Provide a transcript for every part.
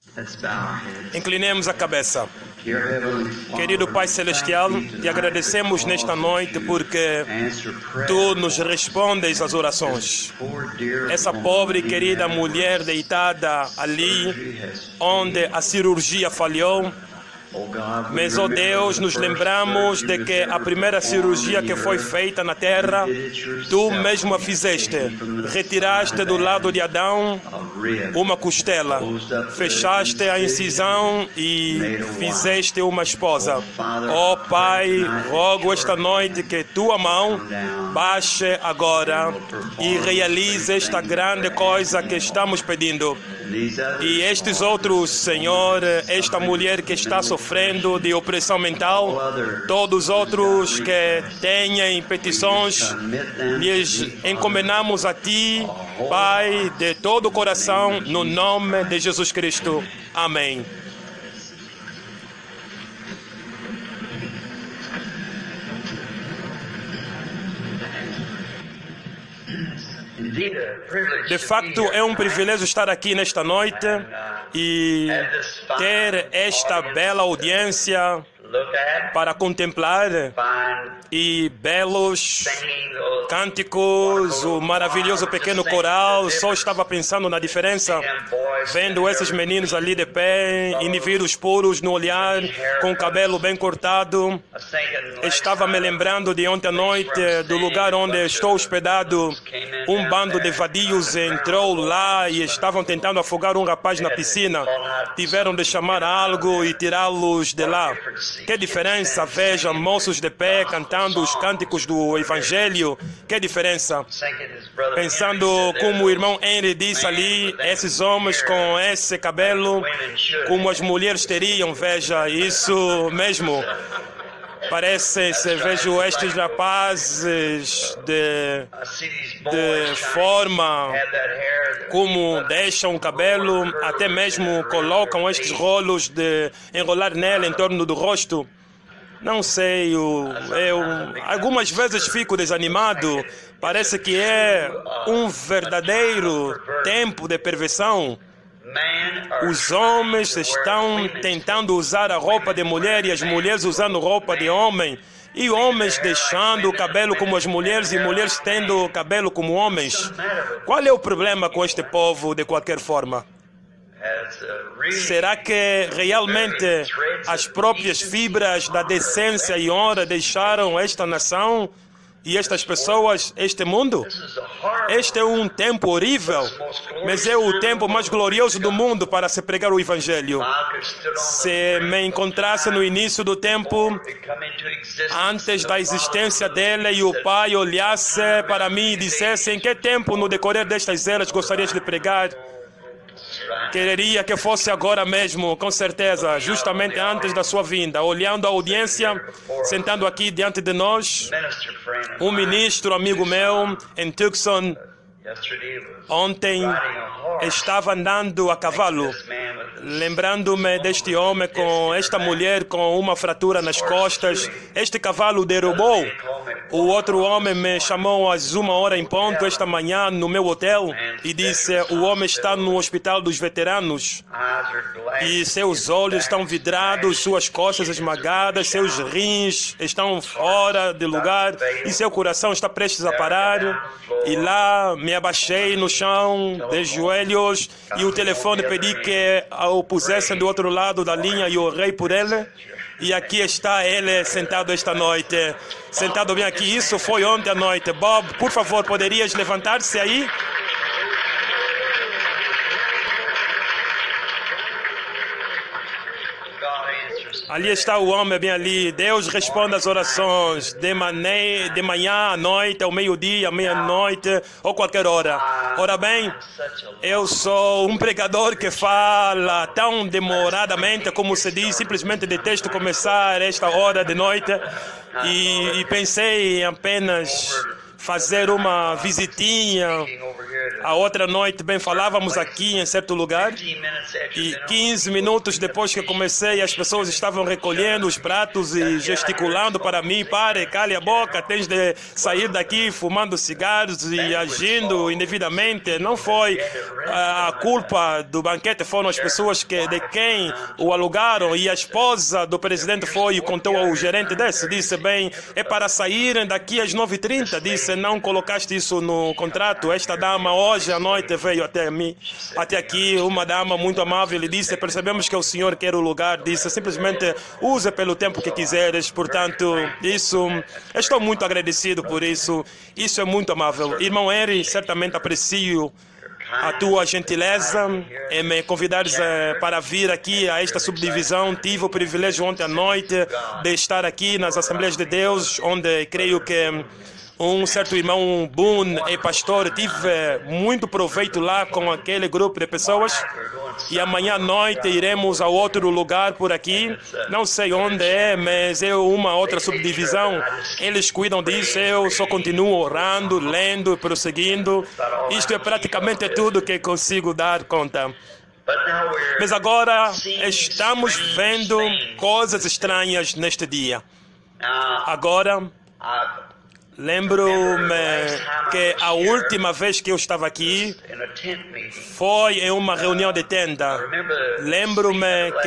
Inclinemos a cabeça. Querido Pai Celestial, te agradecemos nesta noite porque Tu nos respondes às orações. Essa pobre e querida mulher deitada ali, onde a cirurgia falhou, mas, ó Deus, nos lembramos de que a primeira cirurgia que foi feita na terra, Tu mesmo a fizeste. Retiraste do lado de Adão uma costela, fechaste a incisão e fizeste uma esposa. Ó Pai, rogo esta noite que Tua mão baixe agora e realize esta grande coisa que estamos pedindo. E estes outros, Senhor, esta mulher que está sofrendo de opressão mental, todos os outros que têm petições, lhes encomendamos a Ti, Pai, de todo o coração, no nome de Jesus Cristo. Amém. De facto, é um privilégio estar aqui nesta noite e ter esta bela audiência para contemplar e belos cânticos, o maravilhoso pequeno coral. Só estava pensando na diferença, vendo esses meninos ali de pé, indivíduos puros no olhar, com o cabelo bem cortado. Estava me lembrando de ontem à noite, do lugar onde estou hospedado. Um bando de vadios entrou lá e estavam tentando afogar um rapaz na piscina. Tiveram de chamar algo e tirá-los de lá. Que diferença, veja, moços de pé cantando os cânticos do Evangelho. Que diferença. Pensando como o irmão Henry disse ali, esses homens com esse cabelo, como as mulheres teriam, veja, isso mesmo. Parece, se vejo estes rapazes de forma como deixam o cabelo, até mesmo colocam estes rolos de enrolar nele em torno do rosto. Não sei, eu algumas vezes fico desanimado. Parece que é um verdadeiro tempo de perversão. Os homens estão tentando usar a roupa de mulher e as mulheres usando roupa de homem. E homens deixando o cabelo como as mulheres e mulheres tendo o cabelo como homens. Qual é o problema com este povo de qualquer forma? Será que realmente as próprias fibras da decência e honra deixaram esta nação e estas pessoas, este mundo? Este é um tempo horrível, mas é o tempo mais glorioso do mundo para se pregar o Evangelho. Se me encontrasse no início do tempo, antes da existência dele, e o Pai olhasse para mim e dissesse: em que tempo no decorrer destas eras gostarias de pregar? Quereria que fosse agora mesmo, com certeza, justamente antes da sua vinda. Olhando a audiência, sentando aqui diante de nós, um ministro amigo meu em Tucson, ontem estava andando a cavalo, lembrando-me deste homem com esta mulher com uma fratura nas costas. Este cavalo derrubou. O outro homem me chamou às 1h em ponto esta manhã no meu hotel e disse: o homem está no hospital dos veteranos e seus olhos estão vidrados, suas costas esmagadas, seus rins estão fora de lugar e seu coração está prestes a parar. E lá me abaixei no chão, de joelhos, e o telefone pedi que o pusessem do outro lado da linha e orei por ele. E aqui está ele sentado esta noite, sentado bem aqui. Isso foi ontem à noite. Bob, por favor, poderias levantar-se aí? Ali está o homem bem ali. Deus responde às orações de manhã à noite, ao meio-dia, à meia-noite ou qualquer hora. Ora bem, eu sou um pregador que fala tão demoradamente, como se diz. Simplesmente detesto começar esta hora de noite e pensei em apenas fazer uma visitinha A outra noite, bem, falávamos aqui em certo lugar e 15 minutos depois que comecei, as pessoas estavam recolhendo os pratos e gesticulando para mim: pare, cale a boca, tens de sair daqui fumando cigarros e agindo indevidamente. Não foi a culpa do banquete, foram as pessoas de quem o alugaram, e a esposa do presidente foi e contou ao gerente disse: bem, é para saírem daqui às 9h30, disse, não colocaste isso no contrato. Esta dama hoje à noite veio até aqui, uma dama muito amável, e disse: percebemos que o senhor quer o lugar, disse, simplesmente use pelo tempo que quiseres. Portanto, estou muito agradecido por isso, isso é muito amável. Irmão Henry, certamente aprecio a tua gentileza em me convidares para vir aqui a esta subdivisão. Tive o privilégio ontem à noite de estar aqui nas Assembleias de Deus, onde creio que um certo irmão Boone é pastor. Tive muito proveito lá com aquele grupo de pessoas. E amanhã à noite iremos a outro lugar por aqui. Não sei onde é, mas é uma outra subdivisão. Eles cuidam disso. Eu só continuo orando, lendo, prosseguindo. Isto é praticamente tudo que consigo dar conta. Mas agora estamos vendo coisas estranhas neste dia. Agora, lembro-me que a última vez que eu estava aqui foi em uma reunião de tenda. Lembro-me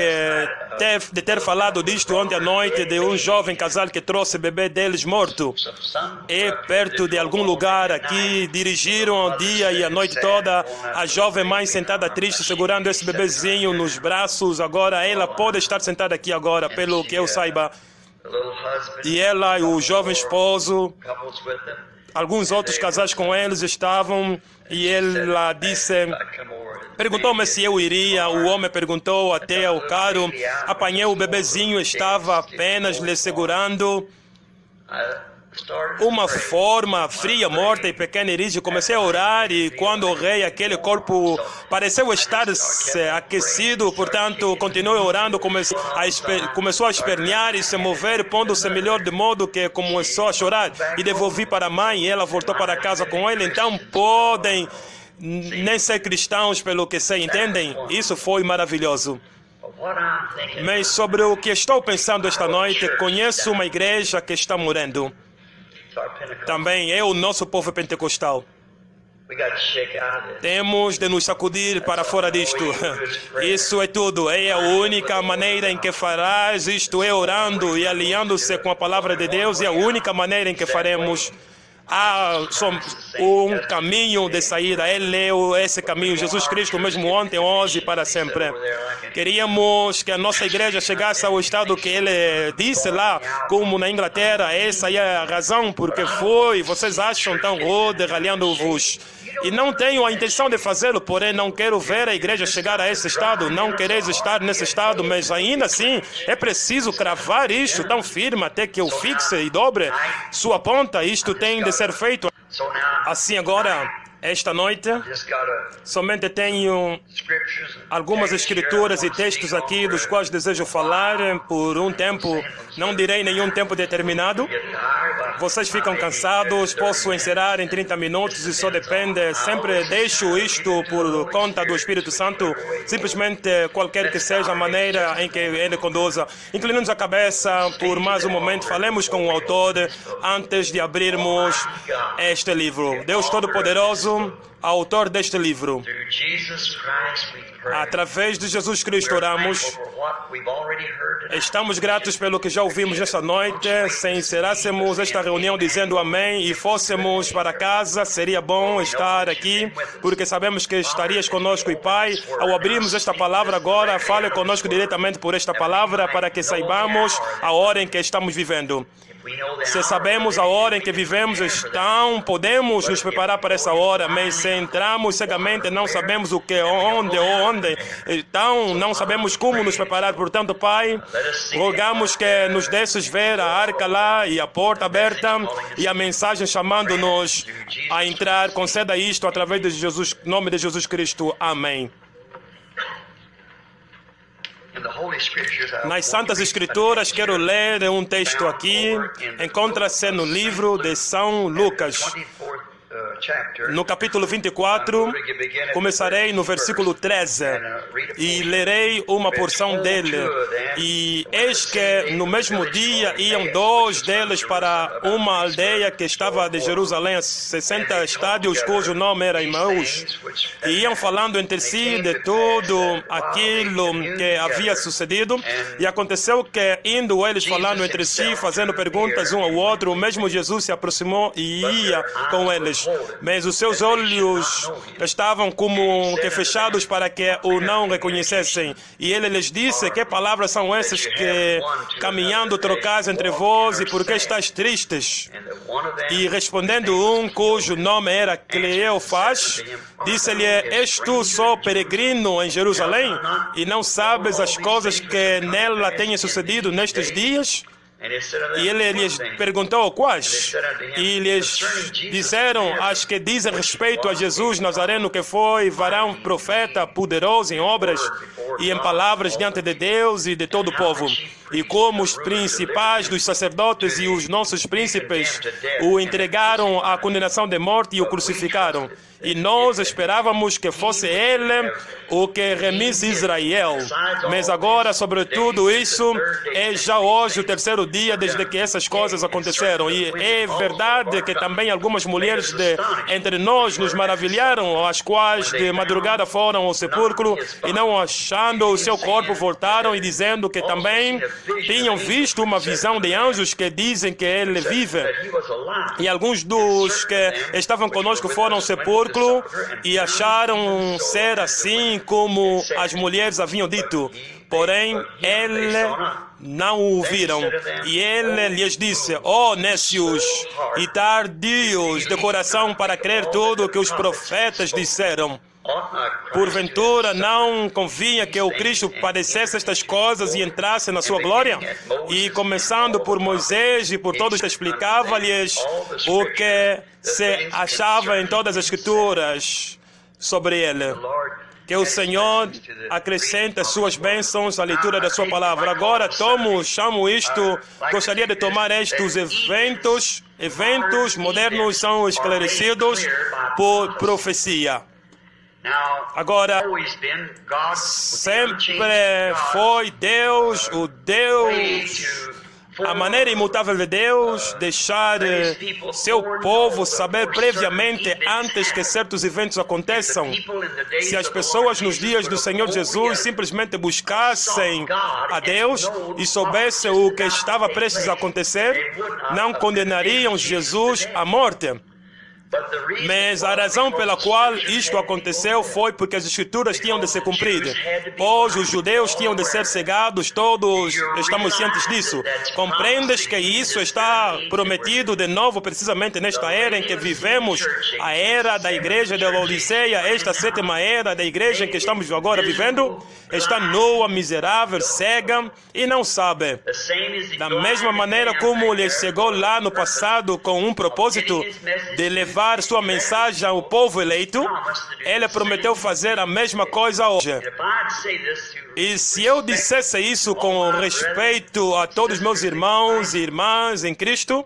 de ter falado disto ontem à noite, de um jovem casal que trouxe o bebê deles morto. E perto de algum lugar aqui, dirigiram o dia e a noite toda, a jovem mãe sentada triste, segurando esse bebezinho nos braços. Agora ela pode estar sentada aqui agora, pelo que eu saiba. E ela e o jovem esposo, alguns outros casais com eles estavam, e ela disse, perguntou-me se eu iria. O homem perguntou até ao carro, apanhei o bebezinho, estava apenas lhe segurando. Uma forma fria, morta e pequena e rígida. Comecei a orar, e quando orei, aquele corpo pareceu estar aquecido. Portanto, continuei orando, começou a espernear e se mover, pondo-se melhor, de modo que começou a chorar. E devolvi para a mãe, e ela voltou para casa com ele. Então, podem nem ser cristãos, pelo que sei, entendem? Isso foi maravilhoso. Mas sobre o que estou pensando esta noite, conheço uma igreja que está morrendo. Também é o nosso povo pentecostal. Temos de nos sacudir para fora disto. Isso é tudo. É a única maneira em que farás isto, é orando e alinhando-se com a palavra de Deus. É a única maneira em que faremos. Há um caminho de saída. Ele é esse caminho. Jesus Cristo, mesmo ontem, hoje e para sempre. Queríamos que a nossa igreja chegasse ao estado que ele disse lá, como na Inglaterra. Essa é a razão porque foi. Vocês acham tão rude, ralhando-vos. E não tenho a intenção de fazê-lo, porém não quero ver a igreja chegar a esse estado. Não quereis estar nesse estado, mas ainda assim é preciso cravar isto tão firme até que eu fixe e dobre sua ponta. Isto tem de ser feito. Assim agora, esta noite, somente tenho algumas escrituras e textos aqui dos quais desejo falar por um tempo, não direi nenhum tempo determinado. Vocês ficam cansados, posso encerrar em 30 minutos e só depende, sempre deixo isto por conta do Espírito Santo, simplesmente qualquer que seja a maneira em que ele conduza. Inclinamos a cabeça por mais um momento, falemos com o autor antes de abrirmos este livro. Deus Todo-Poderoso, autor deste livro, através de Jesus Cristo oramos. Estamos gratos pelo que já ouvimos nesta noite. Se encerrássemos esta reunião dizendo amém e fôssemos para casa, seria bom estar aqui, porque sabemos que estarias conosco. E Pai, ao abrirmos esta palavra agora, fale conosco diretamente por esta palavra, para que saibamos a hora em que estamos vivendo. Se sabemos a hora em que vivemos, então podemos nos preparar para essa hora, mas se entramos cegamente, não sabemos o que, onde, então não sabemos como nos preparar. Portanto, Pai, rogamos que nos deixes ver a arca lá e a porta aberta e a mensagem chamando-nos a entrar. Conceda isto através de Jesus, em nome de Jesus Cristo. Amém. Nas Santas Escrituras, quero ler um texto aqui. Encontra-se no livro de São Lucas, no capítulo 24, começarei no versículo 13 e lerei uma porção dele. E eis que no mesmo dia iam dois deles para uma aldeia que estava de Jerusalém a 60 estádios, cujo nome era Emaús. E iam falando entre si de tudo aquilo que havia sucedido. E aconteceu que, indo eles falando entre si, fazendo perguntas um ao outro, o mesmo Jesus se aproximou e ia com eles. Mas os seus olhos estavam como que fechados para que o não reconhecessem. E ele lhes disse: que palavras são essas que caminhando trocais entre vós, e por que estáis tristes? E respondendo um cujo nome era Cleofás, disse-lhe: és tu só peregrino em Jerusalém e não sabes as coisas que nela têm sucedido nestes dias? E ele lhes perguntou: quais? E lhes disseram as que dizem respeito a Jesus Nazareno, que foi varão profeta, poderoso em obras e em palavras diante de Deus e de todo o povo. E como os principais dos sacerdotes e os nossos príncipes o entregaram à condenação de morte e o crucificaram. E nós esperávamos que fosse ele o que remisse Israel. Mas agora, sobre tudo isso, é já hoje o terceiro dia desde que essas coisas aconteceram. E é verdade que também algumas mulheres entre nós nos maravilharam, as quais de madrugada foram ao sepulcro e não achando o seu corpo voltaram e dizendo que também tinham visto uma visão de anjos que dizem que ele vive. E alguns dos que estavam conosco foram ao sepulcro e acharam ser assim como as mulheres haviam dito. Porém, ele não o viram. E ele lhes disse: ó nécios e tardios de coração para crer tudo o que os profetas disseram. Porventura não convinha que o Cristo padecesse estas coisas e entrasse na sua glória? E começando por Moisés e por todos, explicava-lhes o que se achava em todas as Escrituras sobre ele. Que o Senhor acrescente as suas bênçãos à leitura da sua palavra. Agora chamo isto, gostaria de tomar estes eventos modernos são esclarecidos por profecia. Agora, sempre foi Deus, a maneira imutável de Deus, deixar seu povo saber previamente, antes que certos eventos aconteçam. Se as pessoas nos dias do Senhor Jesus simplesmente buscassem a Deus e soubessem o que estava prestes a acontecer, não condenariam Jesus à morte. Mas a razão pela qual isto aconteceu foi porque as Escrituras tinham de ser cumpridas. Pois os judeus tinham de ser cegados, todos estamos cientes disso. Compreendes que isso está prometido de novo precisamente nesta era em que vivemos, a era da igreja de Laodiceia, esta sétima era da igreja em que estamos agora vivendo, está nua, miserável, cega e não sabe. Da mesma maneira como lhes chegou lá no passado com um propósito de levar sua mensagem ao povo eleito, ele prometeu fazer a mesma coisa hoje. E se eu dissesse isso com respeito a todos meus irmãos e irmãs em Cristo,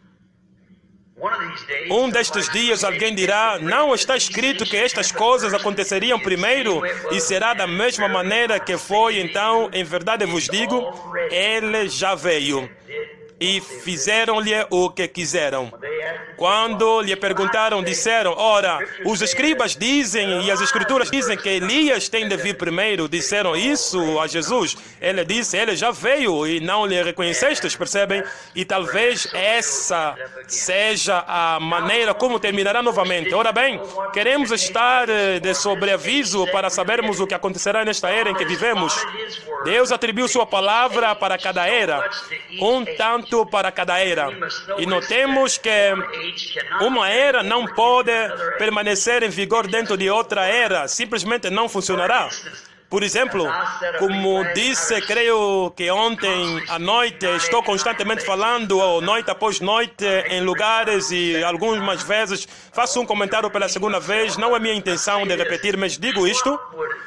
um destes dias alguém dirá: não está escrito que estas coisas aconteceriam primeiro e será da mesma maneira que foi? Então, em verdade vos digo, ele já veio. E fizeram-lhe o que quiseram. Quando lhe perguntaram, disseram: ora, os escribas dizem e as Escrituras dizem que Elias tem de vir primeiro. Disseram isso a Jesus. Ele disse: ele já veio e não lhe reconhecestes, percebem? E talvez essa seja a maneira como terminará novamente. Ora bem, queremos estar de sobreaviso para sabermos o que acontecerá nesta era em que vivemos. Deus atribuiu sua palavra para cada era, um tanto para cada era. E notemos que uma era não pode permanecer em vigor dentro de outra era, simplesmente não funcionará. Por exemplo, como disse, creio que ontem à noite, estou constantemente falando, noite após noite, em lugares e algumas vezes faço um comentário pela segunda vez, não é minha intenção de repetir, mas digo isto.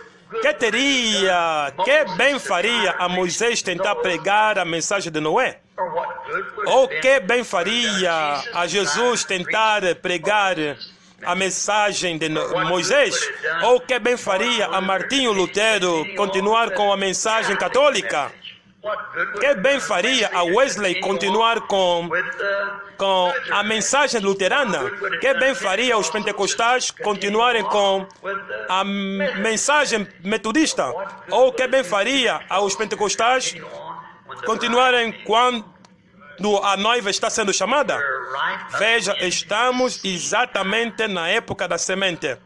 Que bem faria a Moisés tentar pregar a mensagem de Noé? Ou que bem faria a Jesus tentar pregar a mensagem de Moisés? Ou que bem faria a Martinho Lutero continuar com a mensagem católica? Que bem faria a Wesley continuar com a mensagem luterana? Que bem faria os pentecostais continuarem com a mensagem metodista? Ou que bem faria aos pentecostais continuarem quando a noiva está sendo chamada? Veja, estamos exatamente na época da semente.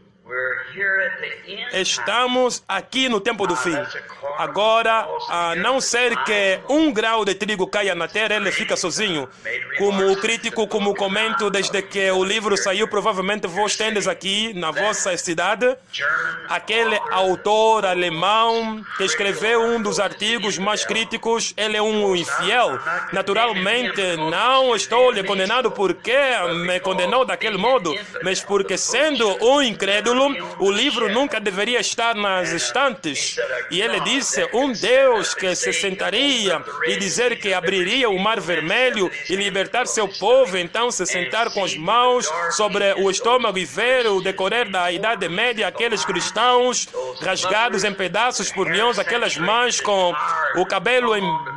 Estamos aqui no tempo do fim. Agora, a não ser que um grão de trigo caia na terra, ele fica sozinho. Como crítico, como comento, desde que o livro saiu, provavelmente vós tendes aqui na vossa cidade aquele autor alemão que escreveu um dos artigos mais críticos. Ele é um infiel. Naturalmente, não estou lhe condenado porque me condenou daquele modo, mas porque, sendo um incrédulo, o livro nunca deveria estar nas estantes. E ele disse, um Deus que se sentaria e dizer que abriria o mar vermelho e libertar seu povo, então se sentar com as mãos sobre o estômago e ver o decorrer da Idade Média, aqueles cristãos rasgados em pedaços por leões, aquelas mães com o cabelo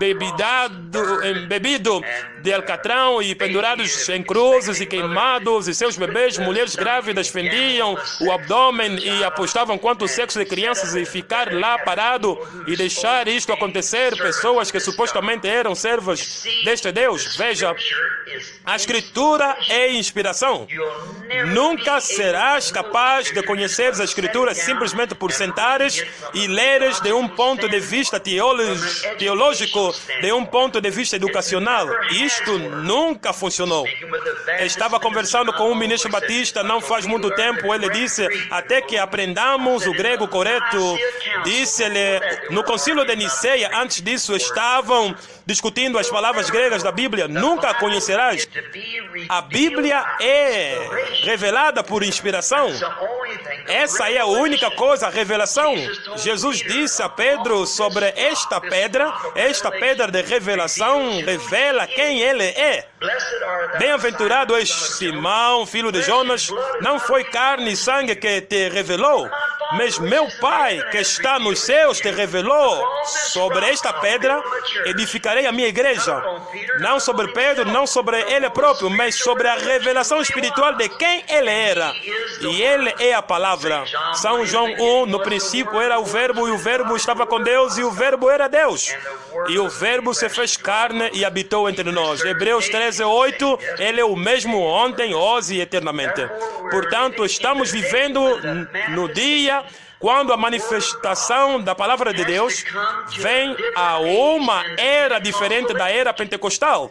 embebido de alcatrão e pendurados em cruzes e queimados, e seus bebês, mulheres grávidas, fendiam o abdômen e apostavam quanto o sexo de crianças, e ficar lá parado e deixar isto acontecer, pessoas que supostamente eram servas deste Deus. Veja, a Escritura é inspiração. Nunca serás capaz de conhecer as Escrituras simplesmente por sentares e leres de um ponto de vista teológico, de um ponto de vista educacional. Isto nunca funcionou. Estava conversando com um ministro batista não faz muito tempo. Ele disse, até que aprendamos o grego correto, disse-lhe, no concílio de Niceia, antes disso estavam discutindo as palavras gregas da Bíblia. Nunca a conhecerás. A Bíblia é revelada por inspiração. Essa é a única coisa, a revelação. Jesus disse a Pedro sobre esta pedra de revelação revela quem ele é. Bem-aventurado és Simão, filho de Jonas, não foi carne e sangue que te revelou, mas meu Pai que está nos céus te revelou. Sobre esta pedra edificarei a minha igreja. Não sobre Pedro, não sobre ele próprio, mas sobre a revelação espiritual de quem ele era. E ele é a palavra. São João 1, no princípio era o Verbo, e o Verbo estava com Deus, e o Verbo era Deus. E o Verbo se fez carne e habitou entre nós. Hebreus 13:8, ele é o mesmo ontem, hoje e eternamente. Portanto, estamos vivendo no dia quando a manifestação da palavra de Deus vem a uma era diferente da era pentecostal.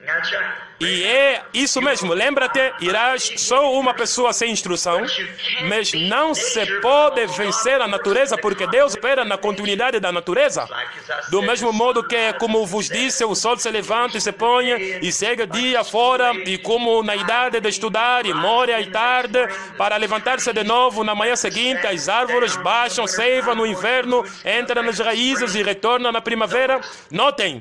E é isso mesmo, lembra-te, irás só uma pessoa sem instrução, mas não se pode vencer a natureza, porque Deus opera na continuidade da natureza. Do mesmo modo que, como vos disse, o sol se levanta e se põe e segue dia fora, e como na idade de estudar e morre à tarde para levantar-se de novo na manhã seguinte, as árvores baixam seiva no inverno, entram nas raízes e retornam na primavera. Notem,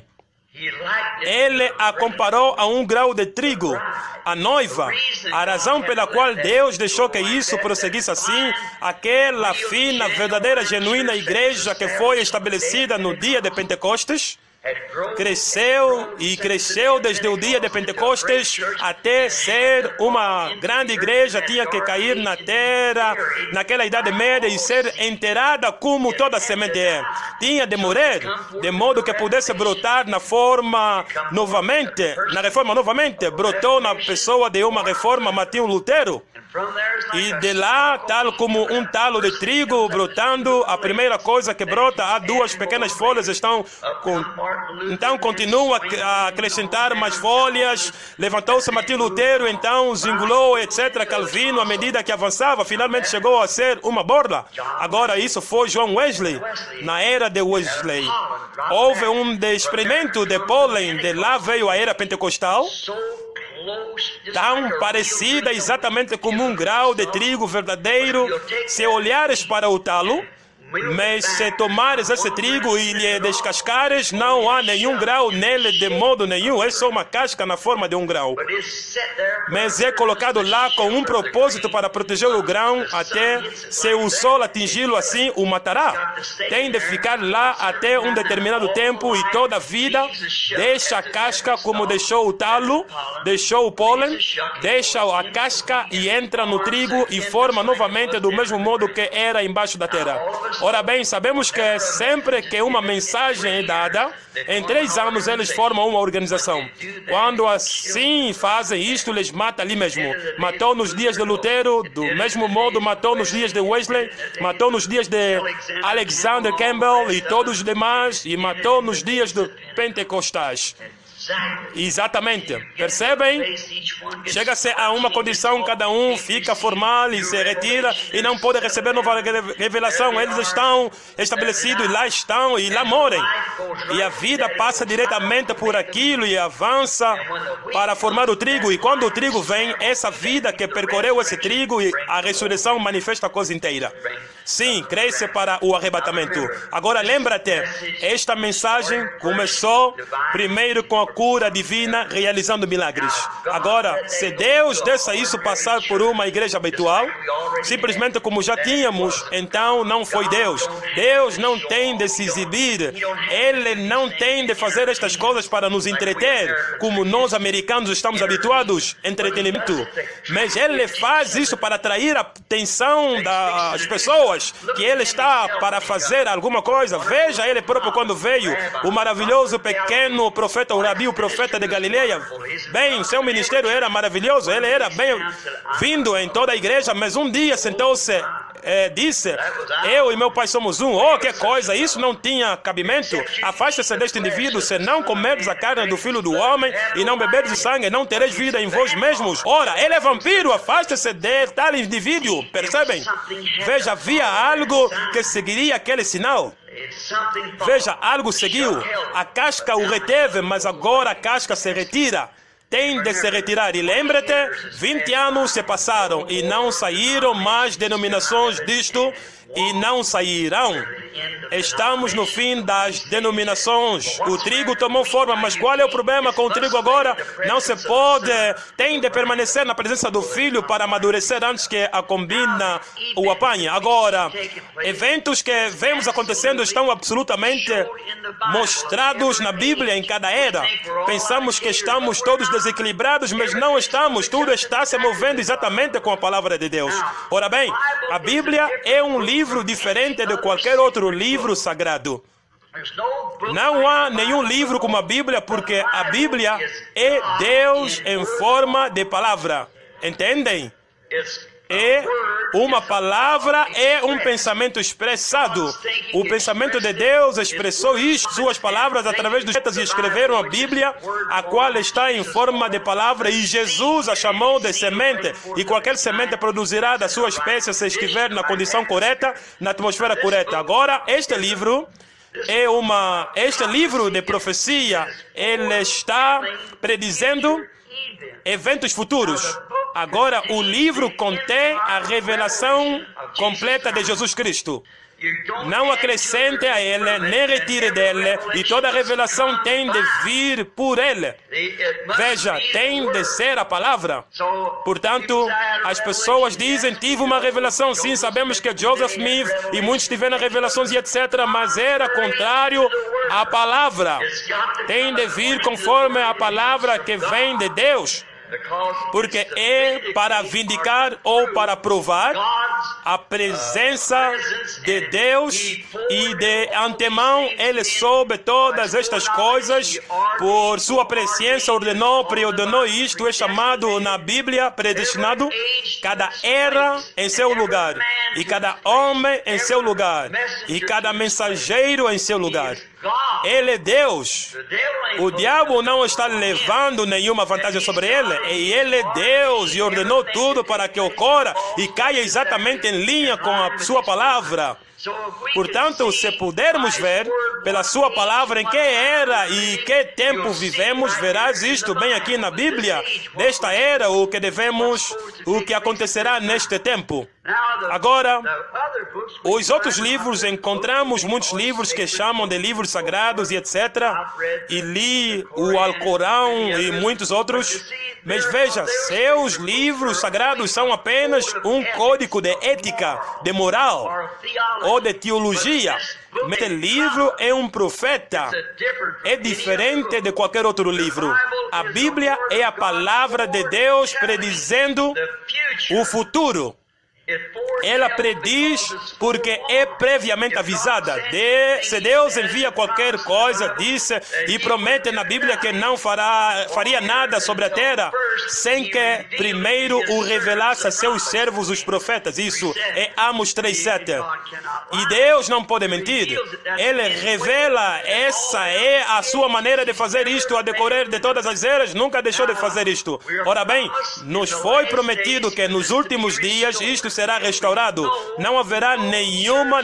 ele a comparou a um grão de trigo, a noiva. A razão pela qual Deus deixou que isso prosseguisse assim, aquela fina, verdadeira, genuína igreja que foi estabelecida no dia de Pentecostes, cresceu e cresceu desde o dia de Pentecostes até ser uma grande igreja. Tinha que cair na terra, naquela Idade Média, e ser enterrada como toda semente é. Tinha de morrer, de modo que pudesse brotar na reforma novamente. Brotou na pessoa de uma reforma, Martinho Lutero. E de lá, tal como um talo de trigo brotando, a primeira coisa que brota, há duas pequenas folhas, então continua a acrescentar mais folhas. Levantou-se Martinho Lutero, então zingulou, etc. Calvino, à medida que avançava, finalmente chegou a ser uma borla. Agora isso foi John Wesley, na era de Wesley. Houve um experimento de pólen, de lá veio a era pentecostal, tão parecida exatamente como um grão de trigo verdadeiro. Se olhares para o talo, Mas se tomares esse trigo e lhe descascares, não há nenhum grau nele de modo nenhum. É só uma casca na forma de um grão. Mas é colocado lá com um propósito para proteger o grão até se o sol atingi-lo, assim o matará. Tem de ficar lá até um determinado tempo e toda a vida deixa a casca como deixou o talo, deixou o pólen, deixa a casca e entra no trigo e forma novamente do mesmo modo que era embaixo da terra. Ora bem, sabemos que sempre que uma mensagem é dada, em 3 anos eles formam uma organização. Quando assim fazem isto, eles matam ali mesmo. Matou nos dias de Lutero, do mesmo modo matou nos dias de Wesley, matou nos dias de Alexander Campbell e todos os demais, e matou nos dias de Pentecostais. Exatamente, percebem? Chega-se a uma condição, cada um fica formal e se retira e não pode receber nova revelação. Eles estão estabelecidos e lá moram. E a vida passa diretamente por aquilo e avança para formar o trigo. E quando o trigo vem, essa vida que percorreu esse trigo e a ressurreição manifesta a coisa inteira. Sim, cresce para o arrebatamento. Agora lembra-te, esta mensagem começou primeiro com a cura divina, realizando milagres. Agora, se Deus deixa isso passar por uma igreja habitual, simplesmente como já tínhamos, então não foi Deus. Deus não tem de se exibir. Ele não tem de fazer estas coisas para nos entreter, como nós americanos estamos habituados, entretenimento. Mas Ele faz isso para atrair a atenção das pessoas, que Ele está para fazer alguma coisa. Veja Ele próprio quando veio, o maravilhoso pequeno profeta, o Rabi, o profeta de Galileia. Bem, seu ministério era maravilhoso, ele era bem-vindo em toda a igreja, mas um dia sentou-se disse, eu e meu pai somos um. Oh, que coisa, isso não tinha cabimento. Afaste-se deste indivíduo, se não comerdes a carne do Filho do Homem e não beberdes o sangue, não tereis vida em vós mesmos. Ora, ele é vampiro, afaste-se de tal indivíduo, percebem? Veja, havia algo que seguiria aquele sinal. Veja, algo seguiu. A casca o reteve, mas agora a casca se retira. Tem de se retirar. E lembra-te, 20 anos se passaram e não saíram mais denominações disto e não sairão. Estamos no fim das denominações. O trigo tomou forma, mas qual é o problema com o trigo agora? Não se pode, tem de permanecer na presença do filho para amadurecer antes que a combina o apanhe. Agora, eventos que vemos acontecendo estão absolutamente mostrados na Bíblia em cada era. Pensamos que estamos todos desequilibrados, mas não estamos. Tudo está se movendo exatamente com a palavra de Deus. Ora bem, a Bíblia é um livro diferente de qualquer outro livro sagrado. Não há nenhum livro como a Bíblia, porque a Bíblia é Deus em forma de palavra. Entendem? É uma palavra, é um pensamento expressado. O pensamento de Deus expressou isto, suas palavras através dos profetas, e escreveram a Bíblia, a qual está em forma de palavra, e Jesus a chamou de semente, e qualquer semente produzirá da sua espécie se estiver na condição correta, na atmosfera correta. Agora, este livro de profecia, ele está predizendo eventos futuros. Agora, o livro contém a revelação completa de Jesus Cristo. Não acrescente a ele, nem retire dele, e toda a revelação tem de vir por ele. Veja, tem de ser a palavra. Portanto, as pessoas dizem, tive uma revelação. Sim, sabemos que Joseph Smith e muitos tiveram revelações e etc., mas era contrário à palavra. Tem de vir conforme a palavra que vem de Deus. Porque é para vindicar ou para provar a presença de Deus, e de antemão Ele soube todas estas coisas, por sua presciência ordenou, preordenou. Isto é chamado na Bíblia predestinado. Cada era em seu lugar, e cada homem em seu lugar, e cada mensageiro em seu lugar. Ele é Deus. O diabo não está levando nenhuma vantagem sobre ele. E ele é Deus e ordenou tudo para que ocorra e caia exatamente em linha com a sua palavra. Portanto, se pudermos ver pela sua palavra em que era e que tempo vivemos, verás isto bem aqui na Bíblia, desta era, o que acontecerá neste tempo. Agora, os outros livros, encontramos muitos livros que chamam de livros sagrados e etc. E li o Alcorão e muitos outros. Mas veja, seus livros sagrados são apenas um código de ética, de moral ou de teologia. Mas este livro é um profeta. É diferente de qualquer outro livro. A Bíblia é a palavra de Deus predizendo o futuro. Ela prediz porque é previamente avisada. Se Deus envia qualquer coisa, disse e promete na Bíblia que não faria nada sobre a terra sem que primeiro o revelasse a seus servos, os profetas. Isso é Amos 3:7. E Deus não pode mentir. Ele revela, essa é a sua maneira de fazer isto a decorrer de todas as eras, nunca deixou de fazer isto. Ora bem, nos foi prometido que nos últimos dias isto será restaurado. Não haverá nenhuma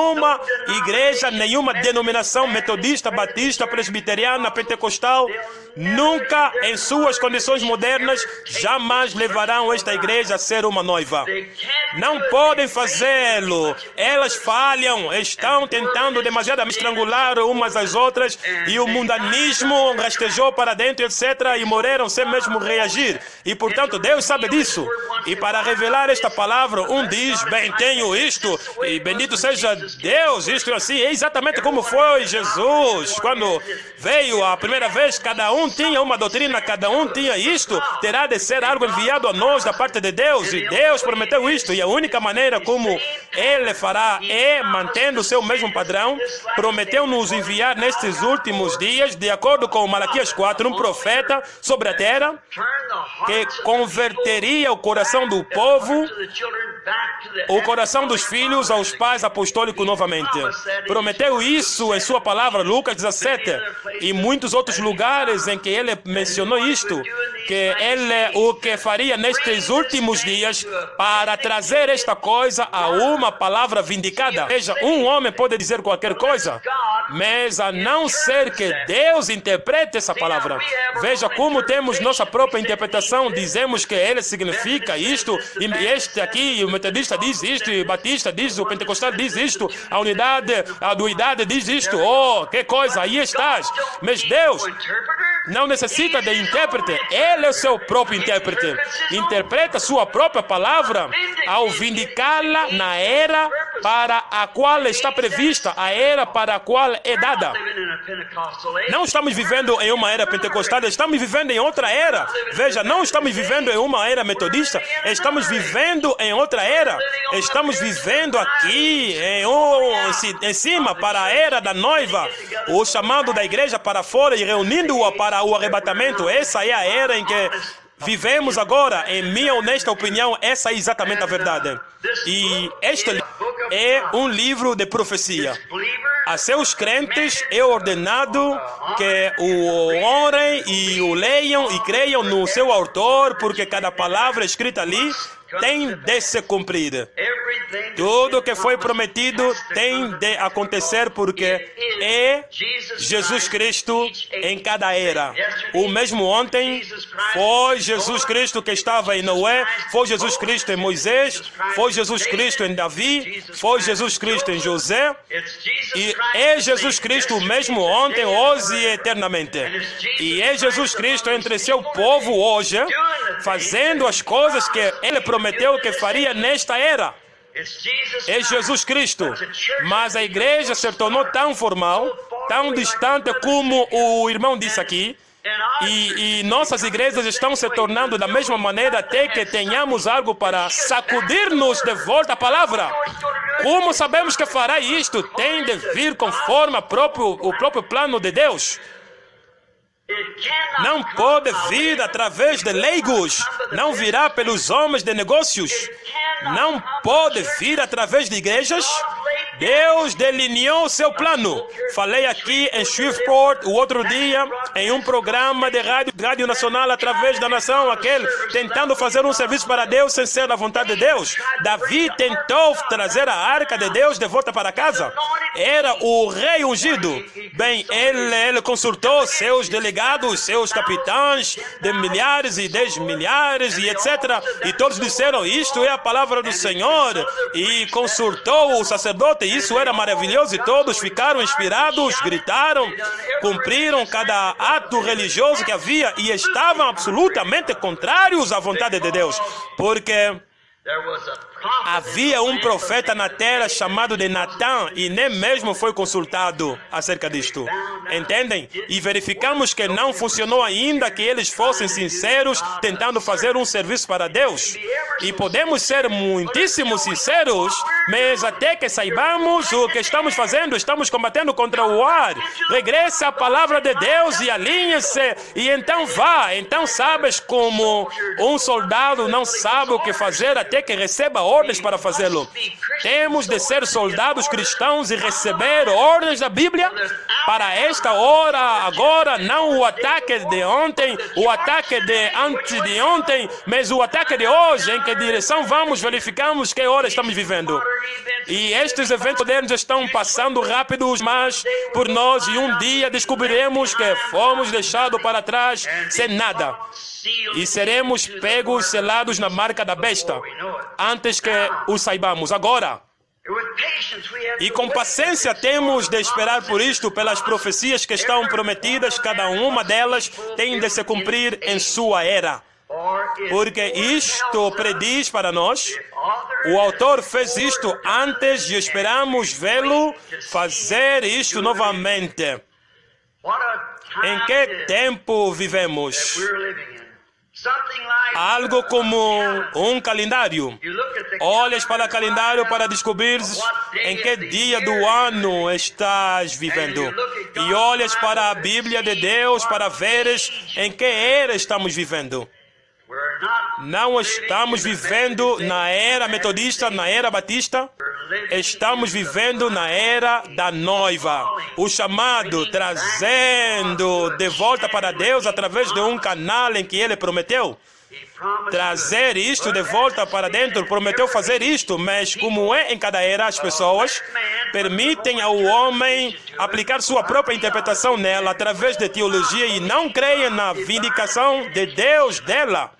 igreja, nenhuma denominação metodista, batista, presbiteriana, pentecostal, nunca em suas condições modernas, jamais levarão esta igreja a ser uma noiva. Não podem fazê-lo. Elas falham, estão tentando demasiadamente estrangular umas às outras e o mundanismo rastejou para dentro, etc. e morreram sem mesmo reagir. E portanto Deus sabe disso. E para revelar esta palavra, um diz, bem, tenho isto, e bendito seja Deus, isto assim, é exatamente como foi Jesus. Quando veio a primeira vez, cada um tinha uma doutrina, cada um tinha isto, terá de ser algo enviado a nós da parte de Deus, e Deus prometeu isto, e a única maneira como Ele fará é mantendo o seu mesmo padrão. Prometeu nos enviar nestes últimos dias, de acordo com Malaquias 4, um profeta sobre a terra, que converteria o coração do povo, o coração dos filhos aos pais apostólicos novamente. Prometeu isso em sua palavra, Lucas 17, e muitos outros lugares em que ele mencionou isto, que ele o que faria nestes últimos dias para trazer esta coisa a uma palavra vindicada. Veja, um homem pode dizer qualquer coisa, mas a não ser que Deus interprete essa palavra. Veja como temos nossa própria interpretação, dizemos que ele significa isto, e este aqui, o metodista diz isto, o batista diz, o pentecostal diz isto, a unidade, a duidade diz isto. Oh, que coisa, aí estás. Mas Deus não necessita de intérprete, Ele é o seu próprio intérprete. Interpreta sua própria palavra ao vindicá-la na era para a qual está prevista, a era para a qual é dada. Não estamos vivendo em uma era pentecostal, estamos vivendo em outra era. Veja, não estamos vivendo em uma era metodista, estamos vivendo em outra era. Estamos vivendo aqui em cima para a era da noiva, o chamado da igreja para fora e reunindo-a para o arrebatamento. Essa é a era em que vivemos agora. Em minha honesta opinião, essa é exatamente a verdade. E este livro é um livro de profecia. A seus crentes é ordenado que o honrem e o leiam e creiam no seu autor, porque cada palavra escrita ali tem de se cumprir. Tudo que foi prometido tem de acontecer, porque é Jesus Cristo em cada era. O mesmo ontem foi Jesus Cristo que estava em Noé, foi Jesus Cristo em Moisés, foi Jesus Cristo em Davi, foi Jesus Cristo em José, e é Jesus Cristo o mesmo ontem, hoje e eternamente. E é Jesus Cristo entre seu povo hoje, fazendo as coisas que Ele prometeu que faria nesta era. É Jesus Cristo. Mas a igreja se tornou tão formal, tão distante, como o irmão disse aqui, e nossas igrejas estão se tornando da mesma maneira, até que tenhamos algo para sacudir-nos de volta à palavra. Como sabemos que fará isto? Tem de vir conforme o próprio plano de Deus. Não pode vir através de leigos, não virá pelos homens de negócios, não pode vir através de igrejas. Deus delineou seu plano. Falei aqui em Shreveport o outro dia, em um programa de rádio nacional através da nação, aquele tentando fazer um serviço para Deus sem ser da vontade de Deus. Davi tentou trazer a arca de Deus de volta para casa. Era o rei ungido. Bem, ele consultou seus delegados, seus capitães de milhares e 10 milhares e etc. E todos disseram, isto é a palavra do Senhor. E consultou o sacerdote, isso era maravilhoso. E todos ficaram inspirados, gritaram, cumpriram cada ato religioso que havia e estavam absolutamente contrários à vontade de Deus. Porque havia um profeta na terra chamado de Natã e nem mesmo foi consultado acerca disto. Entendem? E verificamos que não funcionou ainda que eles fossem sinceros tentando fazer um serviço para Deus. E podemos ser muitíssimo sinceros, mas até que saibamos o que estamos fazendo, estamos combatendo contra o ar. Regresse à palavra de Deus e alinhe-se e então vá. Então sabes como um soldado não sabe o que fazer até que receba ordens para fazê-lo. Temos de ser soldados cristãos e receber ordens da Bíblia para esta hora, agora, não o ataque de ontem, o ataque de antes de ontem, mas o ataque de hoje, em que direção vamos, verificamos que hora estamos vivendo. E estes eventos modernos estão passando rápidos, mas por nós, e um dia descobriremos que fomos deixados para trás sem nada. E seremos pegos, selados na marca da besta, antes que o saibamos. Agora, e com paciência temos de esperar por isto, pelas profecias que estão prometidas, cada uma delas tem de se cumprir em sua era. Porque isto prediz para nós, o autor fez isto antes e esperamos vê-lo fazer isto novamente. Em que tempo vivemos? Algo como um calendário. Olhas para o calendário para descobrir em que dia do ano estás vivendo. E olhas para a Bíblia de Deus para veres em que era estamos vivendo. Não estamos vivendo na era metodista, na era batista. Estamos vivendo na era da noiva. O chamado, trazendo de volta para Deus através de um canal em que Ele prometeu. Trazer isto de volta para dentro, prometeu fazer isto, mas como é em cada era, as pessoas permitem ao homem aplicar sua própria interpretação nela através de teologia e não creem na vindicação de Deus dela.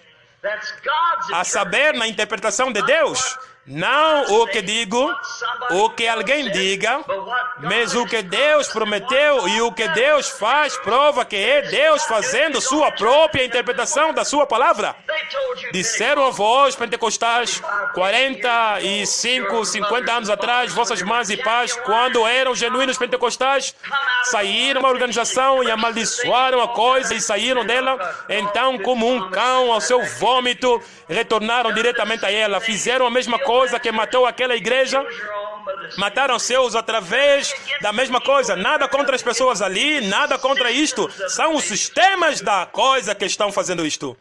A saber, na interpretação de Deus. Não o que digo, o que alguém diga, mas o que Deus prometeu e o que Deus faz prova que é Deus fazendo sua própria interpretação da sua palavra. Disseram a vós, pentecostais, 45, 50 anos atrás, vossas mães e pais, quando eram genuínos pentecostais, saíram da organização e amaldiçoaram a coisa e saíram dela. Então, como um cão ao seu vômito, retornaram diretamente a ela. Fizeram a mesma coisa que matou aquela igreja. Mataram seus através da mesma coisa. Nada contra as pessoas ali, nada contra isto. São os sistemas da coisa que estão fazendo isto.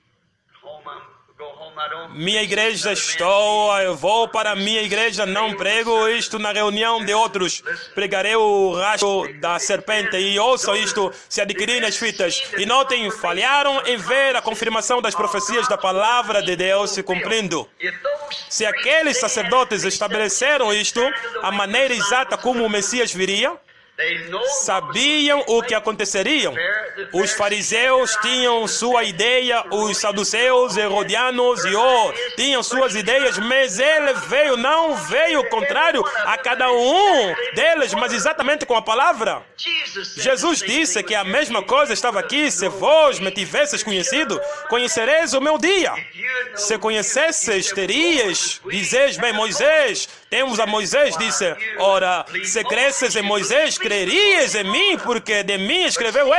Minha igreja eu vou para a minha igreja, não prego isto na reunião de outros. Pregarei o rastro da serpente e ouçam isto se adquirirem as fitas. E notem, falharam em ver a confirmação das profecias da palavra de Deus se cumprindo. Se aqueles sacerdotes estabeleceram isto, a maneira exata como o Messias viria, sabiam o que aconteceria. Os fariseus tinham sua ideia, os saduceus, herodianos tinham suas ideias, mas ele veio, não veio contrário a cada um deles, mas exatamente com a palavra. Jesus disse que a mesma coisa estava aqui. Se vós me tivesses conhecido, conhecereis o meu dia. Se conhecesses, terias. Dizes, bem, Moisés, temos a Moisés, disse, ora, se cresces em Moisés, crerias em mim, porque de mim escreveu ele.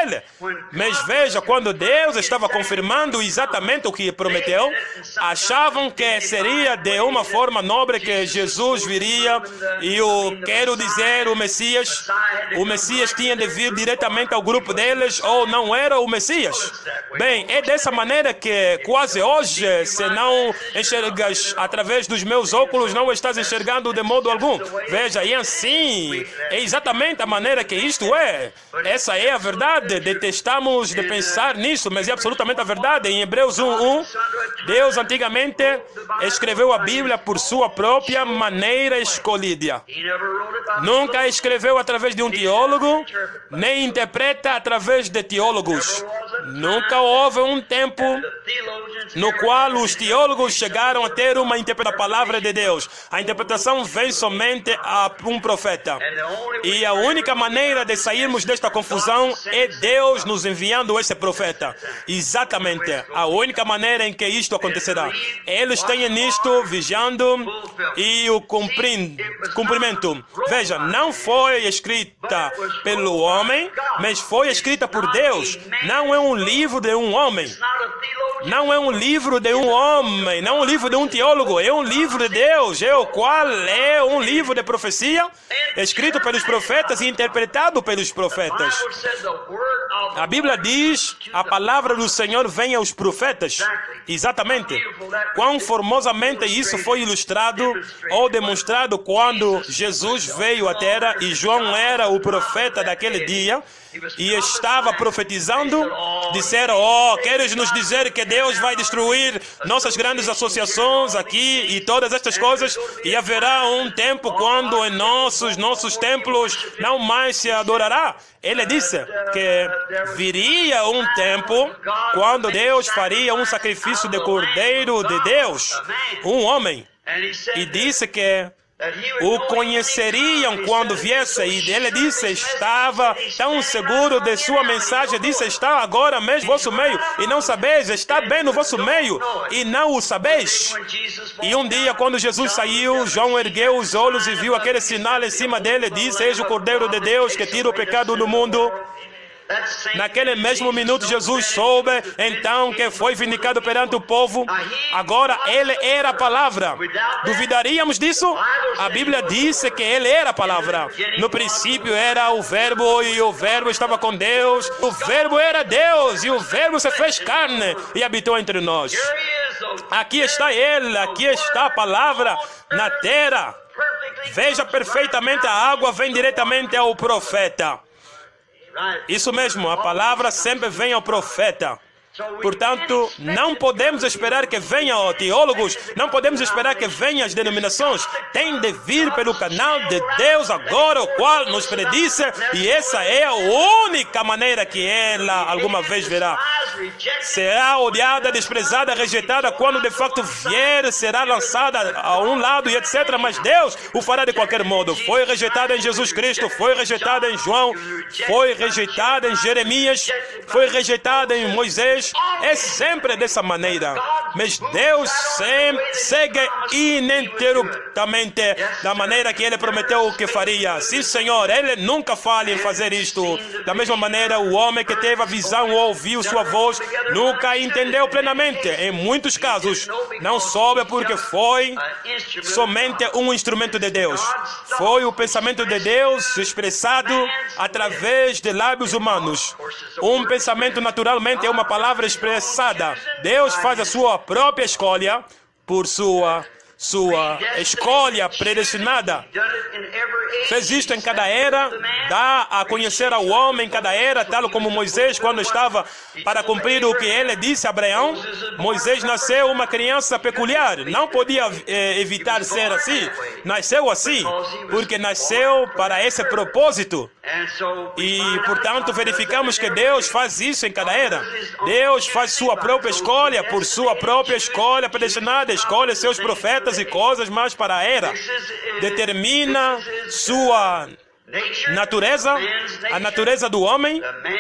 Mas veja, quando Deus estava confirmando exatamente o que prometeu, achavam que seria de uma forma nobre que Jesus viria e quero dizer, o Messias tinha de vir diretamente ao grupo deles ou não era o Messias. Bem, é dessa maneira que quase hoje, se não enxergas através dos meus óculos, não estás enxergando de modo algum. Veja, e assim, é exatamente a maneira que isto é. Essa é a verdade. Detestamos de pensar nisso, mas é absolutamente a verdade. Em Hebreus 1:1, Deus antigamente escreveu a Bíblia por sua própria maneira escolhida. Nunca escreveu através de um teólogo, nem interpreta através de teólogos. Nunca houve um tempo no qual os teólogos chegaram a ter uma interpretação da palavra de Deus. A interpretação vem somente a um profeta. E a única maneira de sairmos desta confusão é Deus nos enviando esse profeta. Exatamente. A única maneira em que isto acontecerá. Eles têm nisto vigiando e o cumprimento. Veja, não foi escrita pelo homem, mas foi escrita por Deus. Não é um livro de um homem. Não é um livro de um homem, não é um livro de um teólogo, é um livro de Deus, o qual é um livro de profecia, escrito pelos profetas e interpretado pelos profetas. A Bíblia diz, a palavra do Senhor vem aos profetas. Exatamente. Quão formosamente isso foi ilustrado ou demonstrado quando Jesus veio à terra e João era o profeta daquele dia e estava profetizando. Disseram, queres nos dizer que Deus vai destruir nossas grandes associações aqui e todas estas coisas, e haverá um tempo quando em nossos templos não mais se adorará? Ele disse que viria um tempo quando Deus faria um sacrifício de cordeiro de Deus, um homem, e disse que o conheceriam quando viesse, e ele disse, estava tão seguro de sua mensagem, disse, está agora mesmo no vosso meio, e não sabeis, está bem no vosso meio, e não o sabeis. E um dia, quando Jesus saiu, João ergueu os olhos e viu aquele sinal em cima dele, disse, eis o Cordeiro de Deus que tira o pecado do mundo. Naquele mesmo minuto, Jesus soube então que foi vindicado perante o povo. Agora ele era a palavra. Duvidaríamos disso? A Bíblia disse que ele era a palavra. No princípio era o Verbo, e o Verbo estava com Deus. O Verbo era Deus, e o Verbo se fez carne e habitou entre nós. Aqui está ele, aqui está a palavra na terra. Veja perfeitamente, a água vem diretamente ao profeta. Isso mesmo, a palavra sempre vem ao profeta. Portanto, não podemos esperar que venham teólogos, não podemos esperar que venham as denominações. Tem de vir pelo canal de Deus agora, o qual nos predisse, e essa é a única maneira que ela alguma vez verá. Será odiada, desprezada, rejeitada, quando de facto vier, será lançada a um lado e etc. Mas Deus o fará de qualquer modo. Foi rejeitada em Jesus Cristo, foi rejeitada em João, foi rejeitada em Jeremias, foi rejeitada em Moisés. É sempre dessa maneira. Mas Deus segue ininterruptamente da maneira que Ele prometeu que faria. Sim, Senhor, Ele nunca falha em fazer isto. Da mesma maneira, o homem que teve a visão ou ouviu sua voz nunca entendeu plenamente. Em muitos casos, não soube porque foi somente um instrumento de Deus. Foi o pensamento de Deus expressado através de lábios humanos. Um pensamento naturalmente é uma palavra expressada. Deus faz a sua própria escolha por sua escolha predestinada. Fez isto em cada era, dá a conhecer ao homem em cada era, tal como Moisés, quando estava para cumprir o que ele disse a Abraão. Moisés nasceu uma criança peculiar, não podia evitar ser assim. Nasceu assim, porque nasceu para esse propósito. E, portanto, verificamos que Deus faz isso em cada era. Deus faz sua própria escolha, por sua própria escolha predestinada, escolhe seus profetas e coisas mais para a era. Determina sua natureza, a natureza do homem,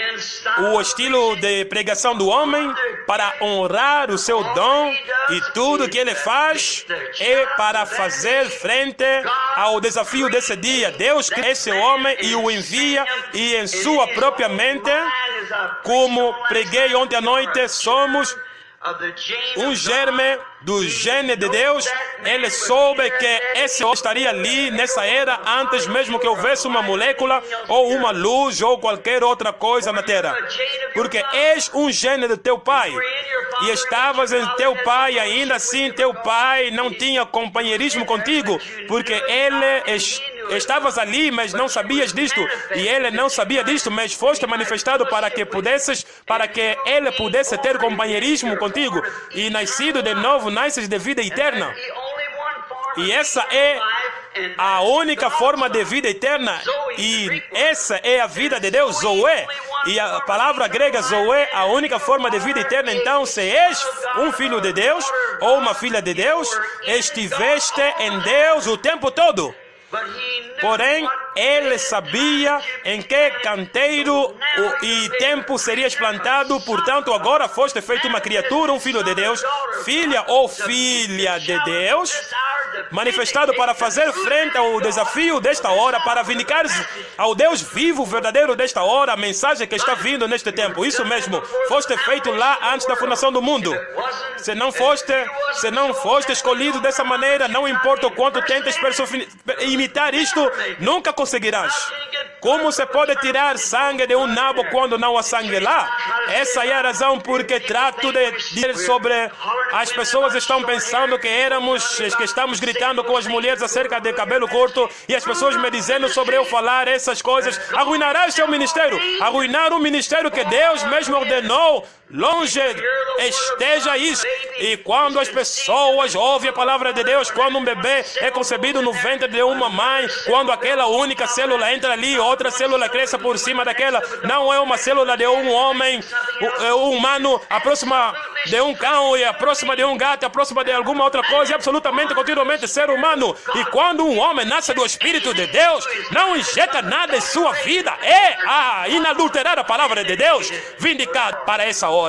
o estilo de pregação do homem, para honrar o seu dom, e tudo que ele faz é para fazer frente ao desafio desse dia. Deus cria esse homem e o envia, e em sua própria mente Como preguei ontem à noite, somos um germe do gene de Deus. Ele soube que esse homem estaria ali nessa era antes mesmo que houvesse uma molécula ou uma luz ou qualquer outra coisa na terra. Porque és um gene do teu pai e estavas em teu pai, ainda assim teu pai não tinha companheirismo contigo, porque estavas ali, mas não sabias disto, e ele não sabia disto, mas foste manifestado para que ele pudesse ter companheirismo contigo, e nascido de novo, nasces de vida eterna. E essa é a única forma de vida eterna, e essa é a vida de Deus, Zoé. E a palavra grega Zoé, a única forma de vida eterna. Então, se és um filho de Deus ou uma filha de Deus, estiveste em Deus o tempo todo. Porém, ele sabia em que canteiro e tempo serias plantado, portanto, agora foste feito uma criatura, um filho de Deus, filha ou filha de Deus, manifestado para fazer frente ao desafio desta hora, para vindicar ao Deus vivo, verdadeiro desta hora, a mensagem que está vindo neste tempo. Isso mesmo, foste feito lá antes da fundação do mundo. Se não foste escolhido dessa maneira, não importa o quanto tentes imitar isto, nunca conseguirás. Como se pode tirar sangue de um nabo quando não há sangue lá? Essa é a razão porque trato de dizer sobre... As pessoas estão pensando que estamos gritando com as mulheres acerca de cabelo curto, e as pessoas me dizendo sobre eu falar essas coisas. Arruinarás seu ministério. Arruinar um ministério que Deus mesmo ordenou. Longe esteja isso. E quando as pessoas ouvem a palavra de Deus, quando um bebê é concebido no ventre de uma mãe, quando aquela única célula entra ali, outra célula cresce por cima daquela, não é uma célula de um homem, um humano, a próxima de um cão, e a próxima de um gato, a próxima de alguma outra coisa, absolutamente, continuamente ser humano. E quando um homem nasce do Espírito de Deus, não injeta nada em sua vida, é a inadulterada palavra de Deus, vindicada para essa hora.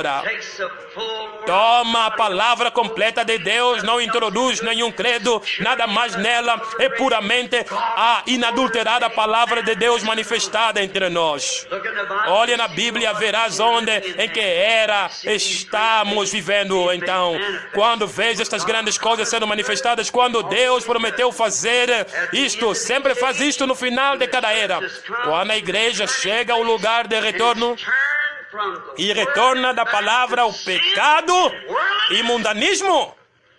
Toma a palavra completa de Deus, não introduz nenhum credo, nada mais nela, é puramente a inadulterada palavra de Deus manifestada entre nós. Olha na Bíblia, verás onde, em que era estamos vivendo. Então, quando vês estas grandes coisas sendo manifestadas, quando Deus prometeu fazer isto, sempre faz isto no final de cada era. Quando a igreja chega ao lugar de retorno, e retorna da palavra ao pecado e mundanismo.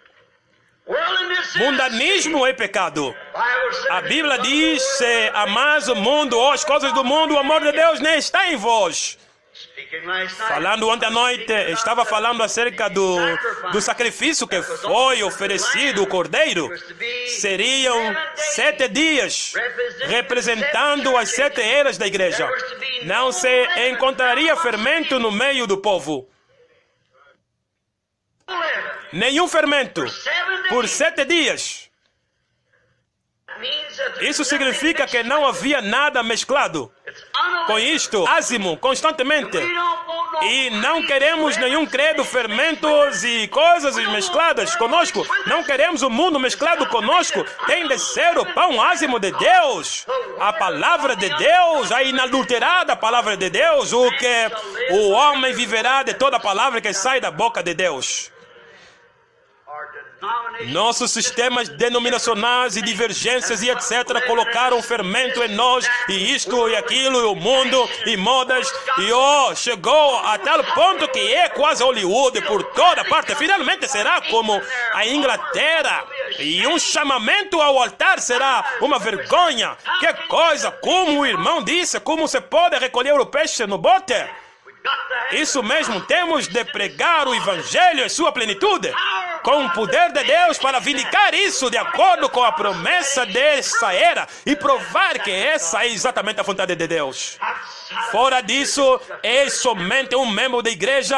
Mundanismo é pecado. A Bíblia diz: se amais o mundo ou as coisas do mundo, o amor de Deus nem está em vós. Falando ontem à noite, estava falando acerca do sacrifício que foi oferecido, o cordeiro. Seriam 7 dias, representando as 7 eras da igreja. Não se encontraria fermento no meio do povo. Nenhum fermento. Por 7 dias. Isso significa que não havia nada mesclado. Com isto, ázimo constantemente. E não queremos nenhum credo, fermentos e coisas mescladas conosco. Não queremos o mundo mesclado conosco. Tem de ser o pão ázimo de Deus. A palavra de Deus, a inadulterada palavra de Deus. O que o homem viverá de toda a palavra que sai da boca de Deus. Nossos sistemas denominacionais e divergências e etc. colocaram fermento em nós, e isto e aquilo, e o mundo, e modas, e chegou a tal ponto que é quase Hollywood por toda parte. Finalmente será como a Inglaterra, e um chamamento ao altar será uma vergonha. Que coisa, como o irmão disse, como se pode recolher o peixe no bote? Isso mesmo, temos de pregar o Evangelho em sua plenitude, com o poder de Deus para vindicar isso de acordo com a promessa dessa era e provar que essa é exatamente a vontade de Deus. Fora disso, é somente um membro da igreja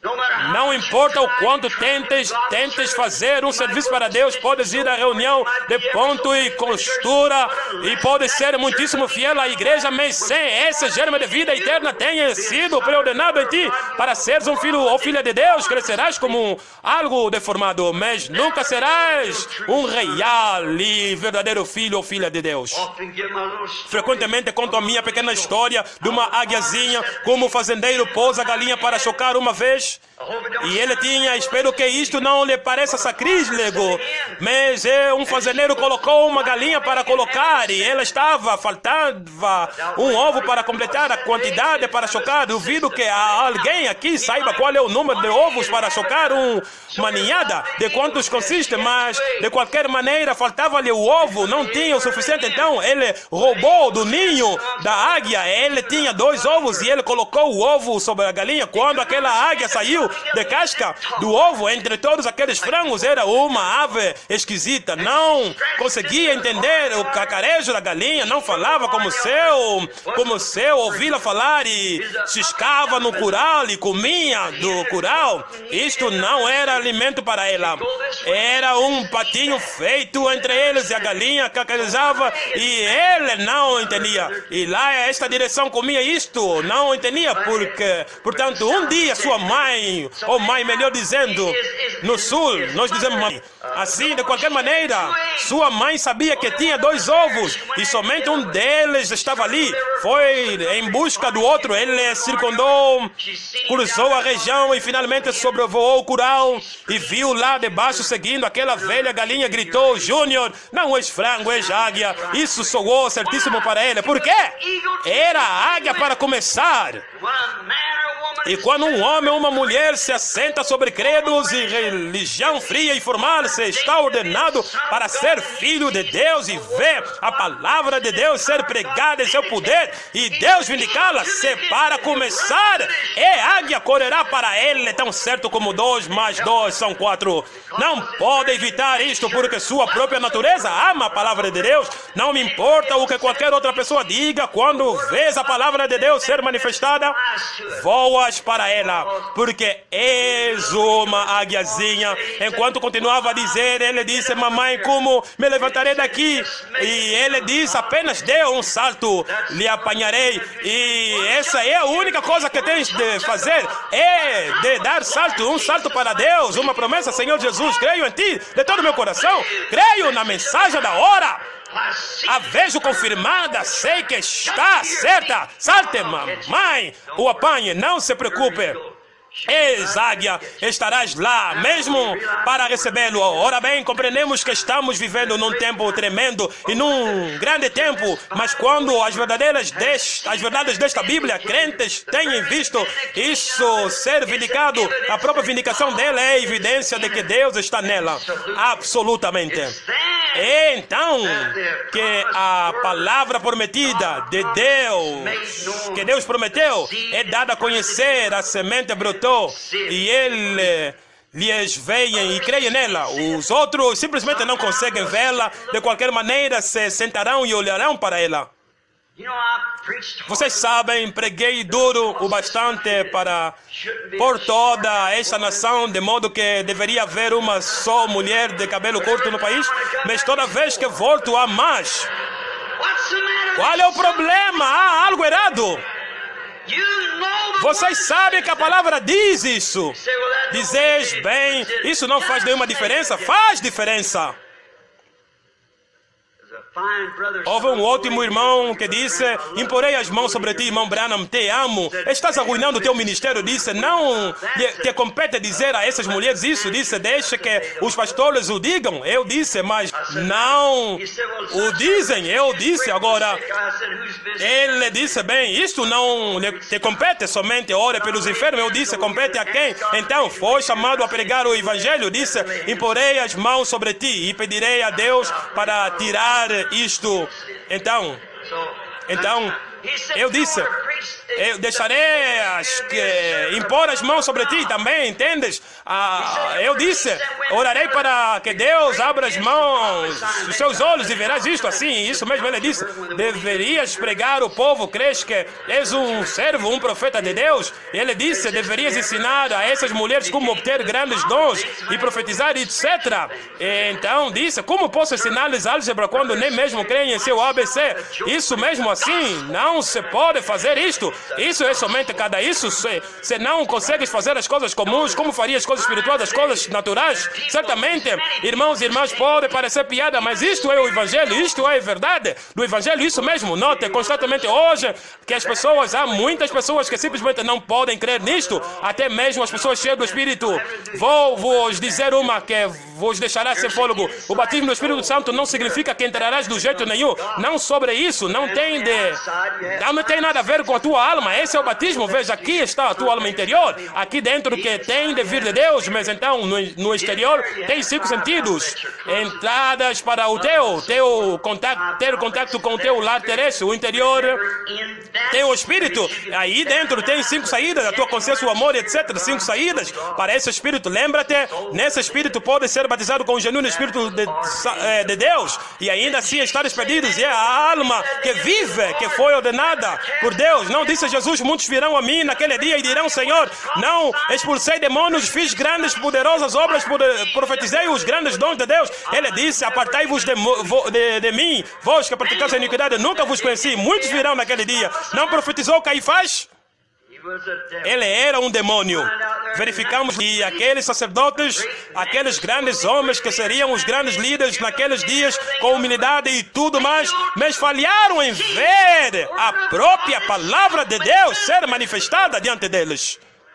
Não importa o quanto tentes fazer um serviço para Deus, podes ir à reunião de ponto e costura e podes ser muitíssimo fiel à igreja, mas sem esse germe de vida eterna tenha sido preordenado em ti para seres um filho ou filha de Deus, crescerás como algo deformado, mas nunca serás um real e verdadeiro filho ou filha de Deus. Frequentemente conto a minha pequena história de uma águiazinha, como o fazendeiro pôs a galinha para chocar uma vez. E ele tinha, espero que isto não lhe pareça sacrílego, mas um fazendeiro colocou uma galinha para colocar e ela faltava um ovo para completar a quantidade para chocar. Duvido que alguém aqui saiba qual é o número de ovos para chocar uma ninhada, de quantos consiste, mas de qualquer maneira faltava-lhe o ovo, não tinha o suficiente, então ele roubou do ninho da águia. Ele tinha 2 ovos e ele colocou o ovo sobre a galinha. Quando aquela águia saiu de casca do ovo, entre todos aqueles frangos, era uma ave esquisita. Não conseguia entender o cacarejo da galinha, não falava como o seu, ouvi-la falar e ciscava no curral e comia do curral. Isto não era alimento para ela. Era um patinho feito entre eles e a galinha cacarejava e ele não entendia. E lá esta direção comia isto, não entendia porque, portanto, um dia sua mãe, ou mãe melhor dizendo, no sul nós dizemos mãe, assim de qualquer maneira, sua mãe sabia que tinha 2 ovos e somente um deles estava ali. Foi em busca do outro, ele circundou, cruzou a região e finalmente sobrevoou o curral e viu lá debaixo seguindo aquela velha galinha, gritou: Júnior, não és frango, és águia. Isso soou certíssimo para ele. Por quê? Era a águia para começar. E quando um homem ou uma mulher se assenta sobre credos e religião fria e formal, se está ordenado para ser filho de Deus e ver a palavra de Deus ser pregada em seu poder e Deus vindicá-la, se para começar águia correrá para ele tão certo como 2 mais 2 são 4. Não pode evitar isto porque sua própria natureza ama a palavra de Deus. Não me importa o que qualquer outra pessoa diga, quando vês a palavra de Deus ser manifestada, voas para ela, porque és uma águiazinha. Enquanto continuava a dizer, ele disse: mamãe, como me levantarei daqui? E ele disse: apenas dê um salto, lhe apanharei. E essa é a única coisa que tens de fazer, é de dar salto, um salto para Deus, uma promessa. Senhor Jesus, creio em ti de todo o meu coração, creio na mensagem da hora. A vejo confirmada, sei que está certa. Salte, mamãe, o apanhe, não se preocupe. És águia, estarás lá mesmo para recebê-lo. Ora bem, compreendemos que estamos vivendo num tempo tremendo e num grande tempo, mas quando as verdades desta Bíblia, crentes têm visto isso ser vindicado, a própria vindicação dela é evidência de que Deus está nela, absolutamente. É então que a palavra prometida de Deus, que Deus prometeu, é dada a conhecer. A semente brotou e ele lhes veem e creem nela. Os outros simplesmente não conseguem vê-la. De qualquer maneira se sentarão e olharão para ela. Vocês sabem, preguei duro o bastante por toda esta nação, de modo que deveria haver uma só mulher de cabelo curto no país, mas toda vez que volto há mais. Qual é o problema? Há algo errado. Vocês sabem que a palavra diz isso. Dizes bem, isso não faz nenhuma diferença? Faz diferença. Houve um ótimo irmão que disse: imporei as mãos sobre ti, irmão Branham, te amo. Estás arruinando o teu ministério. Disse: não te compete dizer a essas mulheres isso. Disse: deixa que os pastores o digam. Eu disse: mas não o dizem. Eu disse: agora. Ele disse: bem, isto não te compete, somente ore pelos enfermos. Eu disse: compete a quem? Então foi chamado a pregar o evangelho. Disse: imporei as mãos sobre ti e pedirei a Deus para tirar isto. Então, eu disse: eu deixarei impor as mãos sobre ti também, entendes? Eu disse, orarei para que Deus abra as mãos, os seus olhos e verás isto assim. Isso mesmo ele disse. Deverias pregar o povo, crês que és um servo, um profeta de Deus? Ele disse, deverias ensinar a essas mulheres como obter grandes dons e profetizar, etc. Então disse, como posso ensinar-lhes álgebra quando nem mesmo creem em seu ABC? Isso mesmo assim, não se pode fazer isto. Isso é somente cada isso. Se não consegues fazer as coisas comuns, como faria as coisas espirituais, as coisas naturais? Certamente, irmãos e irmãs, pode parecer piada, mas isto é o Evangelho, isto é a verdade do Evangelho, isso mesmo. Note constantemente hoje que as pessoas, há muitas pessoas que simplesmente não podem crer nisto, até mesmo as pessoas cheias do Espírito. Vou vos dizer uma que vos deixará sem fôlego. O batismo do Espírito Santo não significa que entrarás do jeito nenhum. Não sobre isso, não tem nada a ver com a tua alma. Esse é o batismo. Veja, aqui está a tua alma interior, aqui dentro que tem de vir de Deus, mas então no exterior tem 5 sentidos. Entradas para o teu contato, ter contato com o teu lar terrestre. O interior tem o Espírito. Aí dentro tem 5 saídas, a tua consciência, o amor, etc. 5 saídas para esse Espírito. Lembra-te, nesse Espírito pode ser batizado com o genuíno Espírito de Deus e ainda assim estar despedidos. E é a alma que vive, que foi ordenada por Deus. Não disse Jesus, muitos virão a mim naquele dia e dirão, Senhor, não expulsei demônios, fiz grandes, poderosas obras, profetizei os grandes dons de Deus. Ele disse, apartai-vos de mim, vós que praticais a iniquidade, nunca vos conheci. Muitos virão naquele dia. Não profetizou Caifás? Ele era um demônio. Verificamos que aqueles sacerdotes, aqueles grandes homens que seriam os grandes líderes naqueles dias, com humildade e tudo mais, mas falharam em ver a própria palavra de Deus ser manifestada diante deles.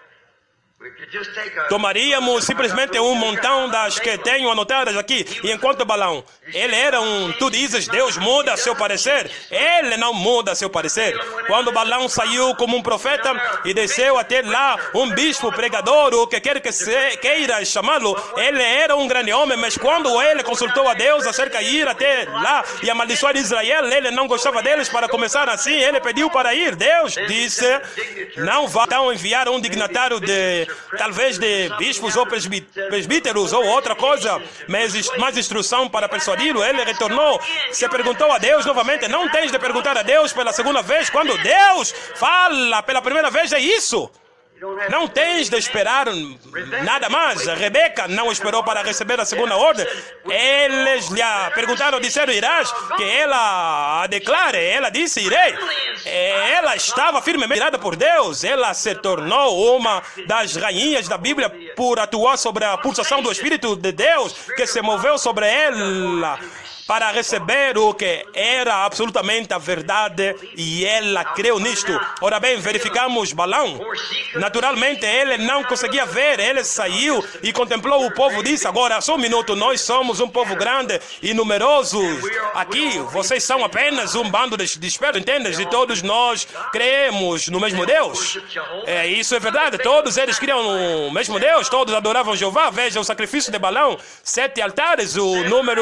Tomaríamos simplesmente um montão das que tenho anotadas aqui, e enquanto Balaão, ele era tu dizes, Deus muda seu parecer. Ele não muda seu parecer. Quando Balaão saiu como um profeta e desceu até lá um bispo, pregador, o que quer que queira chamá-lo, ele era um grande homem, mas quando ele consultou a Deus acerca de ir até lá e amaldiçoar Israel, ele não gostava deles. Para começar assim, ele pediu para ir. Deus disse, não vá então enviar um dignatário talvez de bispos ou presbíteros ou outra coisa, mas mais instrução para persuadi-lo. Ele retornou, se perguntou a Deus novamente. Não tens de perguntar a Deus pela segunda vez. Quando Deus fala pela primeira vez, é isso. Não tens de esperar nada mais. Rebeca não esperou para receber a segunda ordem. Eles lhe perguntaram, disseram, irás? Que ela a declare. Ela disse, irei. Ela estava firmemente irada por Deus. Ela se tornou uma das rainhas da Bíblia por atuar sobre a pulsação do Espírito de Deus que se moveu sobre ela para receber o que era absolutamente a verdade, e ela creu nisto. Ora bem, verificamos Balaão. Naturalmente, ele não conseguia ver. Ele saiu e contemplou o povo. Disse, agora, só um minuto, nós somos um povo grande e numeroso. Aqui, vocês são apenas um bando de dispersos, entendes? E todos nós cremos no mesmo Deus. Isso é verdade. Todos eles criam no mesmo Deus. Todos adoravam Jeová. Veja o sacrifício de Balaão. 7 altares, o número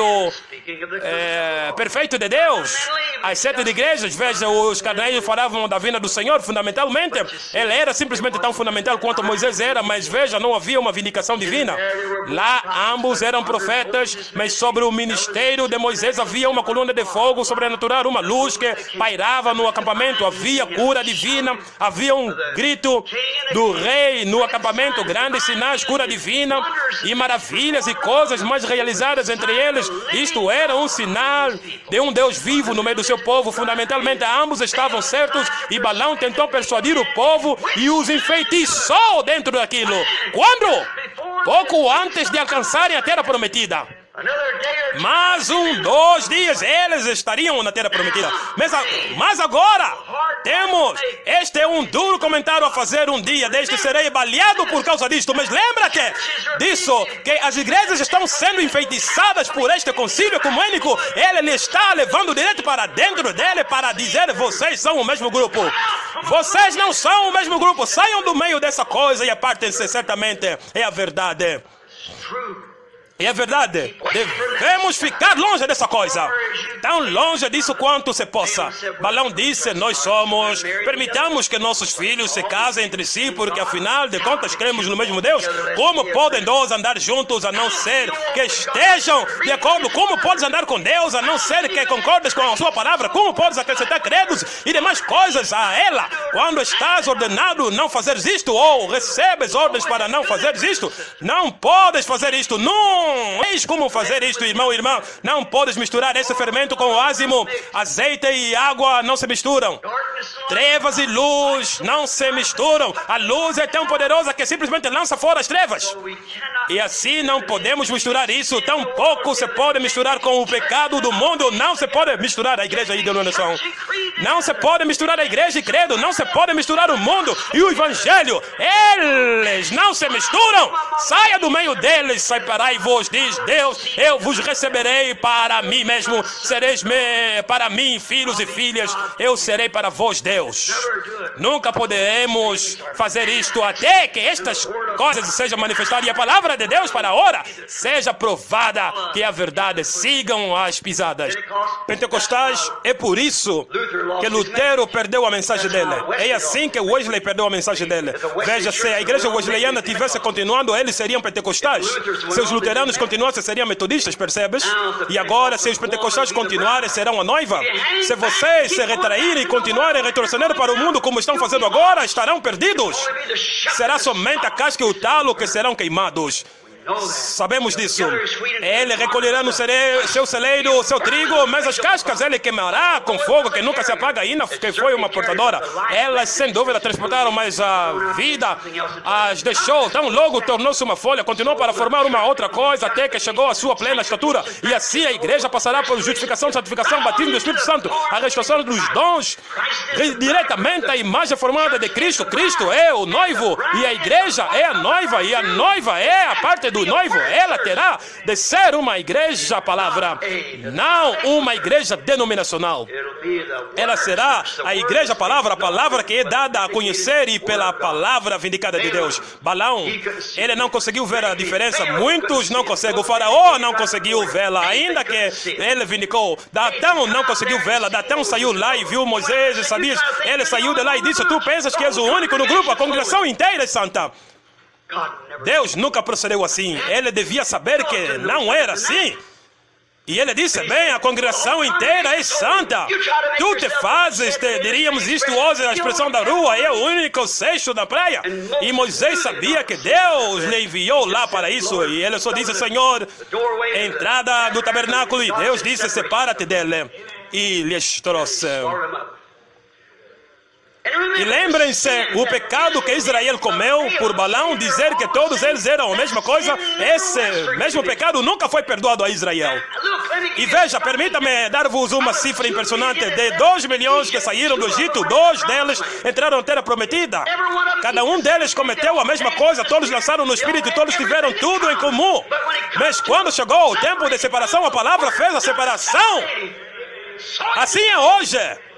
perfeito de Deus. As 7 igrejas, veja, os carneiros falavam da vinda do Senhor. Fundamentalmente, ele era simplesmente tão fundamental quanto Moisés era, mas veja, não havia uma vindicação divina. Lá, ambos eram profetas, mas sobre o ministério de Moisés havia uma coluna de fogo sobrenatural, uma luz que pairava no acampamento. Havia cura divina, havia um grito do rei no acampamento, grandes sinais, cura divina e maravilhas e coisas mais realizadas entre eles. Isto era um sinal de um Deus vivo no meio do seu povo. Fundamentalmente, ambos estavam certos, e Balaão tentou persuadir o povo e os enfeitiçou dentro daquilo. Quando? Pouco antes de alcançarem a terra prometida. Mais 2 dias eles estariam na terra prometida. Mas agora temos, este é um duro comentário a fazer um dia deste, serei baleado por causa disto. Mas lembra-te disso, que as igrejas estão sendo enfeitiçadas por este concílio ecumênico. Ele lhe está levando direto para dentro dele para dizer, vocês são o mesmo grupo. Vocês não são o mesmo grupo. Saiam do meio dessa coisa e apartem-se. Certamente é a verdade. E é verdade, devemos ficar longe dessa coisa, tão longe disso quanto se possa. Balaão disse, nós somos, permitamos que nossos filhos se casem entre si, porque afinal de contas cremos no mesmo Deus. Como podem dois andar juntos a não ser que estejam de acordo? Como podes andar com Deus a não ser que concordes com a sua palavra? Como podes acrescentar credos e demais coisas a ela quando estás ordenado não fazeres isto ou recebes ordens para não fazeres isto? Não podes fazer isto, não eis como fazer isto, irmão e irmã. Não podes misturar esse fermento com o ázimo. Azeite e água não se misturam. Trevas e luz não se misturam. A luz é tão poderosa que simplesmente lança fora as trevas. E assim não podemos misturar isso. Tampouco se pode misturar com o pecado do mundo. Não se pode misturar a igreja e a denominação. Não se pode misturar a igreja e credo. Não se pode misturar o mundo e o evangelho. Eles não se misturam. Saia do meio deles, separai-vos, diz Deus, eu vos receberei para mim mesmo, sereis para mim, filhos e filhas, eu serei para vós Deus. Nunca poderemos fazer isto até que estas coisas sejam manifestadas e a palavra de Deus para a hora seja provada, que a verdade sigam as pisadas. Pentecostais, é por isso que Lutero perdeu a mensagem dele. É assim que Wesley perdeu a mensagem dele. Veja, se a igreja wesleyana tivesse continuando, eles seriam pentecostais. Se os luteranos continuassem, seriam metodistas, percebes? E agora, se os pentecostais continuarem, serão a noiva. Se vocês se retraírem e continuarem retrocedendo para o mundo como estão fazendo agora, estarão perdidos. Será somente a casca e o talo que serão queimados. Sabemos disso. Ele recolherá no seu celeiro o seu trigo, mas as cascas ele queimará com fogo que nunca se apaga ainda, que foi uma portadora. Elas sem dúvida transportaram, mas a vida as deixou. Tão logo tornou-se uma folha, continuou para formar uma outra coisa até que chegou à sua plena estatura. E assim a igreja passará por justificação, santificação, batismo do Espírito Santo, a restauração dos dons, diretamente a imagem formada de Cristo. Cristo é o noivo e a igreja é a noiva e a noiva é a parte do noivo. Ela terá de ser uma igreja, a palavra, não uma igreja denominacional. Ela será a igreja, a palavra que é dada a conhecer e pela palavra vindicada de Deus. Balaão, ele não conseguiu ver a diferença. Muitos não conseguem. O faraó não conseguiu vê-la, ainda que ele vindicou. Datão não conseguiu vê-la. Datão saiu lá e viu Moisés, sabias? Ele saiu de lá e disse, tu pensas que és o único no grupo? A congregação inteira é santa. Deus nunca procedeu assim. Ele devia saber que não era assim. E ele disse, bem, a congregação inteira é santa. Tu te fazes, diríamos isto hoje, a expressão da rua, é o único seixo da praia. E Moisés sabia que Deus lhe enviou lá para isso. E ele só disse, Senhor, entrada do tabernáculo. E Deus disse, separa-te dele. E lhes trouxe. E lembrem-se, o pecado que Israel comeu por Balaão dizer que todos eles eram a mesma coisa, esse mesmo pecado nunca foi perdoado a Israel. E veja, permita-me dar-vos uma cifra impressionante. De 2 milhões que saíram do Egito, 2 deles entraram na terra prometida. Cada um deles cometeu a mesma coisa, todos lançaram no Espírito, todos tiveram tudo em comum. Mas quando chegou o tempo de separação, a palavra fez a separação. Assim é hoje.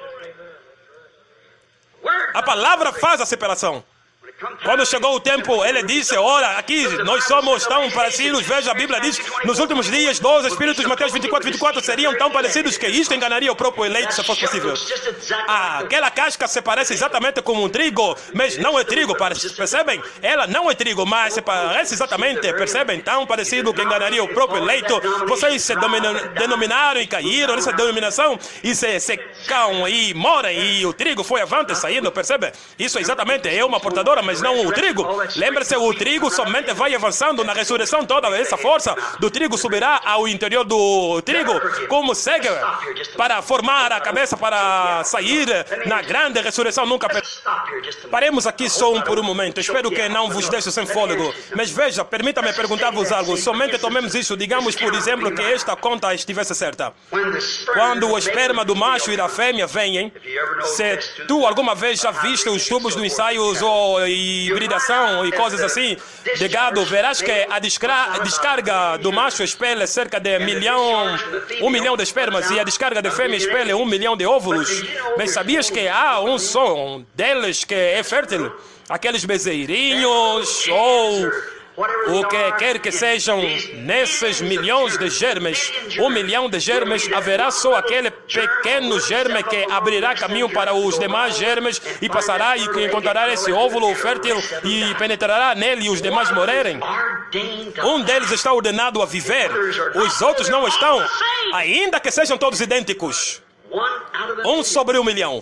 A palavra faz a separação. Quando chegou o tempo, ele disse, ora, aqui nós somos tão parecidos. Veja, a Bíblia diz, nos últimos dias, 12 espíritos, Mateus 24, seriam tão parecidos que isto enganaria o próprio eleito, se fosse possível. Aquela casca se parece exatamente com um trigo, mas não é trigo, percebem? Ela não é trigo, mas se parece exatamente, percebem? Tão parecido que enganaria o próprio eleito. Vocês se denominaram e caíram nessa denominação e se secam e morem, e o trigo foi avante saindo, percebe? Isso exatamente é uma portadora, mas não o trigo. Lembre-se, o trigo somente vai avançando na ressurreição. Toda essa força do trigo subirá ao interior do trigo, como segue, para formar a cabeça, para sair na grande ressurreição. Nunca. Paremos aqui só por um momento. Espero que não vos deixe sem fôlego. Mas veja, permita-me perguntar-vos algo. Somente tomemos isso. Digamos, por exemplo, que esta conta estivesse certa. Quando o esperma do macho e da fêmea vêm, se tu alguma vez já viste os tubos dos ensaios ou hibridação e coisas assim de gado, verás que a descarga do macho espelha cerca de 1 milhão de espermas e a descarga da fêmea espelha 1 milhão de óvulos. Mas sabias que há um só deles que é fértil? Aqueles bezerrinhos ou O que quer que sejam nesses milhões de germes, 1 milhão de germes, haverá só aquele pequeno germe que abrirá caminho para os demais germes e passará e encontrará esse óvulo fértil e penetrará nele e os demais morrerem. Um deles está ordenado a viver, os outros não estão, ainda que sejam todos idênticos. 1 sobre 1 milhão.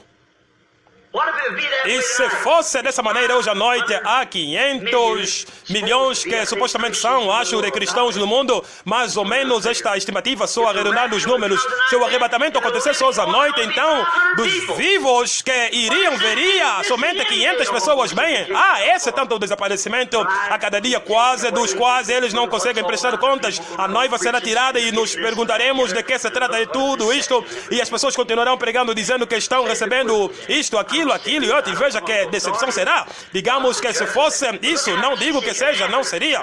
E se fosse dessa maneira hoje à noite, há 500 milhões que supostamente são, acho, de cristãos no mundo, mais ou menos esta estimativa, só arredondando os números. Se o arrebatamento acontecesse hoje à noite, então, dos vivos que iriam, veria somente 500 pessoas bem. Esse é tanto o desaparecimento a cada dia, quase, dos quais eles não conseguem prestar contas. A noiva será tirada e nos perguntaremos de que se trata de tudo isto, e as pessoas continuarão pregando, dizendo que estão recebendo isto, aquilo e outro, e veja que decepção será. Digamos que se fosse isso, não digo que seja, não seria.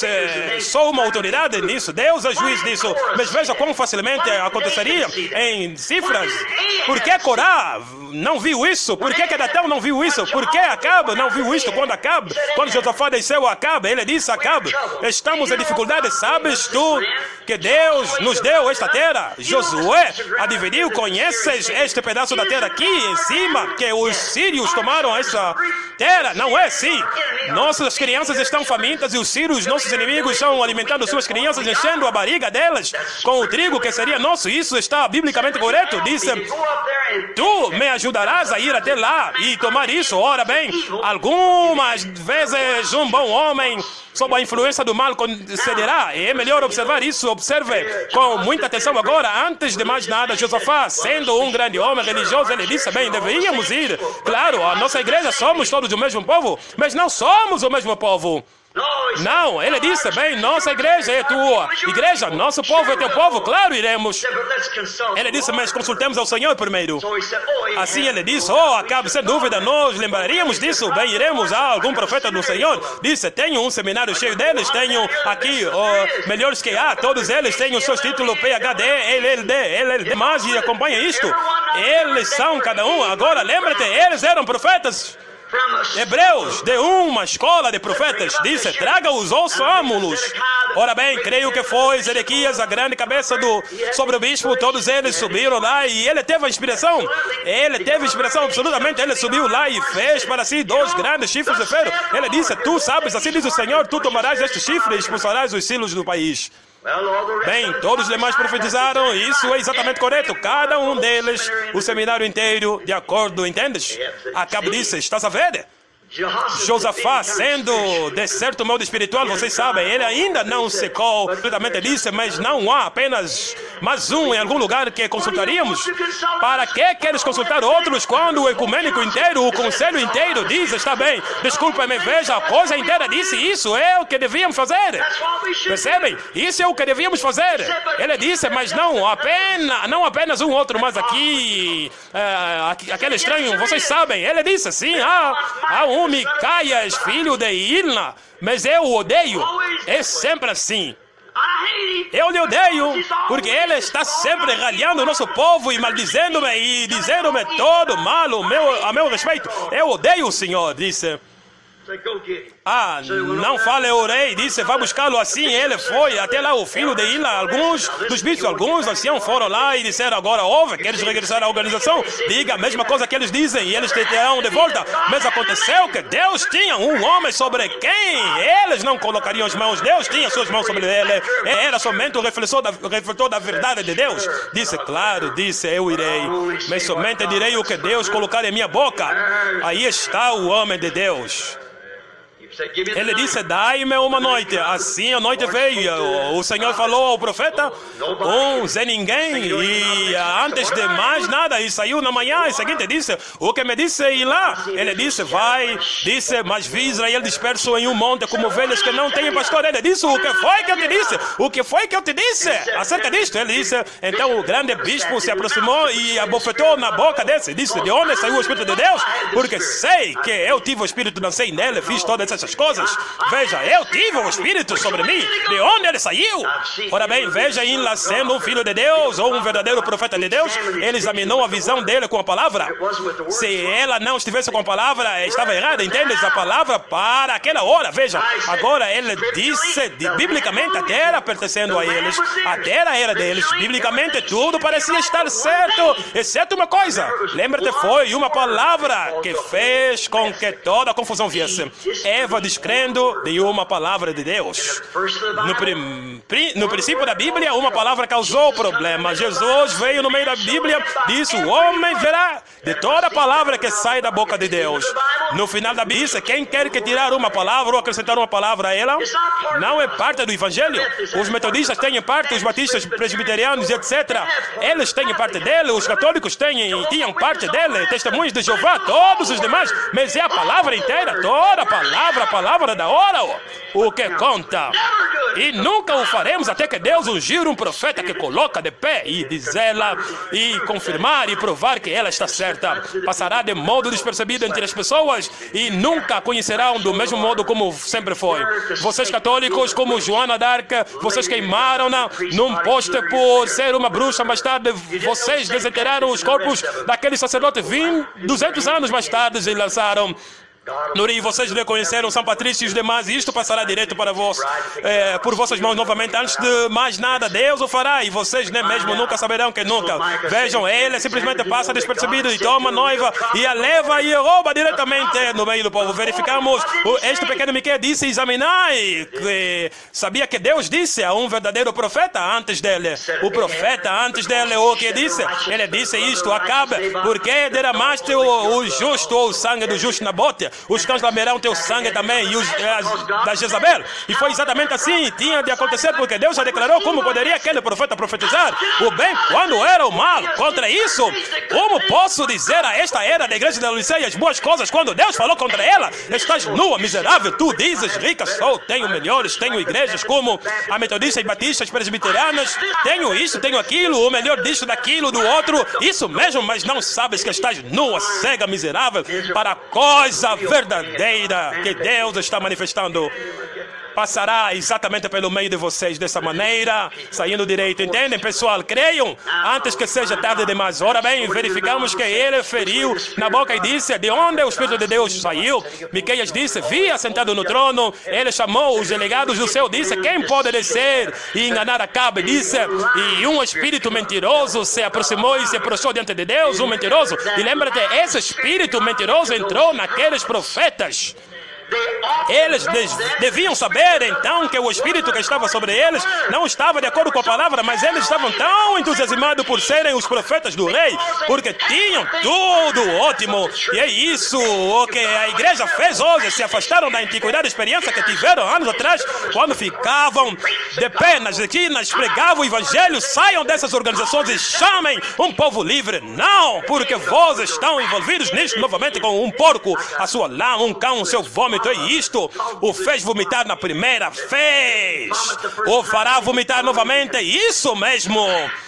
Sou uma autoridade nisso, Deus é juiz disso, mas veja como facilmente aconteceria em cifras. Por que Corá não viu isso? Por que Datão não viu isso? Por que Acabe não viu isto? Quando Josafá desceu a Acabe, ele disse a Acabe, estamos em dificuldade, sabes tu que Deus nos deu esta terra? Josué a dividiu, conheces este pedaço da terra aqui em cima, que os sírios tomaram essa terra? Não é assim. Nossas crianças estão famintas e os sírios, nossos inimigos, estão alimentando suas crianças, enchendo a barriga delas com o trigo que seria nosso. Isso está biblicamente correto. Disse, tu me ajudarás a ir até lá e tomar isso. Ora bem, algumas vezes um bom homem sob a influência do mal concederá. É melhor observar isso. Observe com muita atenção agora. Antes de mais nada, Josafá, sendo um grande homem religioso, ele disse, bem, deveríamos ir. Claro, a nossa igreja somos todos o mesmo povo, mas não somos o mesmo povo. Não, ele disse, bem, nossa igreja é tua igreja, nosso povo é teu povo, claro, iremos. Ele disse, mas consultemos ao Senhor primeiro. Assim ele disse, Acabe, sem dúvida, nós lembraríamos disso, bem, iremos a algum profeta do Senhor. Disse, tenho um seminário cheio deles, tenho aqui melhores que há, todos eles têm os seus títulos PhD, LLD, mas e acompanha isto. Eles são cada um, agora lembra-te, eles eram profetas. Hebreus, de uma escola de profetas, disse, traga-os, ouçamos-los. Ora bem, creio que foi Zedequias, a grande cabeça sobre o bispo, todos eles subiram lá e ele teve a inspiração. Ele teve inspiração, absolutamente, ele subiu lá e fez para si 2 grandes chifres de ferro. Ele disse, tu sabes, assim diz o Senhor, tu tomarás estes chifres e expulsarás os silos do país. Bem, todos os demais profetizaram, isso é exatamente correto. Cada um deles, o seminário inteiro, de acordo, entendes? Acabe disse, estás a ver? Josafá, sendo de certo modo espiritual, vocês sabem, ele ainda não secou completamente disse, mas não há apenas mais um em algum lugar que consultaríamos. Para que queres consultar outros quando o ecumênico inteiro, o conselho inteiro diz, está bem, desculpa-me, veja, a coisa inteira disse, isso é o que devíamos fazer. Percebem? Isso é o que devíamos fazer. Ele disse, mas não apenas um outro, mas aqui, aquele estranho, vocês sabem, ele disse, sim, há um Micaias, filho de Ilna, mas eu o odeio. É sempre assim. Eu lhe odeio, porque ele está sempre ralhando o nosso povo e maldizendo-me e dizendo-me todo mal a meu respeito. Eu odeio o Senhor, disse. Não fale o rei, disse, vai buscá-lo. Assim ele foi até lá, o filho de Ilá. Alguns dos bispos, alguns anciãos foram lá e disseram, agora ouve, queres regressar à organização? Diga a mesma coisa que eles dizem e eles te terão de volta. Mas aconteceu que Deus tinha um homem sobre quem eles não colocariam as mãos. Deus tinha suas mãos sobre ele. Era somente o refletor da verdade de Deus. Disse, claro, disse, eu irei, mas somente direi o que Deus colocar em minha boca. Aí está o homem de Deus. Ele disse, dai-me uma noite. Assim a noite veio. O Senhor falou ao profeta, Zé ninguém, e antes de mais nada, e saiu na manhã seguinte, disse, o que me disse ir lá? Ele disse, vai, disse, mas vi Israel disperso em um monte como ovelhas que não têm pastor. Ele disse, o que foi que eu te disse? O que foi que eu te disse acerca disto? Ele disse, então o grande bispo se aproximou e abofetou na boca desse. Disse, de onde saiu o Espírito de Deus? Porque sei que eu tive o Espírito, não sei nele, fiz todas essas essas coisas. Veja, eu tive o Espírito sobre mim. De onde ele saiu? Ora bem, veja, em lá sendo um filho de Deus ou um verdadeiro profeta de Deus, ele examinou a visão dele com a palavra. Se ela não estivesse com a palavra, estava errada, entendes? A palavra para aquela hora. Veja, agora ele disse, biblicamente, a terra pertencendo a eles. A terra era deles. Biblicamente, tudo parecia estar certo, exceto uma coisa. Lembra-te, foi uma palavra que fez com que toda a confusão viesse. Eva descrendo de uma palavra de Deus. No princípio da Bíblia, uma palavra causou problema. Jesus veio no meio da Bíblia, disse, o homem verá de toda a palavra que sai da boca de Deus. No final da Bíblia, quem quer que tirar uma palavra ou acrescentar uma palavra a ela, não é parte do Evangelho. Os metodistas têm parte, os batistas, presbiterianos, etc. Eles têm parte dele, os católicos tinham parte dele, testemunhos de Jeová, todos os demais. Mas é a palavra inteira, toda a palavra da hora, o que conta. E nunca o faremos até que Deus ungir um profeta que coloca de pé e diz ela, e confirmar e provar que ela está certa. Passará de modo despercebido entre as pessoas e nunca a conhecerão do mesmo modo como sempre foi. Vocês católicos, como Joana d'Arc, vocês queimaram-na num poste por ser uma bruxa. Mais tarde, vocês desenterraram os corpos daquele sacerdote 200 anos mais tarde e lançaram no rio. Vocês reconheceram São Patrício e os demais, e isto passará direito para vós, por vossas mãos novamente. Antes de mais nada, Deus o fará, e vocês nem mesmo nunca saberão que nunca. Vejam, ele simplesmente passa despercebido e toma a noiva e a leva e rouba diretamente no meio do povo. Verificamos, este pequeno Miqueias disse, examinai, que sabia que Deus disse a um verdadeiro profeta antes dele. O profeta antes dele, o que disse? Ele disse isto, Acabe, porque derramaste o justo ou o sangue do justo Nabote? Os cães lamberão teu sangue também, e os da Jezabel. E foi exatamente assim, tinha de acontecer, porque Deus já declarou como poderia aquele profeta profetizar o bem quando era o mal. Contra isso, como posso dizer a esta era da igreja da Laodiceia as boas coisas quando Deus falou contra ela? Estás nua, miserável, tu dizes, rica sou, tenho melhores, tenho igrejas como a metodista e batistas presbiterianas, tenho isso, tenho aquilo, o melhor disto, daquilo, do outro, isso mesmo, mas não sabes que estás nua, cega, miserável, para a coisa verdadeira que Deus está manifestando. Passará exatamente pelo meio de vocês dessa maneira, saindo direito. Entendem, pessoal? Creiam antes que seja tarde demais. Ora bem, verificamos que ele feriu na boca e disse, de onde o Espírito de Deus saiu? Miqueias disse, via sentado no trono. Ele chamou os delegados do céu, disse, quem pode descer e enganar Acabe? Disse, e um espírito mentiroso se aproximou e se aproximou diante de Deus, um mentiroso. E lembra-te, esse espírito mentiroso entrou naqueles profetas. Eles deviam saber então que o Espírito que estava sobre eles não estava de acordo com a palavra, mas eles estavam tão entusiasmados por serem os profetas do rei, porque tinham tudo ótimo. E é isso o que a igreja fez hoje. Se afastaram da antiguidade, experiência que tiveram anos atrás, quando ficavam de pé nas esquinas, pregavam o evangelho. Saiam dessas organizações e chamem um povo livre. Não, porque vós estão envolvidos nisto novamente com um porco, a sua lã, um cão, o seu vômito. E isto o fez vomitar na primeira vez, o fará vomitar novamente. Isso mesmo,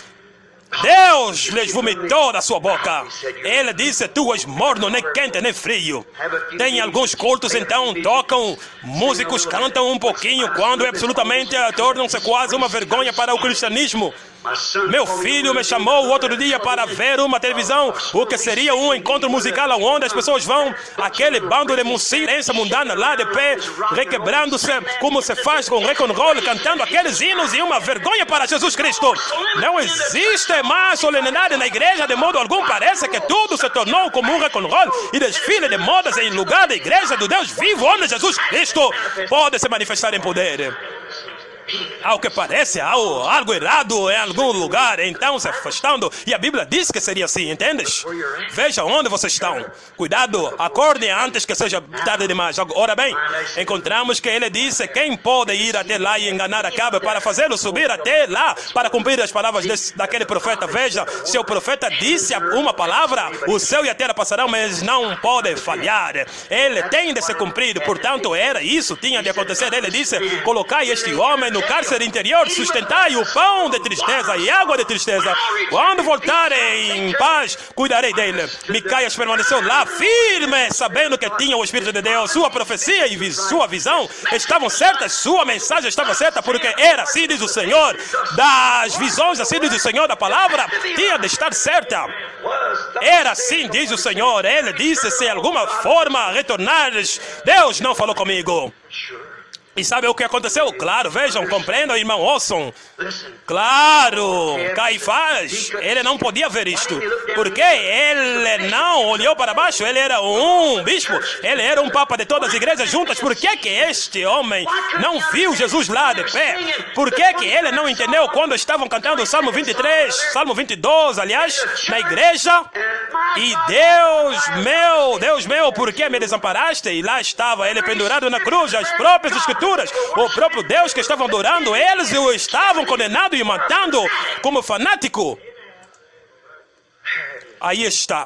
Deus lhes vomitou da sua boca. Ele disse, tu és morno, nem quente, nem frio. Tem alguns cultos, então, tocam, músicos cantam um pouquinho, quando absolutamente tornam-se quase uma vergonha para o cristianismo. Meu filho me chamou outro dia para ver uma televisão, o que seria um encontro musical onde as pessoas vão, aquele bando de mucilência mundana lá de pé, requebrando-se como se faz com rock and roll, cantando aqueles hinos, e uma vergonha para Jesus Cristo. Não existe mais solenidade na igreja, de modo algum. Parece que tudo se tornou como um rock and roll e desfile de modas em lugar da igreja do Deus vivo, onde Jesus Cristo pode se manifestar em poder. Ao que parece, há algo errado em algum lugar, então se afastando. E a Bíblia diz que seria assim, entendes? Veja onde vocês estão. Cuidado, acordem antes que seja tarde demais. Ora bem, encontramos que ele disse, quem pode ir até lá e enganar Acabe para fazê-lo subir até lá, para cumprir as palavras daquele profeta? Veja, se o profeta disse uma palavra, o céu e a terra passarão, mas não pode falhar. Ele tem de ser cumprido, portanto era isso, tinha de acontecer. Ele disse, colocai este homem no do cárcere interior, sustentai o pão de tristeza e água de tristeza. Quando voltarem em paz, cuidarei dele. Micaias permaneceu lá firme, sabendo que tinha o Espírito de Deus. Sua profecia e sua visão estavam certas, sua mensagem estava certa, porque era assim diz o Senhor. Das visões, assim diz o Senhor, da palavra tinha de estar certa. Era assim diz o Senhor. Ele disse: se de alguma forma retornares, Deus não falou comigo. E sabe o que aconteceu? Claro, vejam, compreendam, irmão, ouçam. Claro, Caifás, ele não podia ver isto. Porque ele não olhou para baixo, ele era um bispo, ele era um papa de todas as igrejas juntas. Por que que este homem não viu Jesus lá de pé? Por que que ele não entendeu quando estavam cantando o Salmo 23, Salmo 22, aliás, na igreja? E Deus meu, por que me desamparaste? E lá estava ele pendurado na cruz, as próprias escrituras. O próprio Deus que estavam adorando, eles o estavam condenando e matando como fanático. Aí está.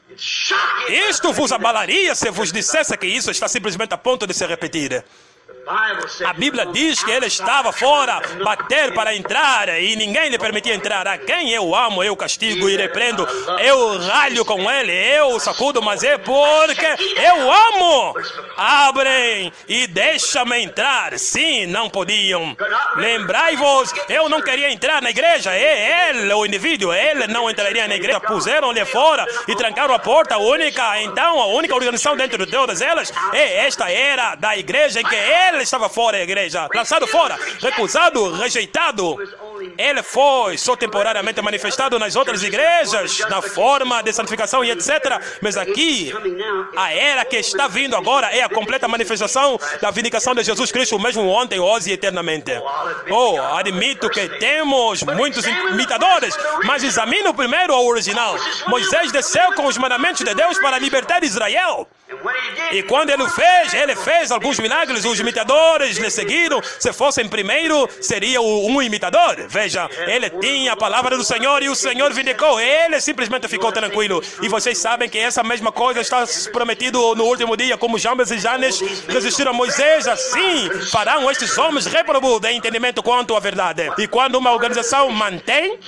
Isto vos abalaria se vos dissesse que isso está simplesmente a ponto de se repetir. A Bíblia diz que ele estava fora, bater para entrar, e ninguém lhe permitia entrar. A quem eu amo, eu castigo e repreendo. Eu ralho com ele, eu sacudo, mas é porque eu amo. Abrem e deixa-me entrar. Sim, não podiam. Lembrai-vos, eu não queria entrar na igreja. É ele, o indivíduo, ele não entraria na igreja. Puseram-lhe fora e trancaram a porta única. Então, a única organização dentro de todas elas, esta era da igreja em que ele estava fora da igreja, lançado fora, recusado, rejeitado. Ele foi só temporariamente manifestado nas outras igrejas, na forma de santificação e etc. Mas aqui, a era que está vindo agora é a completa manifestação da vindicação de Jesus Cristo, o mesmo ontem, hoje e eternamente. Oh, admito que temos muitos imitadores, mas examine primeiro o original. Moisés desceu com os mandamentos de Deus para libertar Israel. E quando ele fez alguns milagres, os imitadores lhe seguiram. Se fossem primeiro, seria um imitador. Veja, ele tinha a palavra do Senhor e o Senhor vindicou. Ele simplesmente ficou tranquilo. E vocês sabem que essa mesma coisa está prometido no último dia, como Jambres e Janes resistiram a Moisés. Assim farão estes homens réprobos de entendimento quanto à verdade. E quando uma organização mantém,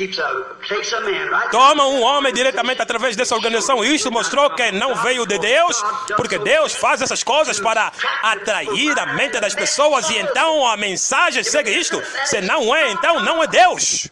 toma um homem diretamente através dessa organização. E isto mostrou que não veio de Deus, porque Deus faz essas coisas para atrair a mente das pessoas e então a mensagem segue isto. Se não é, então não é Deus.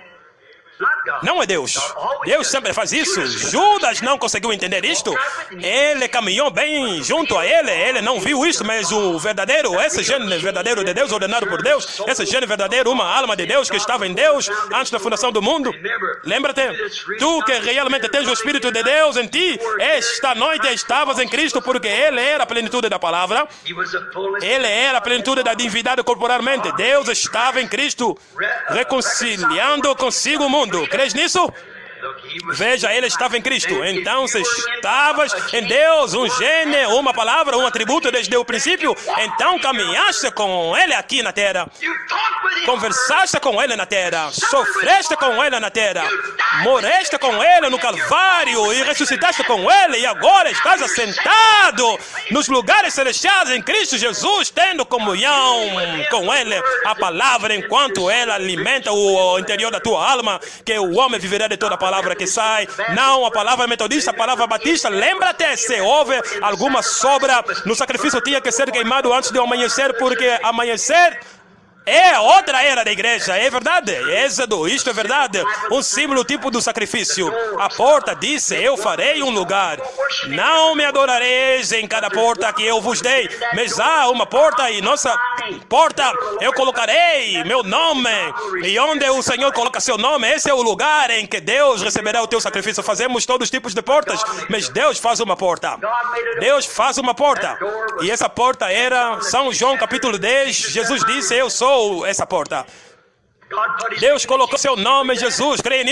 Não é Deus. Deus sempre faz isso. Judas não conseguiu entender isto. Ele caminhou bem junto a ele. Ele não viu isto, mas o verdadeiro, esse gene verdadeiro de Deus, ordenado por Deus, esse gene verdadeiro, uma alma de Deus que estava em Deus antes da fundação do mundo. Lembra-te, tu que realmente tens o Espírito de Deus em ti, esta noite estavas em Cristo, porque Ele era a plenitude da palavra. Ele era a plenitude da divindade corporalmente. Deus estava em Cristo, reconciliando consigo o mundo. Crês nisso? Veja, ele estava em Cristo. Então, se estavas em Deus, um gene, uma palavra, um atributo desde o princípio, então caminhaste com Ele aqui na terra. Conversaste com Ele na terra. Sofreste com Ele na terra. Moreste com Ele no Calvário e ressuscitaste com Ele. E agora estás assentado nos lugares celestiais em Cristo Jesus, tendo comunhão com Ele. A palavra, enquanto ela alimenta o interior da tua alma, que o homem viverá de toda a palavra que sai. Não a palavra metodista, a palavra batista. Lembra-te, se houve alguma sobra no sacrifício, tinha que ser queimado antes de amanhecer, porque amanhecer é outra era da igreja, é verdade. Êxodo, isto é verdade. Um símbolo tipo do sacrifício. A porta disse: eu farei um lugar. Não me adorareis em cada porta que eu vos dei, mas há uma porta, e nossa porta eu colocarei meu nome. E onde o Senhor coloca seu nome, esse é o lugar em que Deus receberá o teu sacrifício. Fazemos todos os tipos de portas, mas Deus faz uma porta. Deus faz uma porta. E essa porta era São João capítulo 10. Jesus disse: eu sou essa porta. Deus colocou seu nome em Jesus. Creia nisso?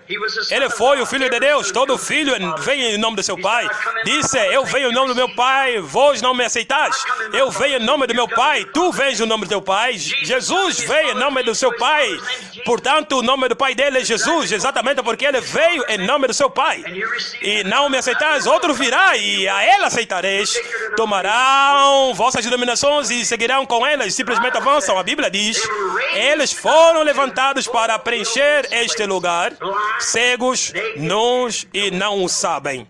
Ele foi o Filho de Deus. Todo filho vem em nome do seu Pai. Disse, eu venho em nome do meu Pai, vós não me aceitais. Eu venho em nome do meu Pai, tu vens em nome do teu Pai. Jesus veio em nome do seu Pai. Portanto, o nome do Pai dele é Jesus, exatamente porque ele veio em nome do seu Pai. E não me aceitais, outro virá e a ele aceitareis. Tomarão vossas denominações e seguirão com elas. Simplesmente avançam. A Bíblia diz, eles foram levantados para preencher este lugar, cegos, nus e não o sabem.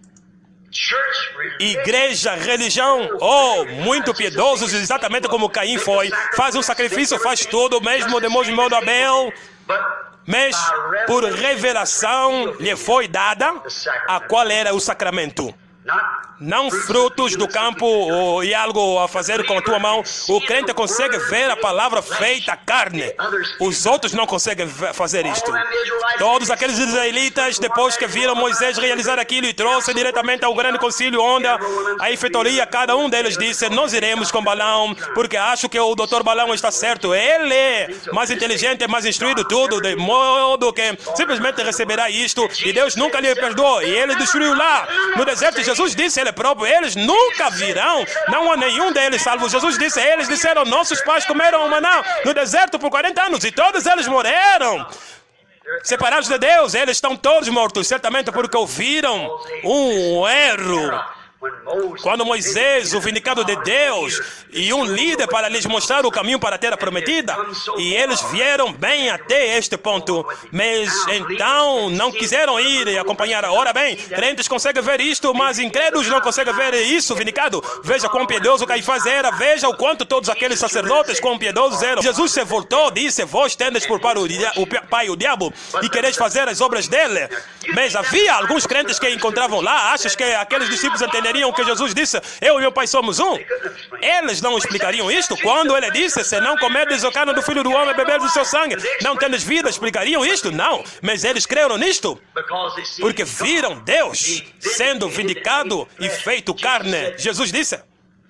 Igreja, religião, muito piedosos, exatamente como Caim foi. Faz um sacrifício, faz tudo, mesmo de modo Abel. Mas por revelação lhe foi dada a qual era o sacramento. Não frutos do campo e algo a fazer com a tua mão. O crente consegue ver a palavra feita carne. Os outros não conseguem fazer isto. Todos aqueles israelitas, depois que viram Moisés realizar aquilo e trouxe diretamente ao grande concílio, onde a efetoria, cada um deles disse, nós iremos com Balaão, porque acho que o doutor Balaão está certo. Ele é mais inteligente, mais instruído, tudo, de modo que simplesmente receberá isto. E Deus nunca lhe perdoou. E ele destruiu lá, no deserto. Jesus disse, ele próprio, eles nunca virão, não há nenhum deles salvo. Jesus disse, eles disseram, nossos pais comeram o maná no deserto por 40 anos e todos eles morreram. Separados de Deus, eles estão todos mortos, certamente porque ouviram um erro. Quando Moisés, o vindicado de Deus, e um líder para lhes mostrar o caminho para a terra prometida, e eles vieram bem até este ponto, mas então não quiseram ir e acompanhar. Ora bem, crentes conseguem ver isto, mas incrédulos não conseguem ver isso, vindicado. Veja quão piedoso Caifás era, veja o quanto todos aqueles sacerdotes quão piedosos eram. Jesus se voltou, disse, vós tendes por pai o diabo e quereis fazer as obras dele. Mas havia alguns crentes que encontravam lá. Achas que aqueles discípulos entenderiam que Jesus disse, eu e meu Pai somos um? Eles não explicariam isto. Quando ele disse, se não comerdes o carne do Filho do Homem e beberdes do seu sangue, não tendes vida, explicariam isto? Não. Mas eles creram nisto porque viram Deus sendo vindicado e feito carne. Jesus disse,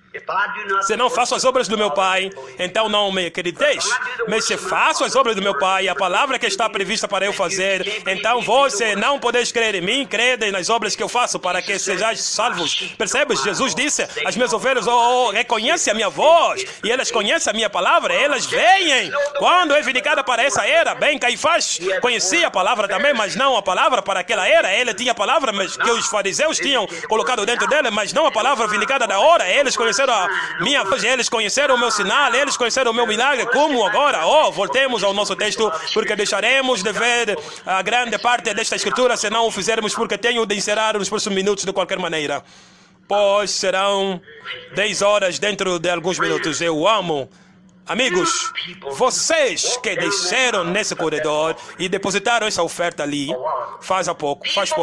se não faço as obras do meu Pai, então não me acrediteis. Mas se faço as obras do meu Pai, a palavra que está prevista para eu fazer, então você não podeis crer em mim, crede nas obras que eu faço para que sejais salvos. Percebes? Jesus disse, as minhas ovelhas reconhecem a minha voz e elas conhecem a minha palavra, elas veem. Quando é vindicada para essa era, bem, Caifás conhecia a palavra também, mas não a palavra para aquela era. Ele tinha a palavra mas que os fariseus tinham colocado dentro dele, mas não a palavra vindicada da hora. Eles conheceram a minha voz, eles conheceram o meu sinal, eles conheceram o meu milagre. Como agora? Voltemos ao nosso texto, porque deixaremos de ver a grande parte desta escritura se não o fizermos, porque tenho de encerrar nos próximos minutos de qualquer maneira. Pois serão 10 horas dentro de alguns minutos. Eu amo. Amigos, vocês que desceram nesse corredor e depositaram essa oferta ali, faz pouco,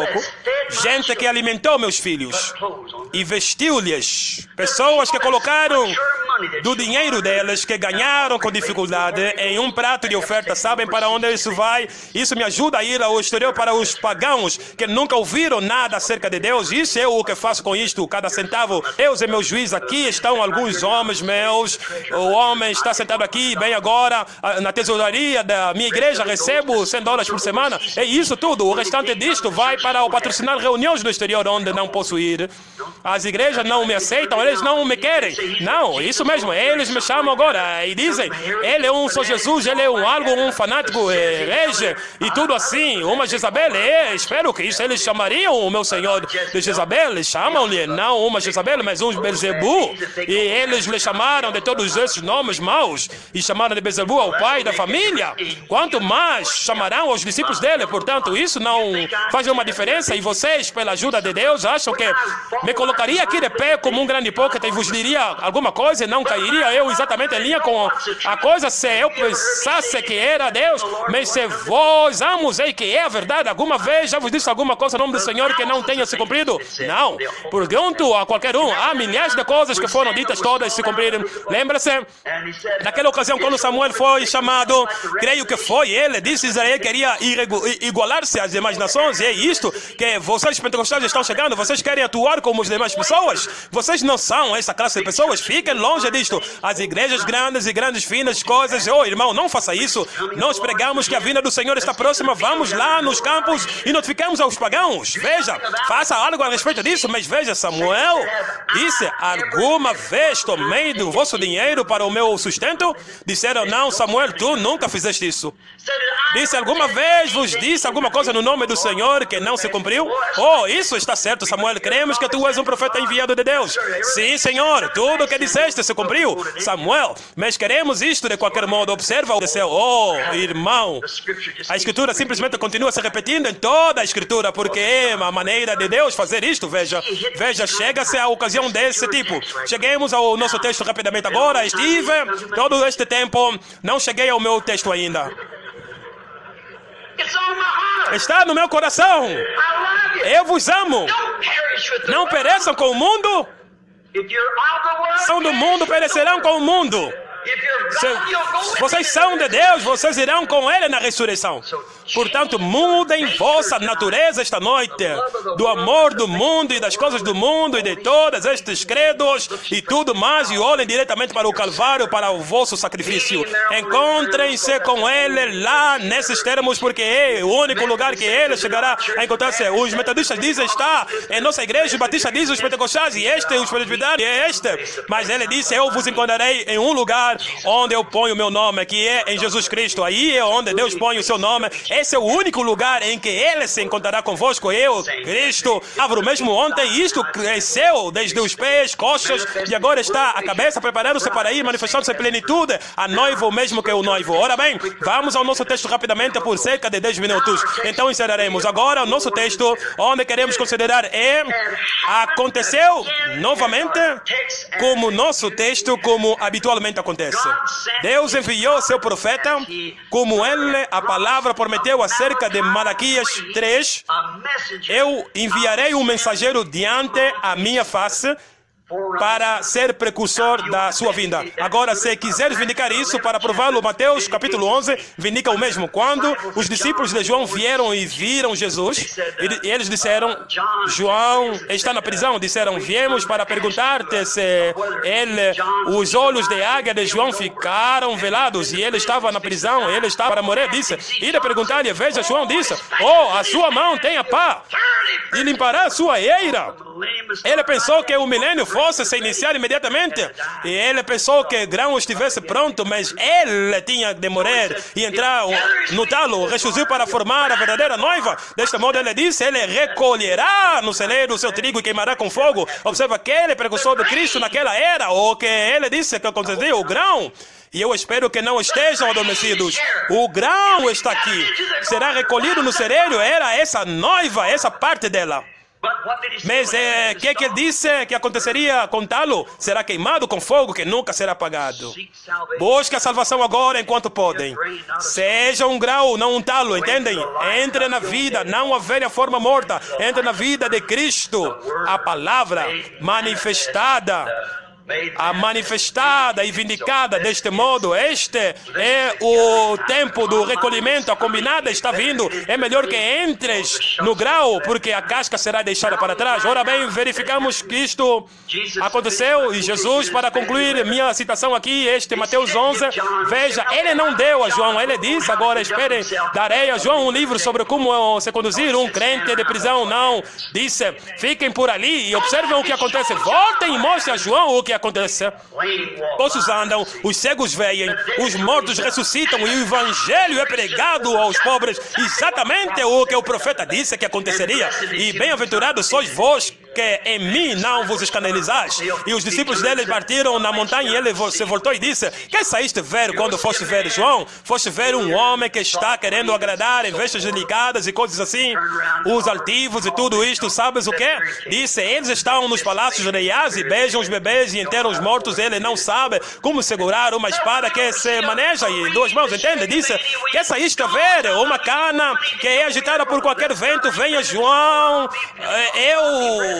gente que alimentou meus filhos e vestiu-lhes, pessoas que colocaram do dinheiro delas, que ganharam com dificuldade, em um prato de oferta, sabem para onde isso vai? Isso me ajuda a ir ao exterior para os pagãos que nunca ouviram nada acerca de Deus. Isso é o que faço com isto, cada centavo. Deus é meu juiz. Aqui estão alguns homens meus. O homem está sentado aqui, bem agora, na tesouraria da minha igreja, recebo $100 por semana. É isso tudo. O restante disto vai para o patrocinar reuniões no exterior onde não posso ir. As igrejas não me aceitam, eles não me querem. Não, isso mesmo, eles me chamam agora e dizem, ele é um só Jesus, ele é um fanático herege e tudo assim. Uma Jezabel, espero que isso eles chamariam o meu Senhor de Jezabel. Chamam-lhe não uma Jezabel, mas um Beelzebu. E eles lhe chamaram de todos esses nomes maus e chamaram de Beelzebu ao pai da família. Quanto mais chamarão os discípulos dele. Portanto, isso não faz nenhuma diferença. E vocês, pela ajuda de Deus, acham que me colocaria aqui de pé como um grande hipócrita e vos diria alguma coisa e não cairia eu exatamente em linha com a coisa se eu pensasse que era Deus? Mas se vós amos e que é a verdade, alguma vez já vos disse alguma coisa em nome do Senhor que não tenha se cumprido? Não. Pergunto a qualquer um. Há milhares de coisas que foram ditas, todas se cumpriram. Lembra-se daquela ocasião quando Samuel foi chamado? Creio que foi ele. Disse Israel que queria igualar-se às demais nações. E é isto que vocês pentecostais estão chegando. Vocês querem atuar como as demais pessoas. Vocês não são essa classe de pessoas. Fiquem longe veja disto. As igrejas grandes e grandes finas coisas. Oh, irmão, não faça isso. Nós pregamos que a vinda do Senhor está próxima. Vamos lá nos campos e notificamos aos pagãos. Veja, faça algo a respeito disso. Mas veja, Samuel disse: alguma vez tomei do vosso dinheiro para o meu sustento? Disseram: não, Samuel, tu nunca fizeste isso. Disse: alguma vez vos disse alguma coisa no nome do Senhor que não se cumpriu? Oh, isso está certo, Samuel. Cremos que tu és um profeta enviado de Deus. Sim, Senhor, tudo o que disseste se cumpriu, Samuel. Mas queremos isto de qualquer modo. Observa o céu. Oh, irmão, a Escritura simplesmente continua se repetindo em toda a Escritura, porque é a maneira de Deus fazer isto. Veja, chega-se a ocasião desse tipo. Cheguemos ao nosso texto rapidamente agora. Estive todo este tempo, não cheguei ao meu texto ainda. Está no meu coração. Eu vos amo. Não pereçam com o mundo. São do mundo, perecerão com o mundo. Se vocês são de Deus, vocês irão com Ele na ressurreição. Portanto, mudem vossa natureza esta noite, do amor do mundo e das coisas do mundo e de todos estes credos e tudo mais, e olhem diretamente para o Calvário, para o vosso sacrifício. Encontrem-se com Ele lá nesses termos, porque é o único lugar que Ele chegará a encontrar-se. Os metodistas dizem: está em nossa igreja. Os batistas dizem: os pentecostais, e os presbiterianos, é este. Mas Ele disse: eu vos encontrarei em um lugar onde eu ponho o meu nome, que é em Jesus Cristo. Aí é onde Deus põe o seu nome. Esse é o único lugar em que Ele se encontrará convosco. Eu, Cristo, abro mesmo ontem, isto cresceu desde os pés, coxas, e agora está a cabeça preparando-se para ir, manifestando-se em plenitude, a noiva o mesmo que o noivo. Ora bem, vamos ao nosso texto rapidamente por cerca de 10 minutos. Então encerraremos. Agora o nosso texto, onde queremos considerar é: aconteceu novamente como nosso texto, como habitualmente acontece. Deus enviou seu profeta, como ele, a palavra prometeu acerca de Malaquias 3, eu enviarei um mensageiro diante a minha face para ser precursor da sua vinda. Agora, se quiseres vindicar isso para prová-lo, Mateus capítulo 11 vindica o mesmo. Quando os discípulos de João vieram e viram Jesus, e eles disseram: João está na prisão. Disseram: viemos para perguntar-te se os olhos de águia de João ficaram velados e ele estava na prisão, ele estava para morrer. Disse: ide perguntar-lhe. Veja, João disse: oh, a sua mão tem a pá e limpará a sua eira. Ele pensou que o milênio fosse se iniciar imediatamente, e ele pensou que o grão estivesse pronto, mas ele tinha de morrer e entrar no talo, ressurgiu para formar a verdadeira noiva. Deste modo ele disse: ele recolherá no celeiro o seu trigo e queimará com fogo. Observa, aquele precursor de Cristo naquela era, o que ele disse que aconteceria, o grão. E eu espero que não estejam adormecidos. O grão está aqui, será recolhido no celeiro. Era essa noiva, essa parte dela. Mas o que ele disse que aconteceria com talo? Será queimado com fogo que nunca será apagado. Busque a salvação agora enquanto podem. Seja um grau, não um talo, entendem? Entre na vida, não a velha forma morta. Entre na vida de Cristo, a palavra manifestada. A manifestada e vindicada deste modo. Este é o tempo do recolhimento. A combinada está vindo. É melhor que entres no grau, porque a casca será deixada para trás. Ora bem, verificamos que isto aconteceu. E Jesus, para concluir minha citação aqui, Mateus 11, veja, ele não deu a João, ele disse: agora esperem, darei a João um livro sobre como se conduzir um crente de prisão. Não, disse: fiquem por ali e observem o que acontece. Voltem e mostrem a João o que acontece. Coxos andam, os cegos veem, os mortos ressuscitam e o evangelho é pregado aos pobres. Exatamente o que o profeta disse que aconteceria. E bem-aventurados sois vós que em mim não vos escandalizais. E os discípulos dele partiram na montanha e ele se voltou e disse: que saíste ver quando foste ver João? Foste ver um homem que está querendo agradar em vestes delicadas e coisas assim, os altivos e tudo isto. Sabes o que? Disse: eles estão nos palácios reais e beijam os bebês e enterram os mortos. Ele não sabe como segurar uma espada que se maneja em duas mãos, entende? Disse: que saíste a ver uma cana que é agitada por qualquer vento. Venha João, eu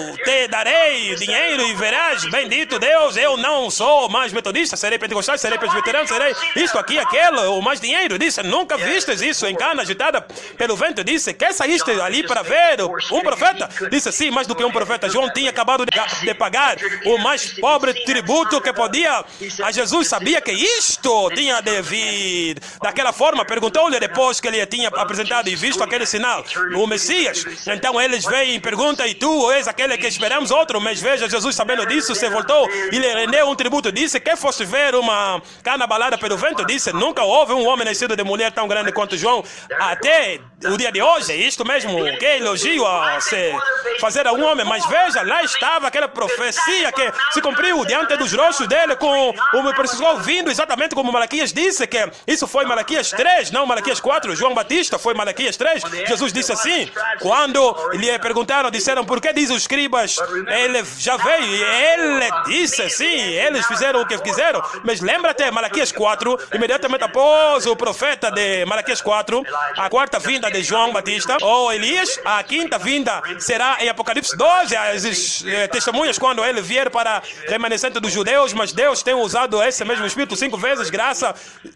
te darei dinheiro e verás, bendito Deus, eu não sou mais metodista, serei pentecostal, serei presbiteriano, serei isto, aqui, aquilo, ou mais dinheiro. Disse, nunca vistes isso em cana agitada pelo vento? Disse, quer saíste ali para ver um profeta? Disse, sim, mais do que um profeta. João tinha acabado de pagar o mais pobre tributo que podia a Jesus. Sabia que isto tinha de vir daquela forma. Perguntou-lhe depois que ele tinha apresentado e visto aquele sinal, o Messias. Então eles vêm e perguntam, e tu és aquele que esperamos outro? Mas veja, Jesus, sabendo disso, se voltou e lhe rendeu um tributo. Disse, quer foste ver uma cana abalada pelo vento? Disse, nunca houve um homem nascido de mulher tão grande quanto João até o dia de hoje. Isto mesmo, que elogio a se fazer a um homem. Mas veja, lá estava aquela profecia que se cumpriu diante dos rostos dele, com o pessoal vindo exatamente como Malaquias disse, que isso foi Malaquias 3, não Malaquias 4. João Batista foi Malaquias 3. Jesus disse assim, quando lhe perguntaram, disseram, por que diz os escribas, ele já veio? E ele disse, sim, eles fizeram o que quiseram. Mas lembra-te, Malaquias 4, imediatamente após o profeta de Malaquias 4, a quarta vinda de João Batista, ou Elias, a quinta vinda será em Apocalipse 12, as testemunhas quando ele vier para remanescente dos judeus, mas Deus tem usado esse mesmo Espírito 5 vezes, graça,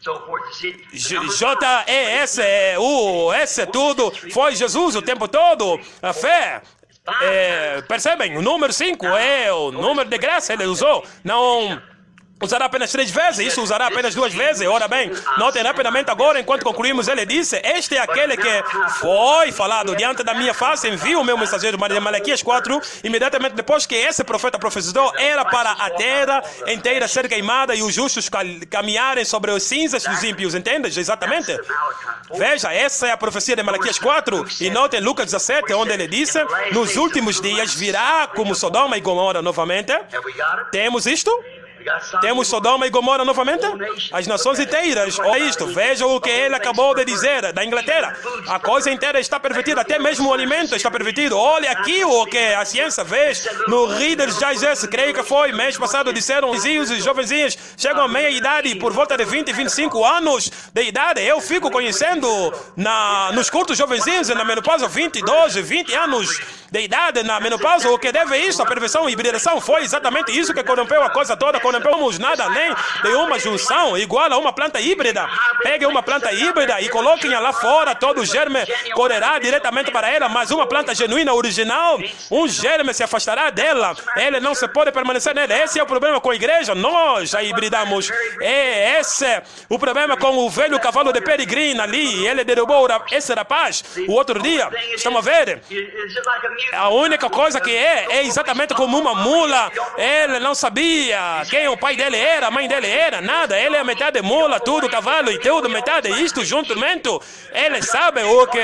J-E-S-U-S, tudo, foi Jesus o tempo todo, a fé. Percebem? O número 5 é o número de graça, ele usou, não usará apenas 3 vezes, isso usará apenas 2 vezes. Ora bem, notem rapidamente agora, enquanto concluímos, ele disse, este é aquele que foi falado diante da minha face, envio o meu mensageiro. Malaquias 4, imediatamente depois que esse profeta profetizou, era para a terra inteira ser queimada e os justos caminharem sobre os cinzas dos ímpios, entendes? Exatamente. Veja, essa é a profecia de Malaquias 4, e notem Lucas 17, onde ele disse, nos últimos dias virá como Sodoma e Gomorra novamente. Temos isto? Temos Sodoma e Gomorra novamente? As nações inteiras. Olha isto, veja o que ele acabou de dizer da Inglaterra. A coisa inteira está pervertida, até mesmo o alimento está pervertido. Olha aqui o que a ciência vê no Reader's Digest, creio que foi mês passado, disseram os jovenzinhos chegam à meia idade, por volta de 20 e 25 anos de idade. Eu fico conhecendo nos cultos jovenzinhos, na menopausa, 22, 20 anos de idade na menopausa. O que deve isso? A perversão e hibridação. Foi exatamente isso que corrompeu a coisa toda. Corrompemos nada além de uma junção igual a uma planta híbrida. Peguem uma planta híbrida e coloquem-a lá fora, todo o germe correrá diretamente para ela, mas uma planta genuína, original, um germe se afastará dela, ele não se pode permanecer nela. Esse é o problema com a igreja, nós a hibridamos. Esse é o problema com o velho cavalo de Peregrino ali, ele derrubou esse rapaz o outro dia, estamos a ver? A única coisa que é exatamente como uma mula, ele não sabia quem o pai dele era, a mãe dele era, nada. Ele é metade mula, tudo cavalo e tudo metade. Isto juntamente, ele sabe o que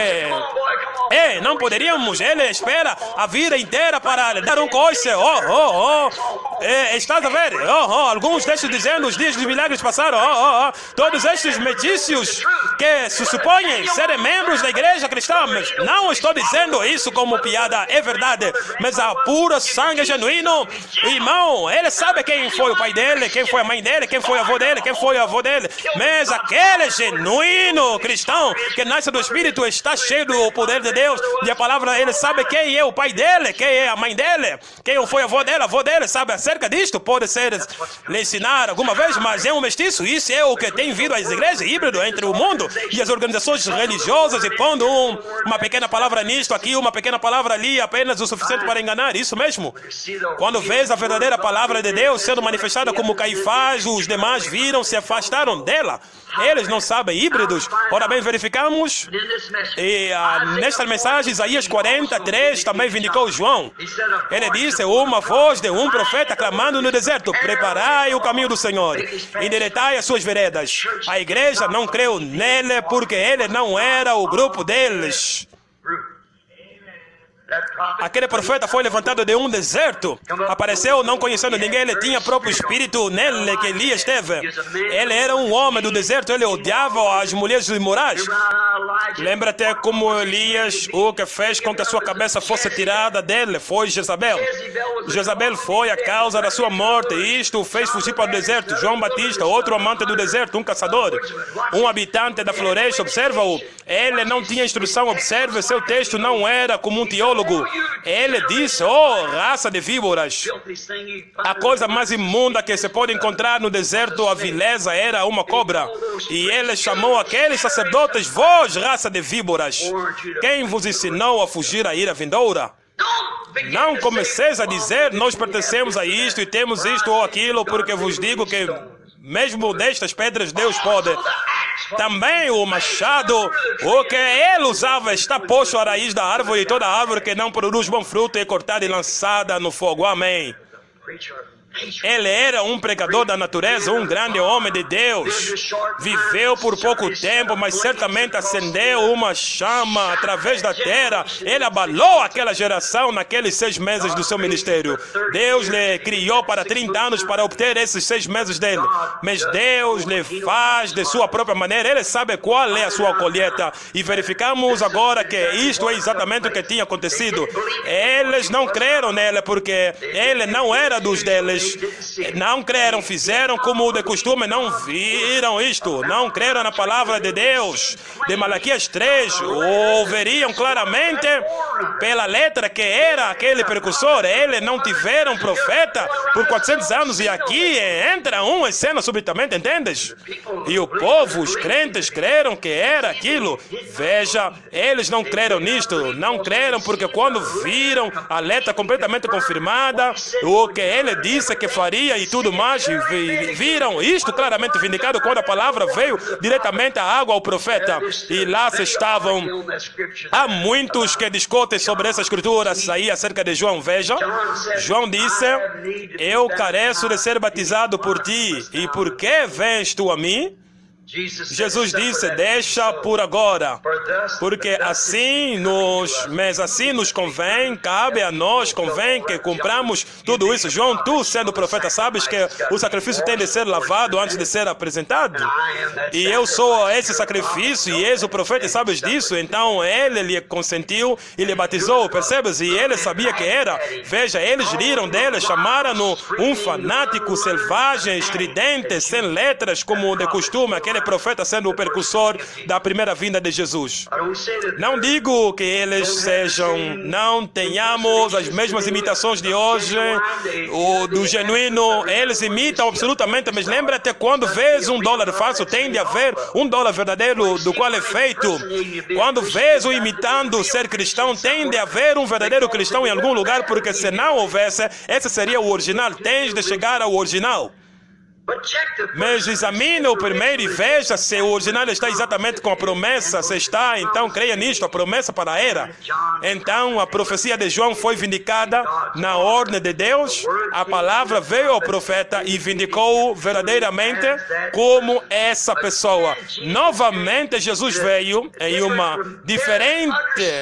não poderíamos. Ele espera a vida inteira para dar um coice. Estás a ver? Alguns destes dizendo os dias dos milagres passaram. Todos estes metícios que se supõem serem membros da igreja cristã. Mas não estou dizendo isso como piada, é verdade. Mas a pura sangue genuíno, irmão, ele sabe quem foi o pai dele, quem foi a mãe dele, quem foi o avô dele, quem foi o avô dele. Mas aquele genuíno cristão que nasce do Espírito está cheio do poder de Deus. E a palavra, ele sabe quem é o pai dele, quem é a mãe dele, quem foi o avô dele, sabe acerca disto. Pode ser lhe ensinar alguma vez, mas é um mestiço. Isso é o que tem vindo às igrejas, híbrido entre o mundo e as organizações religiosas, e pondo uma pequena palavra nisto aqui, uma pequena palavra ali, apenas o suficiente para enganar. Isso mesmo. Quando vês a verdadeira palavra de Deus sendo manifestada como Caifás, os demais viram, se afastaram dela. Eles não sabem, híbridos. Ora bem, verificamos, e nesta mensagem, Isaías 43 também vindicou João. Ele disse, uma voz de um profeta clamando no deserto, preparai o caminho do Senhor, endireitai as suas veredas. A igreja não creu nele porque ele não era o grupo deles. Aquele profeta foi levantado de um deserto, apareceu não conhecendo ninguém, ele tinha próprio espírito nele que Elias teve. Ele era um homem do deserto, ele odiava as mulheres imorais. Lembra-te como Elias, o que fez com que a sua cabeça fosse tirada dele foi Jezabel. Jezabel foi a causa da sua morte, e isto o fez fugir para o deserto. João Batista, outro amante do deserto, um caçador, um habitante da floresta, observa-o. Ele não tinha instrução, observe, seu texto não era como um teólogo teólogo. Ele disse, oh, raça de víboras. A coisa mais imunda que se pode encontrar no deserto, a vileza, era uma cobra. E ele chamou aqueles sacerdotes, vós, raça de víboras, quem vos ensinou a fugir à ira vindoura? Não comeceis a dizer, nós pertencemos a isto e temos isto ou aquilo, porque vos digo que mesmo destas pedras Deus pode. Também o machado, o que ele usava, está posto à raiz da árvore, e toda árvore que não produz bom fruto é cortada e lançada no fogo. Amém. Ele era um pregador da natureza, um grande homem de Deus. Viveu por pouco tempo, mas certamente acendeu uma chama através da terra. Ele abalou aquela geração naqueles 6 meses do seu ministério. Deus lhe criou para 30 anos para obter esses 6 meses dele. Mas Deus lhe faz de sua própria maneira. Ele sabe qual é a sua colheita. E verificamos agora que isto é exatamente o que tinha acontecido. Eles não creram nele porque ele não era dos deles. Não creram, fizeram como de costume, não viram isto, não creram na palavra de Deus. De Malaquias 3, ouviriam claramente pela letra que era aquele precursor. Eles não tiveram profeta por 400 anos e aqui entra um em cena subitamente, entendes? E o povo, os crentes, creram que era aquilo. Veja, eles não creram nisto, não creram porque quando viram a letra completamente confirmada, o que ele disse que faria e tudo mais, viram isto claramente vindicado quando a palavra veio diretamente à água ao profeta. E lá se estavam. Há muitos que discutem sobre essa escritura aí acerca de João. Veja, João disse, eu careço de ser batizado por ti, e por que vens tu a mim? Jesus disse, deixa por agora, porque assim nos convém, cabe a nós, convém que cumpramos tudo isso. João, tu sendo profeta, sabes que o sacrifício tem de ser lavado antes de ser apresentado? E eu sou esse sacrifício e és o profeta e sabes disso. Então ele lhe consentiu e lhe batizou, percebes? E ele sabia que era. Veja, eles riram dele, chamaram-no um fanático, selvagem, estridente, sem letras, como de costume, aquele profeta sendo o precursor da primeira vinda de Jesus. Não digo que eles sejam, não tenhamos as mesmas imitações de hoje, o do genuíno, eles imitam absolutamente, mas lembra-te, quando vês $1 falso, tem de haver $1 verdadeiro do qual é feito. Quando vês o imitando ser cristão, tem de haver um verdadeiro cristão em algum lugar, porque se não houvesse, esse seria o original. Tens de chegar ao original. Mas examine o primeiro e veja se o original está exatamente com a promessa. Se está, então creia nisto, a promessa para a era. Então a profecia de João foi vindicada na ordem de Deus. A palavra veio ao profeta e vindicou verdadeiramente como essa pessoa. Novamente Jesus veio em uma diferente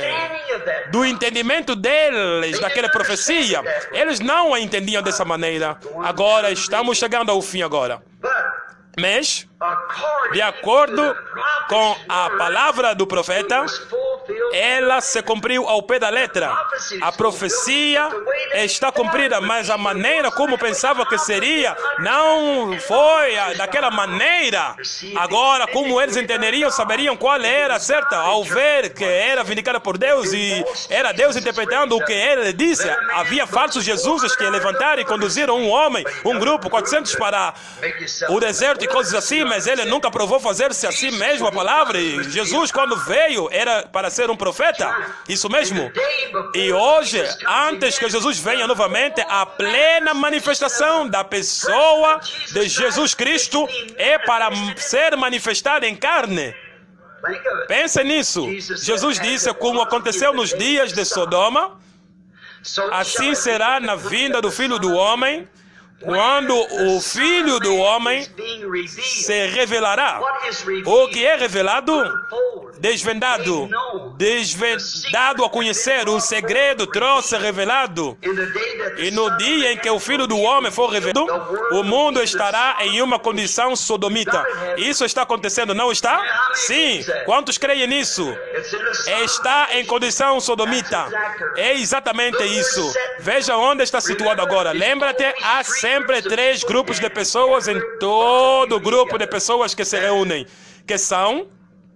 do entendimento deles daquela profecia. Eles não a entendiam dessa maneira. Agora estamos chegando ao fim agora. Mas, de acordo com a palavra do profeta, ela se cumpriu ao pé da letra. A profecia está cumprida, mas a maneira como pensava que seria não foi daquela maneira. Agora, como eles entenderiam, saberiam qual era a certa, ao ver que era vindicada por Deus e era Deus interpretando o que ele disse. Havia falsos jesuses que levantaram e conduziram um homem, um grupo, 400 para o deserto e coisas assim, mas ele nunca provou fazer-se assim mesmo a palavra. E Jesus, quando veio, era para ser um profeta. Isso mesmo. E hoje, antes que Jesus venha novamente, a plena manifestação da pessoa de Jesus Cristo é para ser manifestada em carne. Pense nisso. Jesus disse, como aconteceu nos dias de Sodoma, assim será na vinda do Filho do Homem, quando o Filho do Homem se revelará. O que é revelado? Desvendado. Desvendado a conhecer. O segredo trouxe revelado. E no dia em que o Filho do Homem for revelado, o mundo estará em uma condição sodomita. Isso está acontecendo, não está? Sim. Quantos creem nisso? Está em condição sodomita. É exatamente isso. Veja onde está situado agora. Lembra-te, há sempre 3 grupos de pessoas em todo grupo de pessoas que se reúnem, que são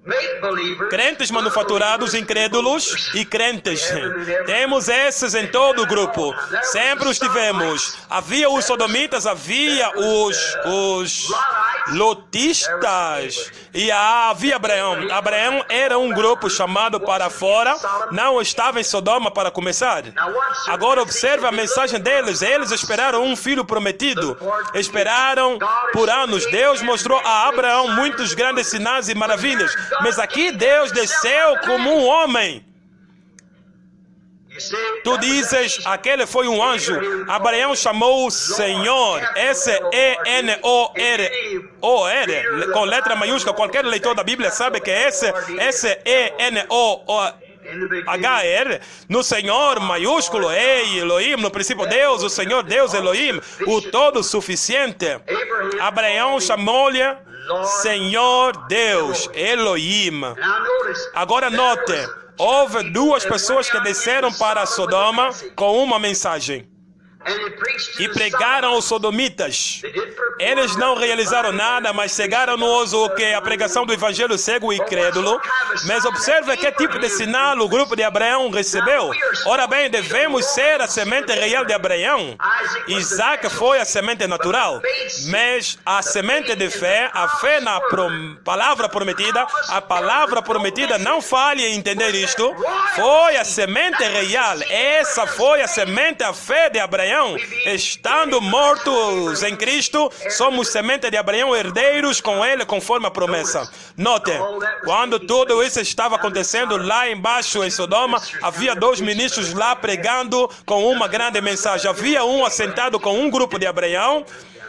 crentes manufaturados, incrédulos e crentes. Temos esses em todo o grupo. Sempre os tivemos. Havia os sodomitas, havia os lotistas e havia Abraão. Abraão era um grupo chamado para fora. Não estava em Sodoma para começar. Agora observe a mensagem deles. Eles esperaram um filho prometido. Esperaram por anos. Deus mostrou a Abraão muitos grandes sinais e maravilhas. Mas aqui Deus desceu como um homem. Tu dizes, aquele foi um anjo. Abraão chamou o Senhor. S-E-N-O-R-O-R, com letra maiúscula. Qualquer leitor da Bíblia sabe que S-E-N-O-H-R, no Senhor maiúsculo, Elohim, no princípio Deus, o Senhor Deus Elohim, o todo suficiente. Abraão chamou-lhe Senhor Deus, Elohim. Agora note, houve duas pessoas que desceram para Sodoma com uma mensagem e pregaram aos sodomitas. Eles não realizaram nada, mas cegaram-nos o que a pregação do evangelho cego e incrédulo. Mas observe que tipo de sinal o grupo de Abraão recebeu. Ora bem, devemos ser a semente real de Abraão. Isaac foi a semente natural, mas a semente de fé, a fé na palavra prometida, a palavra prometida, não falhe em entender isto, foi a semente real. Essa foi a semente, a fé de Abraão. Estando mortos em Cristo, somos semente de Abraão, herdeiros com ele, conforme a promessa. Note, quando tudo isso estava acontecendo lá embaixo em Sodoma, havia dois ministros lá pregando com uma grande mensagem. Havia um assentado com um grupo de Abraão,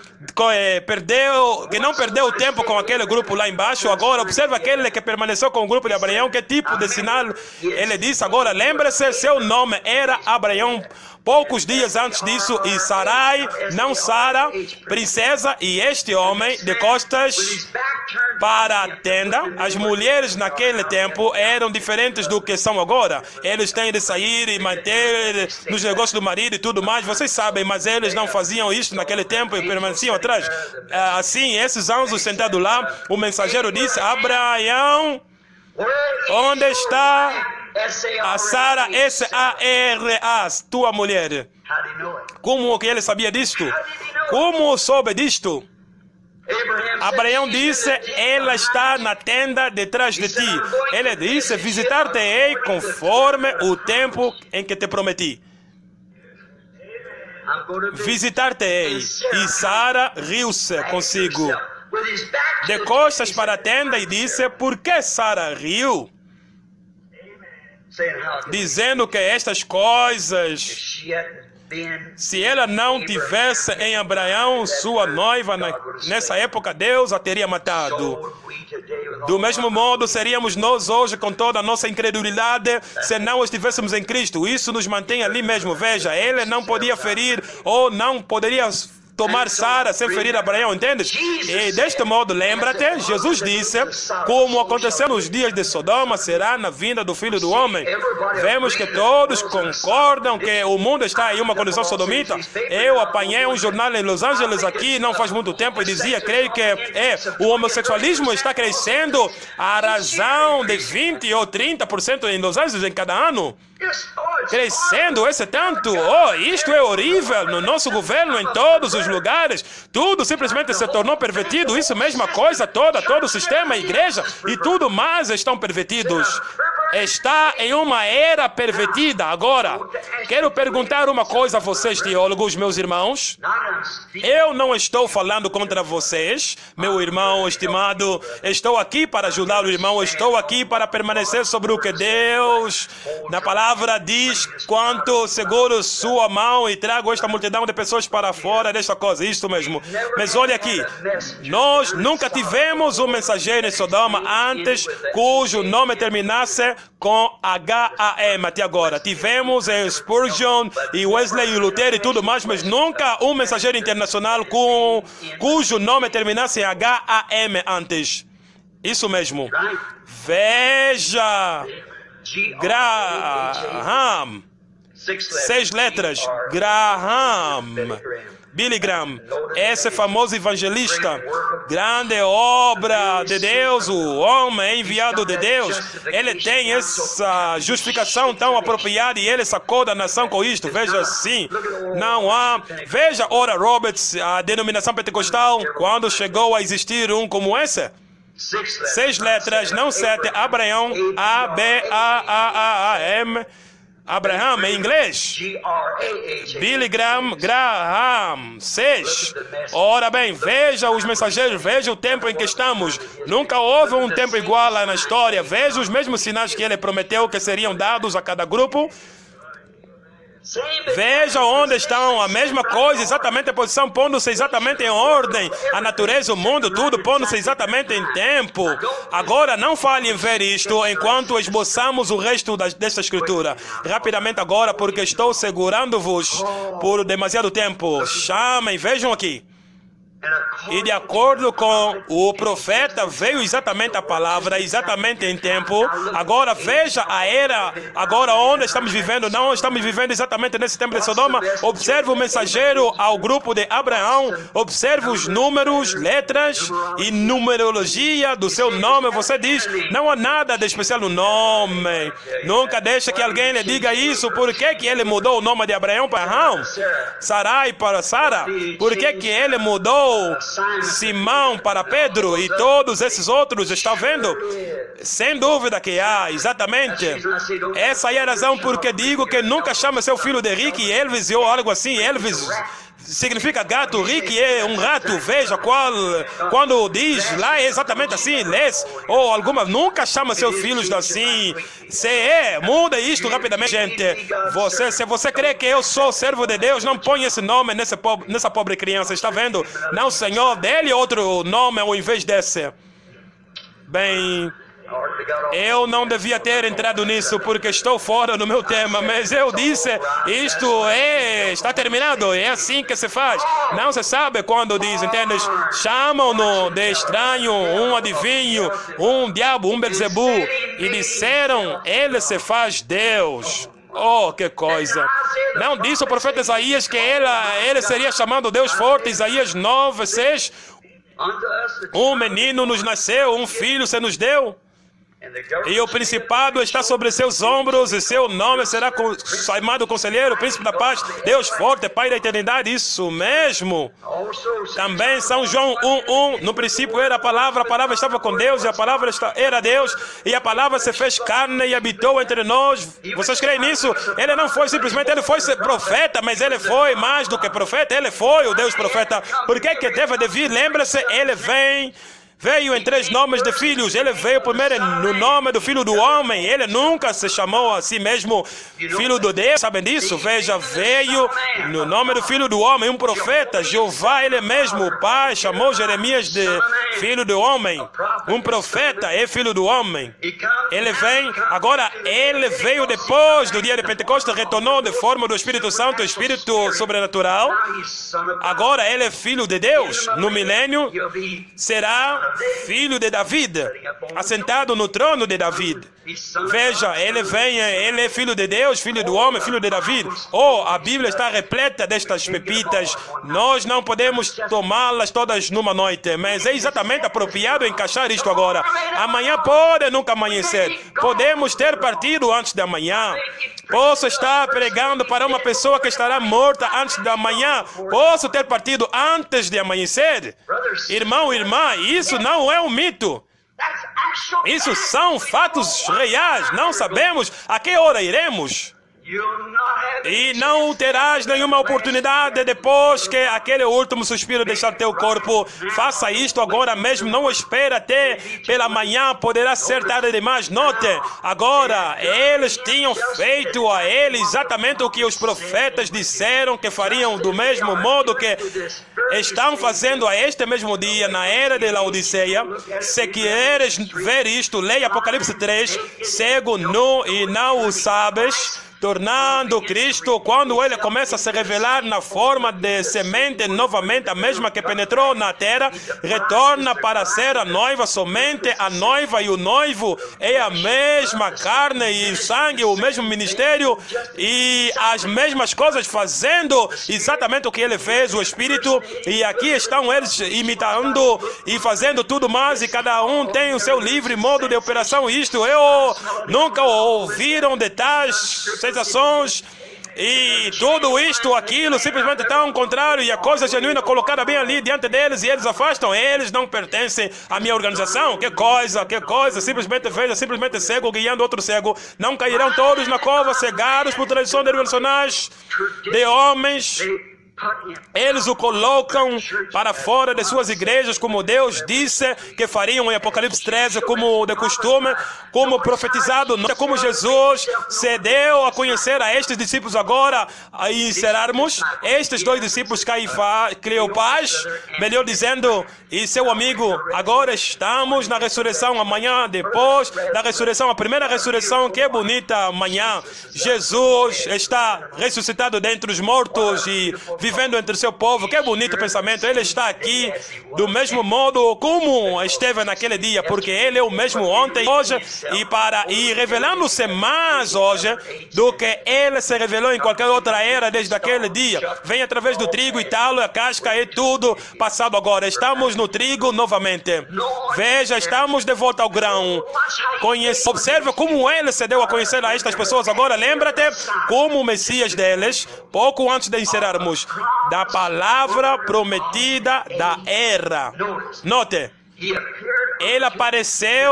que não perdeu tempo com aquele grupo lá embaixo. Agora observa aquele que permaneceu com o grupo de Abraão, que tipo de sinal ele disse. Agora lembre-se, seu nome era Abraão. Poucos dias antes disso, e Sarai, não Sara, princesa, e este homem de costas para a tenda. As mulheres naquele tempo eram diferentes do que são agora. Eles têm de sair e manter nos negócios do marido e tudo mais. Vocês sabem, mas eles não faziam isso naquele tempo e permaneciam atrás. Assim, esses anjos sentados lá, o mensageiro disse: Abraão, onde está a Sara, S-A-R-A, tua mulher? Como que ele sabia disto? Como soube disto? Abraão disse: ela está na tenda detrás de ti. Ele disse: visitar-te-ei conforme o tempo em que te prometi. Visitar-te-ei. E Sara riu-se consigo, de costas para a tenda, e disse: por que Sara riu? Dizendo que estas coisas, se ela não tivesse em Abraão sua noiva nessa época, Deus a teria matado. Do mesmo modo, seríamos nós hoje com toda a nossa incredulidade se não estivéssemos em Cristo. Isso nos mantém ali mesmo. Veja, ele não podia ferir ou não poderia tomar Sara sem ferir Abraão, entende? E deste modo, lembra-te, Jesus disse: como aconteceu nos dias de Sodoma, será na vinda do Filho do Homem. Vemos que todos concordam que o mundo está em uma condição sodomita. Eu apanhei um jornal em Los Angeles aqui não faz muito tempo e dizia, creio que o homossexualismo está crescendo a razão de 20 ou 30% em Los Angeles em cada ano. Crescendo esse tanto. Oh, isto é horrível. No nosso governo, em todos os lugares, tudo simplesmente se tornou pervertido. Isso mesma coisa toda, todo o sistema, a igreja e tudo mais estão pervertidos. Está em uma era pervertida. Agora, quero perguntar uma coisa a vocês, teólogos, meus irmãos. Eu não estou falando contra vocês, meu irmão estimado. Estou aqui para ajudar o irmão. Estou aqui para permanecer sobre o que Deus, na palavra, diz: quanto seguro sua mão e trago esta multidão de pessoas para fora desta coisa. Isto mesmo. Mas olha aqui, nós nunca tivemos um mensageiro em Sodoma antes cujo nome terminasse com H-A-M até agora. Tivemos Spurgeon e Wesley e Lutero e tudo mais, mas nunca um mensageiro internacional cujo nome terminasse em H-A-M antes. Isso mesmo. Veja, Graham, 6 letras, Graham. Billy Graham, esse famoso evangelista, grande obra de Deus, o homem enviado de Deus, ele tem essa justificação tão apropriada e ele sacou da nação com isto. Veja assim, não há... Veja Oral Roberts, a denominação pentecostal, quando chegou a existir um como esse. 6 letras, não 7, Abraão, A-B-A-A-A-M, Abraham em inglês. Billy Graham, 6. Ora bem, veja os mensageiros, veja o tempo em que estamos. Nunca houve um tempo igual lá na história. Veja os mesmos sinais que ele prometeu que seriam dados a cada grupo. Veja onde estão, a mesma coisa, exatamente a posição, pondo-se exatamente em ordem, a natureza, o mundo, tudo, pondo-se exatamente em tempo. Agora, não falhem em ver isto enquanto esboçamos o resto desta escritura. Rapidamente agora, porque estou segurando-vos por demasiado tempo. Chamem, vejam aqui. E de acordo com o profeta, veio exatamente a palavra, exatamente em tempo. Agora veja a era, agora onde estamos vivendo. Não estamos vivendo exatamente nesse tempo de Sodoma. Observe o mensageiro ao grupo de Abraão. Observe os números, letras e numerologia do seu nome. Você diz, não há nada de especial no nome. Nunca deixe que alguém lhe diga isso. Por que que ele mudou o nome de Abraão para Arão? Sarai para Sara? Por que que ele mudou Simão para Pedro e todos esses outros? Está vendo? Sem dúvida que há, exatamente. Essa é a razão porque digo que nunca chama seu filho de Rick Elvis ou algo assim. Elvis significa gato, Rick é um rato. Veja quando diz lá é exatamente assim, Les ou alguma, nunca chama seus filhos assim. Muda isto rapidamente, gente. Se você crê que eu sou servo de Deus, não põe esse nome nessa pobre criança, está vendo? Não, Senhor, dê-lhe outro nome ao invés desse. Bem, eu não devia ter entrado nisso porque estou fora do meu tema, mas eu disse, está terminado, é assim que se faz. Não se sabe quando diz, entendes? Chamam-no de estranho, um adivinho, um diabo, um Belzebu, e disseram, ele se faz Deus. Oh, que coisa! Não disse o profeta Isaías que ele seria chamado Deus forte, Isaías 9, 6. Um menino nos nasceu, um filho se nos deu. E o principado está sobre seus ombros, e seu nome será chamado Conselheiro, Príncipe da Paz, Deus forte, Pai da eternidade. Isso mesmo. Também São João 1:1, no princípio era a palavra estava com Deus, e a palavra era Deus, e a palavra se fez carne e habitou entre nós. Vocês creem nisso? Ele não foi simplesmente, ele foi profeta, mas ele foi mais do que profeta, ele foi o Deus profeta. Por que que deve de vir? Lembra-se, ele veio em 3 nomes de filhos. Ele veio primeiro no nome do Filho do Homem. Ele nunca se chamou a si mesmo Filho do Deus. Sabem disso? Veja, veio no nome do Filho do Homem, um profeta. Jeová, ele mesmo, o Pai, chamou Jeremias de Filho do Homem. Um profeta é Filho do Homem. Ele vem, agora ele veio depois do dia de Pentecostes, retornou de forma do Espírito Santo, Espírito sobrenatural. Agora ele é Filho de Deus. No milênio será filho de David, assentado no trono de David. Veja, ele é filho de Deus, filho do homem, filho de David. A Bíblia está repleta destas pepitas. Nós não podemos tomá-las todas numa noite, mas é exatamente apropriado encaixar isto agora. Amanhã pode nunca amanhecer. Podemos ter partido antes de amanhã. Posso estar pregando para uma pessoa que estará morta antes de amanhã. Posso ter partido antes de amanhecer. Irmão, irmã, isso não é um mito. Isso são fatos reais. Não sabemos a que hora iremos. E não terás nenhuma oportunidade depois que aquele último suspiro deixar teu corpo. Faça isto agora mesmo. Não espere até pela manhã. Poderá ser tarde demais. Note, agora eles tinham feito a ele exatamente o que os profetas disseram que fariam, do mesmo modo que estão fazendo a este mesmo dia na era de Laodiceia. Se queres ver isto, leia Apocalipse 3. Cego, nu e não o sabes. tornando Cristo, quando ele começa a se revelar na forma de semente novamente, a mesma que penetrou na terra, retorna para ser a noiva, somente a noiva e o noivo é a mesma carne e sangue, o mesmo ministério e as mesmas coisas, fazendo exatamente o que ele fez, o Espírito, e aqui estão eles imitando e fazendo tudo mais, e cada um tem o seu livre modo de operação. Isto eu nunca ouviram de tais sensações e tudo isto, aquilo, simplesmente tão contrário, e a coisa genuína colocada bem ali diante deles, e eles afastam. Eles não pertencem à minha organização. Que coisa, simplesmente veja, simplesmente cego guiando outro cego. Não cairão todos na cova, cegados por tradições denominacionais de homens. Eles o colocam para fora de suas igrejas, como Deus disse que fariam em Apocalipse 13, como de costume, como profetizado, como Jesus se deu a conhecer a estes discípulos agora, a encerrarmos, estes dois discípulos, Cleopas, melhor dizendo, e seu amigo. Agora estamos na ressurreição, amanhã, depois da ressurreição, a primeira ressurreição, que bonita amanhã. Jesus está ressuscitado dentre os mortos e vivendo entre seu povo. Que bonito pensamento. Ele está aqui do mesmo modo como esteve naquele dia, porque ele é o mesmo ontem, hoje e revelando-se mais hoje do que ele se revelou em qualquer outra era desde aquele dia. Vem através do trigo e tal, a casca é tudo passado agora. Estamos no trigo novamente. Veja, estamos de volta ao grão. Observa como ele se deu a conhecer a estas pessoas agora. Lembra-te como o Messias deles, pouco antes de encerrarmos, da palavra prometida da era. Note, ele apareceu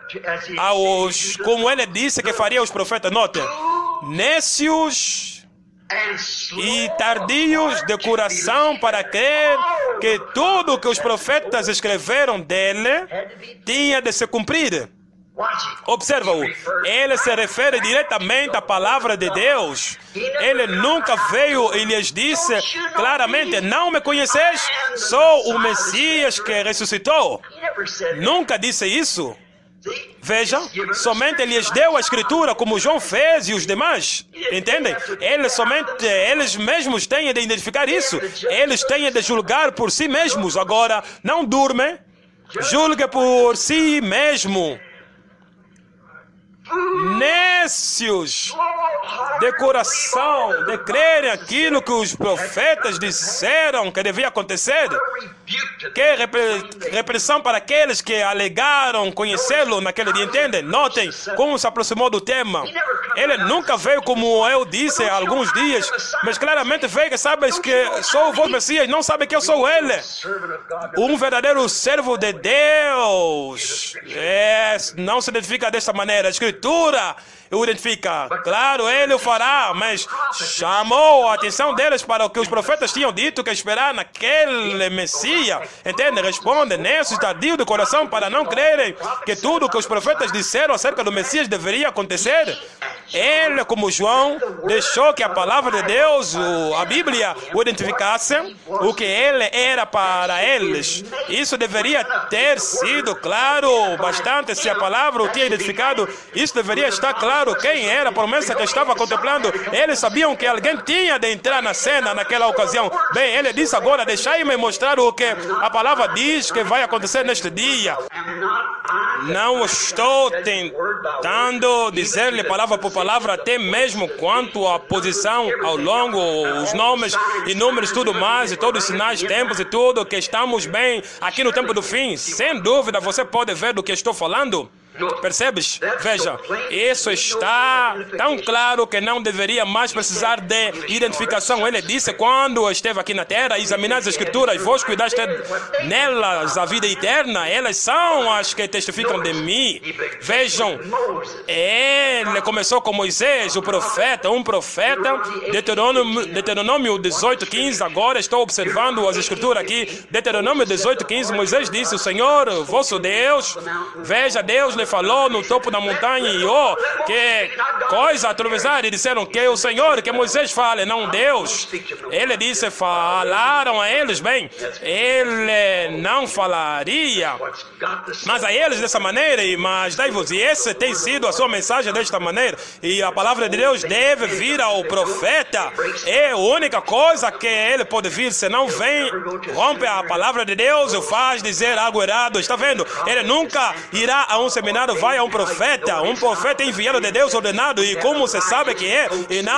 como ele disse que faria aos profetas. Note, nécios e tardios de coração para crer que tudo o que os profetas escreveram dele tinha de se cumprir. Observa-o, ele se refere diretamente à palavra de Deus. Ele nunca veio e lhes disse claramente: não me conheceis, sou o Messias que ressuscitou. Nunca disse isso. Veja, somente lhes deu a escritura, como João fez e os demais. Entendem? Eles mesmos têm de identificar isso. Eles têm de julgar por si mesmos. Agora, não durmem, julgue por si mesmo. Nécios de coração, de crerem aquilo que os profetas disseram que devia acontecer. Que repressão para aqueles que alegaram conhecê-lo naquele dia, entendem? Notem como se aproximou do tema. Ele nunca veio como eu disse há alguns dias, mas claramente veio que sabes que sou o vosso Messias, não sabe que eu sou ele. Um verdadeiro servo de Deus. Não se identifica desta maneira. A Escritura o identifica. Claro, ele o fará, mas chamou a atenção deles para o que os profetas tinham dito que esperar naquele Messias. Entende? Responde, nécios tardios de coração, para não crerem que tudo o que os profetas disseram acerca do Messias deveria acontecer. Ele, como João, deixou que a palavra de Deus, a Bíblia, o identificasse, o que ele era para eles. Isso deveria ter sido claro bastante se a palavra o tinha identificado. Isso deveria estar claro quem era a promessa que estava contemplando. Eles sabiam que alguém tinha de entrar na cena naquela ocasião. Bem, ele disse agora: deixai-me mostrar o que a palavra diz que vai acontecer neste dia. Não estou tentando dizer-lhe palavra por palavra, até mesmo quanto à posição ao longo, os nomes e números, tudo mais, e todos os sinais, tempos e tudo, que estamos bem aqui no tempo do fim. Sem dúvida, você pode ver do que estou falando. Percebes? Veja, isso está tão claro que não deveria mais precisar de identificação. Ele disse quando esteve aqui na terra: examinai as Escrituras, vós cuidaste nelas a vida eterna, elas são as que testificam de mim. Vejam, ele começou com Moisés, o profeta, um profeta, Deuteronômio 18:15. Agora estou observando as Escrituras aqui. Deuteronômio 18:15, Moisés disse: o Senhor, vosso Deus, veja, Deus lhe falou no topo da montanha e que coisa atravessar, e disseram que o Senhor, que Moisés fale, não Deus. Ele disse, falaram a eles, bem, ele não falaria, mas a eles dessa maneira, mas dai-vos, e esse tem sido a sua mensagem desta maneira, e a palavra de Deus deve vir ao profeta, é a única coisa que ele pode vir, senão vem, rompe a palavra de Deus e faz dizer algo errado, está vendo? Ele nunca irá a um seminário, vai a um profeta enviado de Deus, ordenado, e como você sabe que é,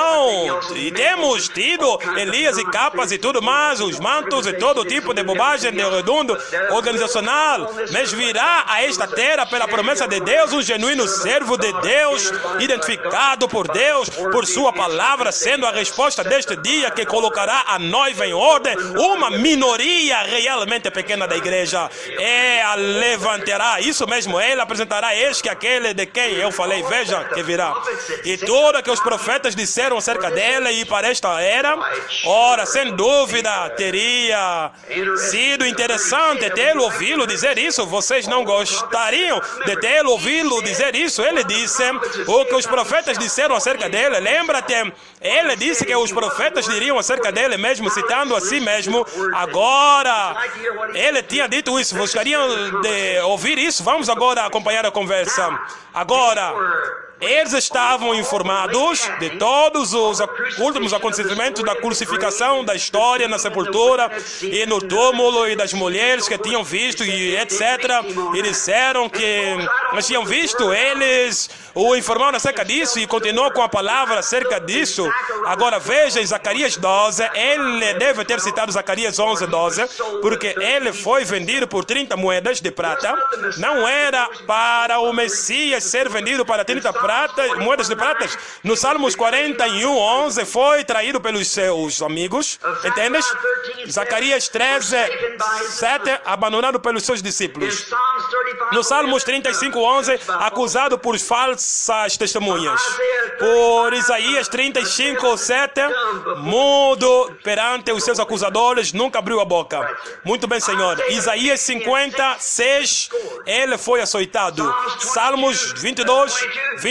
e temos tido Elias e capas e tudo mais, os mantos e todo tipo de bobagem de redondo organizacional, mas virá a esta terra pela promessa de Deus, um genuíno servo de Deus, identificado por Deus, por sua palavra, sendo a resposta deste dia que colocará a noiva em ordem, uma minoria realmente pequena da igreja, a levantará, isso mesmo, ele apresentará eis que aquele de quem eu falei, veja que virá, e tudo que os profetas disseram acerca dele e para esta era, ora, sem dúvida, teria sido interessante tê-lo ouvi-lo dizer isso, vocês não gostariam de tê-lo ouvi-lo dizer isso? Ele disse o que os profetas disseram acerca dele, lembra-te, ele disse que os profetas diriam acerca dele mesmo, citando a si mesmo, agora, ele tinha dito isso, gostariam de ouvir isso? Vamos agora acompanhar a conversa. Agora, eles estavam informados de todos os últimos acontecimentos da crucificação, da história na sepultura e no túmulo e das mulheres que tinham visto e etc. E disseram que nós tinham visto, eles o informaram acerca disso e continuou com a palavra acerca disso. Agora veja, em Zacarias 12, ele deve ter citado Zacarias 11, 12, porque ele foi vendido por 30 moedas de prata. Não era para o Messias ser vendido para 30 moedas de prata. No Salmos 41, 11, foi traído pelos seus amigos, entendes? Zacarias 13, 7, abandonado pelos seus discípulos. No Salmos 35, 11, acusado por falsas testemunhas. Por Isaías 35, 7, mudo perante os seus acusadores, nunca abriu a boca. Muito bem, Senhor. Isaías 56, ele foi açoitado. Salmos 22,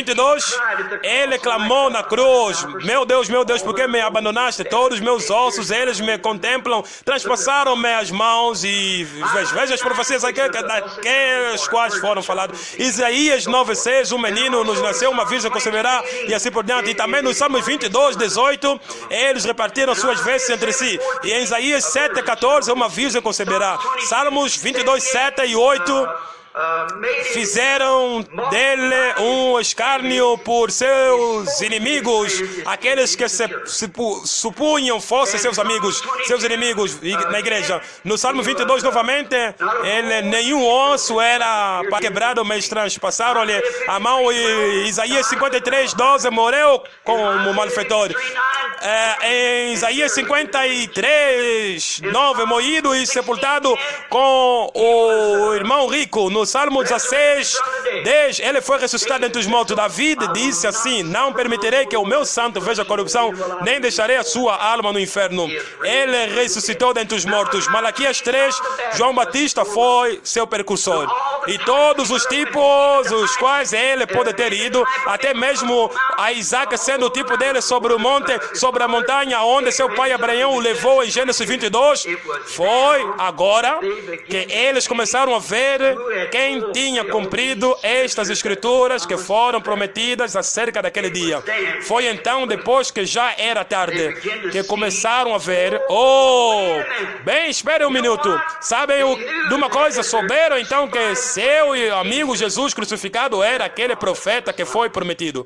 ele clamou na cruz, meu Deus, por que me abandonaste? Todos os meus ossos, eles me contemplam, transpassaram-me as mãos e veja as profecias daqueles quais foram falados. Isaías 9:6, um menino nos nasceu, uma virgem conceberá, e assim por diante. E também no Salmos 22:18, eles repartiram suas vestes entre si. E em Isaías 7:14, uma virgem conceberá. Salmos 22:7 e 8, fizeram dele um escárnio por seus inimigos, aqueles que se supunham fossem seus amigos, seus inimigos na igreja. No Salmo 22, novamente, nenhum osso era quebrado, mas transpassaram-lhe a mão. E Isaías 53, 12, morreu como malfeitor. Em Isaías 53, 9, moído e sepultado com o irmão rico. No Salmo 16, 10, ele foi ressuscitado entre os mortos. Davi disse assim: não permitirei que o meu santo veja corrupção, nem deixarei a sua alma no inferno. Ele ressuscitou dentre os mortos. Malaquias 3, João Batista foi seu precursor. E todos os tipos os quais ele pode ter ido, até mesmo a Isaac sendo o tipo dele sobre o monte, sobre a montanha onde seu pai Abraão o levou em Gênesis 22, foi agora que eles começaram a ver quem tinha cumprido estas escrituras que foram prometidas acerca daquele dia. Foi então, depois que já era tarde, que começaram a ver. Bem, espere um minuto. Sabem de uma coisa? Souberam então que seu amigo Jesus crucificado era aquele profeta que foi prometido.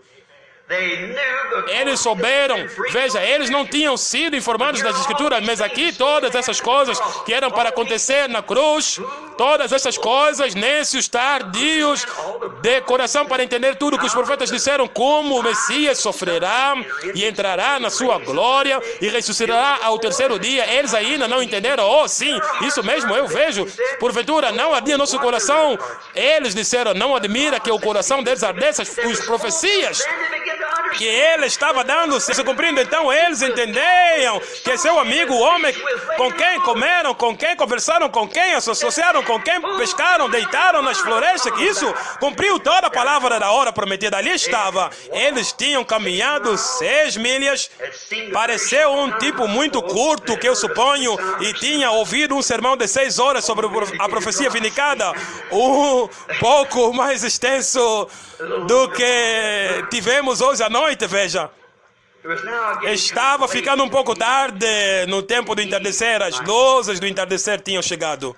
Eles souberam, veja, eles não tinham sido informados das escrituras, mas aqui todas essas coisas que eram para acontecer na cruz, todas essas coisas, necios, tardios, de coração para entender tudo que os profetas disseram, como o Messias sofrerá e entrará na sua glória e ressuscitará ao terceiro dia. Eles ainda não entenderam. Sim, isso mesmo, eu vejo. Porventura, não ardia nosso coração. Eles disseram, não admira que o coração deles ardesse as profecias. que ele estava dando se cumprindo. Então eles entendiam que seu amigo, o homem com quem comeram, com quem conversaram, com quem associaram, com quem pescaram, deitaram nas florestas, que isso cumpriu toda a palavra da hora prometida. Ali estava. Eles tinham caminhado 6 milhas. Pareceu um tipo muito curto, que eu suponho, e tinha ouvido um sermão de 6 horas sobre a profecia vindicada, um pouco mais extenso do que tivemos hoje à noite, veja. Estava ficando um pouco tarde no tempo do entardecer, as luzes do entardecer tinham chegado.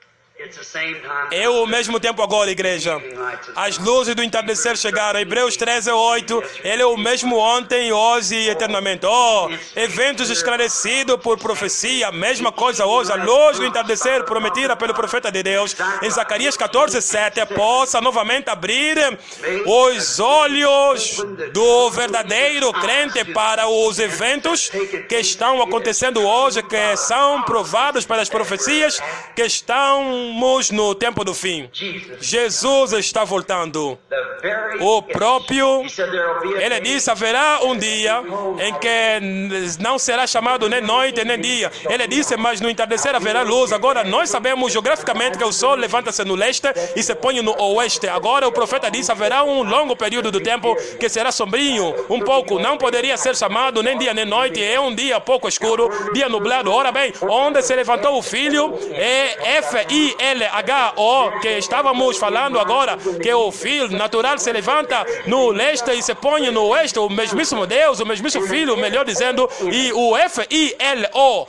É o mesmo tempo agora, igreja. As luzes do entardecer chegaram. Hebreus 13:8. Ele é o mesmo ontem, hoje e eternamente. Oh, eventos esclarecidos por profecia. Mesma coisa hoje. A luz do entardecer prometida pelo profeta de Deus em Zacarias 14:7 possa novamente abrir os olhos do verdadeiro crente para os eventos que estão acontecendo hoje, que são provados pelas profecias que estão no tempo do fim. Jesus está voltando. O próprio, ele disse, haverá um dia em que não será chamado nem noite nem dia. Ele disse, mas no entardecer haverá luz. Agora nós sabemos geograficamente que o sol levanta-se no leste e se põe no oeste. Agora o profeta disse, haverá um longo período do tempo que será sombrio, um pouco. Não poderia ser chamado nem dia nem noite. É um dia pouco escuro, dia nublado. Ora bem, onde se levantou o filho é FILHO, que estávamos falando agora, que o filho natural se levanta no leste e se põe no oeste, o mesmíssimo Deus, o mesmíssimo filho, melhor dizendo, e o FILHO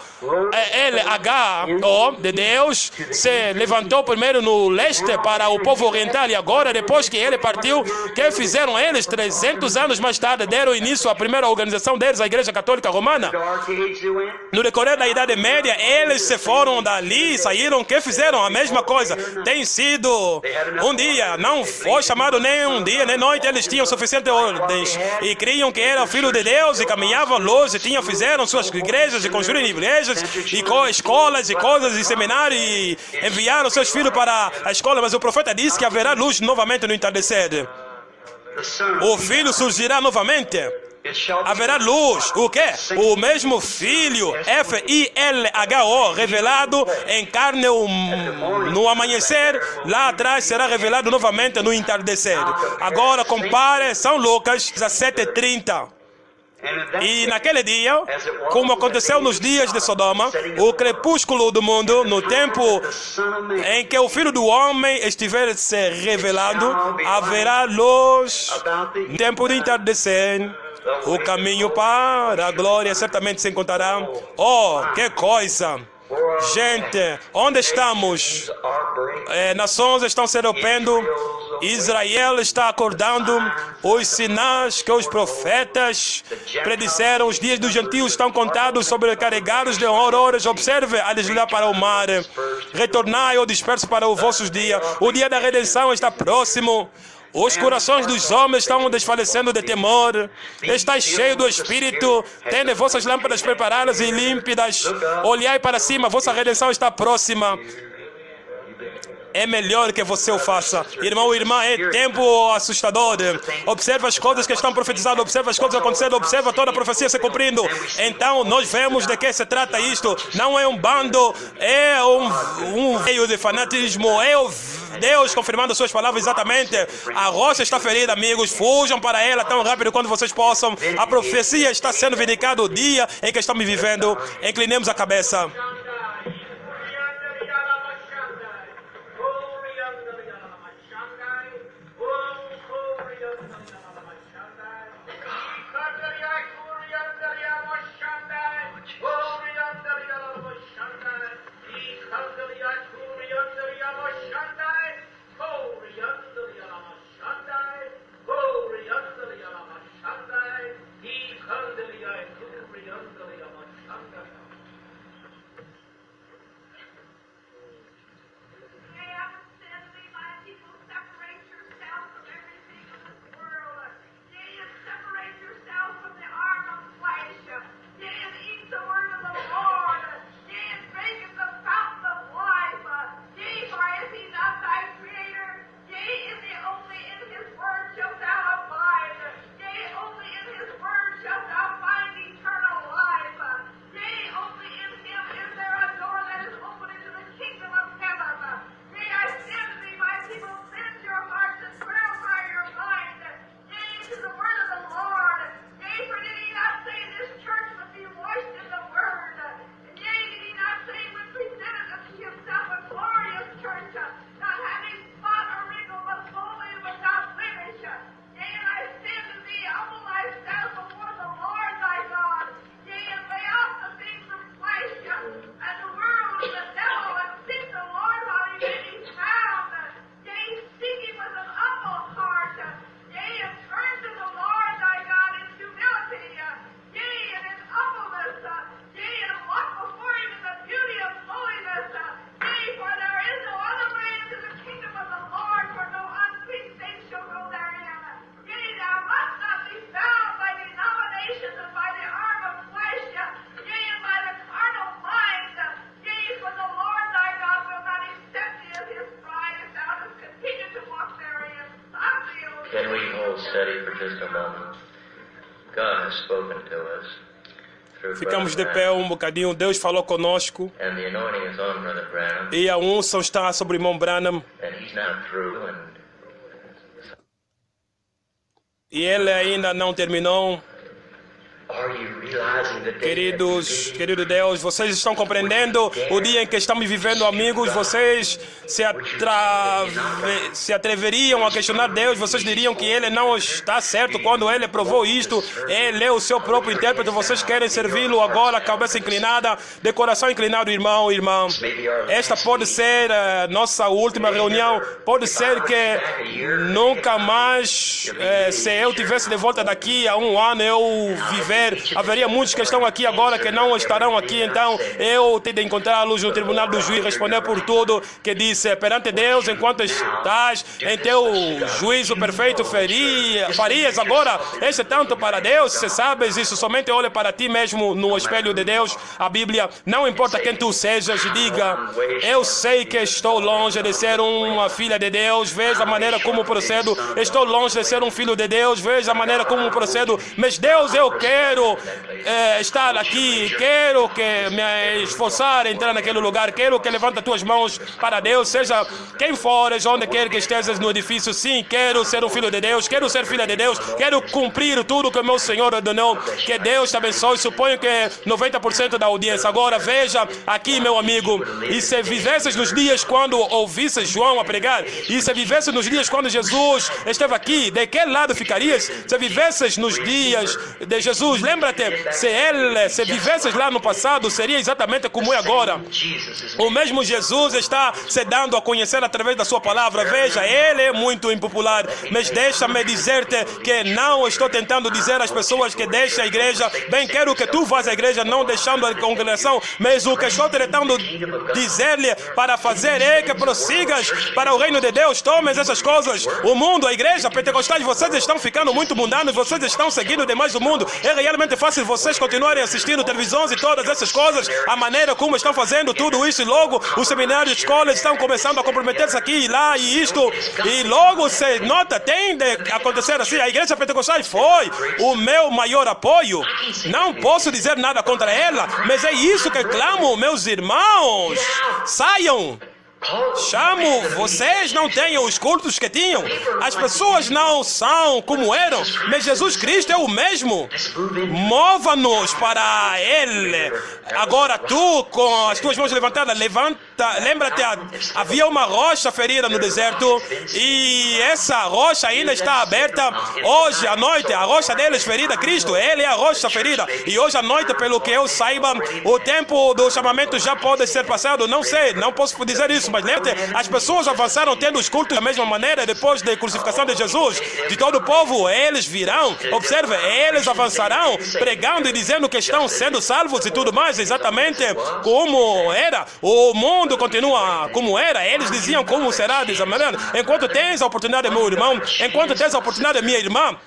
de Deus se levantou primeiro no leste para o povo oriental, e agora, depois que ele partiu, que fizeram eles 300 anos mais tarde? Deram início à primeira organização deles, a Igreja Católica Romana. No decorrer da Idade Média, eles se foram dali, saíram, que fizeram a mesma coisa. Tem sido um dia, não foi chamado nem um dia nem noite. Eles tinham suficientes ordens e criam que era o Filho de Deus e caminhavam longe, fizeram suas igrejas e construíram igrejas e escolas e coisas e seminários e enviaram seus filhos para a escola. Mas o profeta disse que haverá luz novamente no entardecer. O filho surgirá novamente. Haverá luz. O quê? O mesmo Filho, FILHO, revelado em carne no amanhecer, lá atrás será revelado novamente no entardecer. Agora compare São Lucas 17:30. E naquele dia, como aconteceu nos dias de Sodoma, o crepúsculo do mundo, no tempo em que o Filho do Homem estiver se revelando, haverá luz no tempo do entardecer. O caminho para a glória certamente se encontrará. Oh, que coisa! Gente, onde estamos? Nações estão se rompendo. Israel está acordando. Os sinais que os profetas predisseram, os dias dos gentios estão contados, sobrecarregados de horrores. Observe a desviar para o mar. Retornai ou disperso para os vossos dias. O dia da redenção está próximo. Os corações dos homens estão desfalecendo de temor. Estais cheio do Espírito. Tende vossas lâmpadas preparadas e límpidas. Olhai para cima, vossa redenção está próxima. É melhor que você o faça. Irmão e irmã, é tempo assustador. Observa as coisas que estão profetizadas, observa as coisas acontecendo, observa toda a profecia se cumprindo. Então nós vemos de que se trata isto. Não é um bando, é um veio de fanatismo, é o Deus confirmando suas palavras exatamente. A rocha está ferida, amigos. Fujam para ela tão rápido quanto vocês possam. A profecia está sendo vindicada o dia em que estamos vivendo. Inclinemos a cabeça. Can we hold steady for just a moment? God has spoken to us through Ficamos de Brother pé Branham, um bocadinho. Deus falou conosco. and the anointing is on Brother Branham, E a unção está sobre o irmão Branham. and he's not through. And E ele ainda não terminou. are you realizing the day Queridos, querido Deus, vocês estão compreendendo o dia em que estamos vivendo, amigos? Vocês se atreveriam a questionar Deus? Vocês diriam que Ele não está certo quando Ele provou isto? Ele é o seu próprio intérprete. Vocês querem servi-lo agora, cabeça inclinada, de coração inclinado, irmão, irmã. Esta pode ser nossa última reunião. Pode ser que nunca mais, se eu tivesse de volta daqui a um ano, eu viver. Haveria muitos que estão aqui agora que não estarão aqui, então eu tenho de encontrá-los no tribunal do juiz, responder por tudo que disse perante Deus, enquanto estás em teu juízo perfeito, farias agora este tanto para Deus. Se sabes isso, somente olhe para ti mesmo no espelho de Deus. A Bíblia, não importa quem tu sejas, diga: eu sei que estou longe de ser uma filha de Deus, veja a maneira como procedo, estou longe de ser um filho de Deus, veja a maneira como procedo, mas Deus, eu quero estar aqui, quero que me esforçar a entrar naquele lugar, quero que levante as tuas mãos para Deus, seja quem fores, onde quer que estejas no edifício. Sim, quero ser um filho de Deus, quero ser filha de Deus, quero cumprir tudo que o meu Senhor ordenou. Que Deus te abençoe. Suponho que 90% da audiência. Agora veja aqui, meu amigo, e se vivesses nos dias quando ouvisses João a pregar, e se vivesses nos dias quando Jesus esteve aqui, de que lado ficarias? Se vivesses nos dias de Jesus, lembra-te, se vivesses lá no passado, seria exatamente como é agora. O mesmo Jesus está se dando a conhecer através da sua palavra. Veja, ele é muito impopular, mas deixa-me dizer-te que não estou tentando dizer às pessoas que deixem a igreja. Bem, quero que tu vás à igreja, não deixando a congregação, mas o que estou tentando dizer-lhe para fazer é que prossigas para o reino de Deus. Tomes essas coisas. O mundo, a igreja, pentecostais, vocês estão ficando muito mundanos, vocês estão seguindo demais o mundo. É realmente fácil vocês continuarem assistindo televisões e todas essas coisas, a maneira como estão fazendo tudo isso, e logo os seminários, escolas estão começando a comprometer-se aqui e lá e isto, e logo se nota, tem de acontecer assim. A igreja pentecostal foi o meu maior apoio. Não posso dizer nada contra ela, mas é isso que clamo, meus irmãos. Saiam. Chamo, vocês não têm os cultos que tinham. As pessoas não são como eram, mas Jesus Cristo é o mesmo. Mova-nos para Ele. Agora tu, com as tuas mãos levantadas, lembra-te, havia uma rocha ferida no deserto, e essa rocha ainda está aberta. Hoje à noite, a rocha deles ferida, Cristo, Ele é a rocha ferida. E hoje à noite, pelo que eu saiba, o tempo do chamamento já pode ser passado. Não sei, não posso dizer isso, mas lembre-te, as pessoas avançaram tendo os cultos da mesma maneira depois da crucificação de Jesus. De todo o povo, eles virão, observe, eles avançarão, pregando e dizendo que estão sendo salvos e tudo mais, exatamente como era. O mundo continua como era, eles diziam como será, desamarando. Enquanto tens a oportunidade, meu irmão, enquanto tens a oportunidade, minha irmã,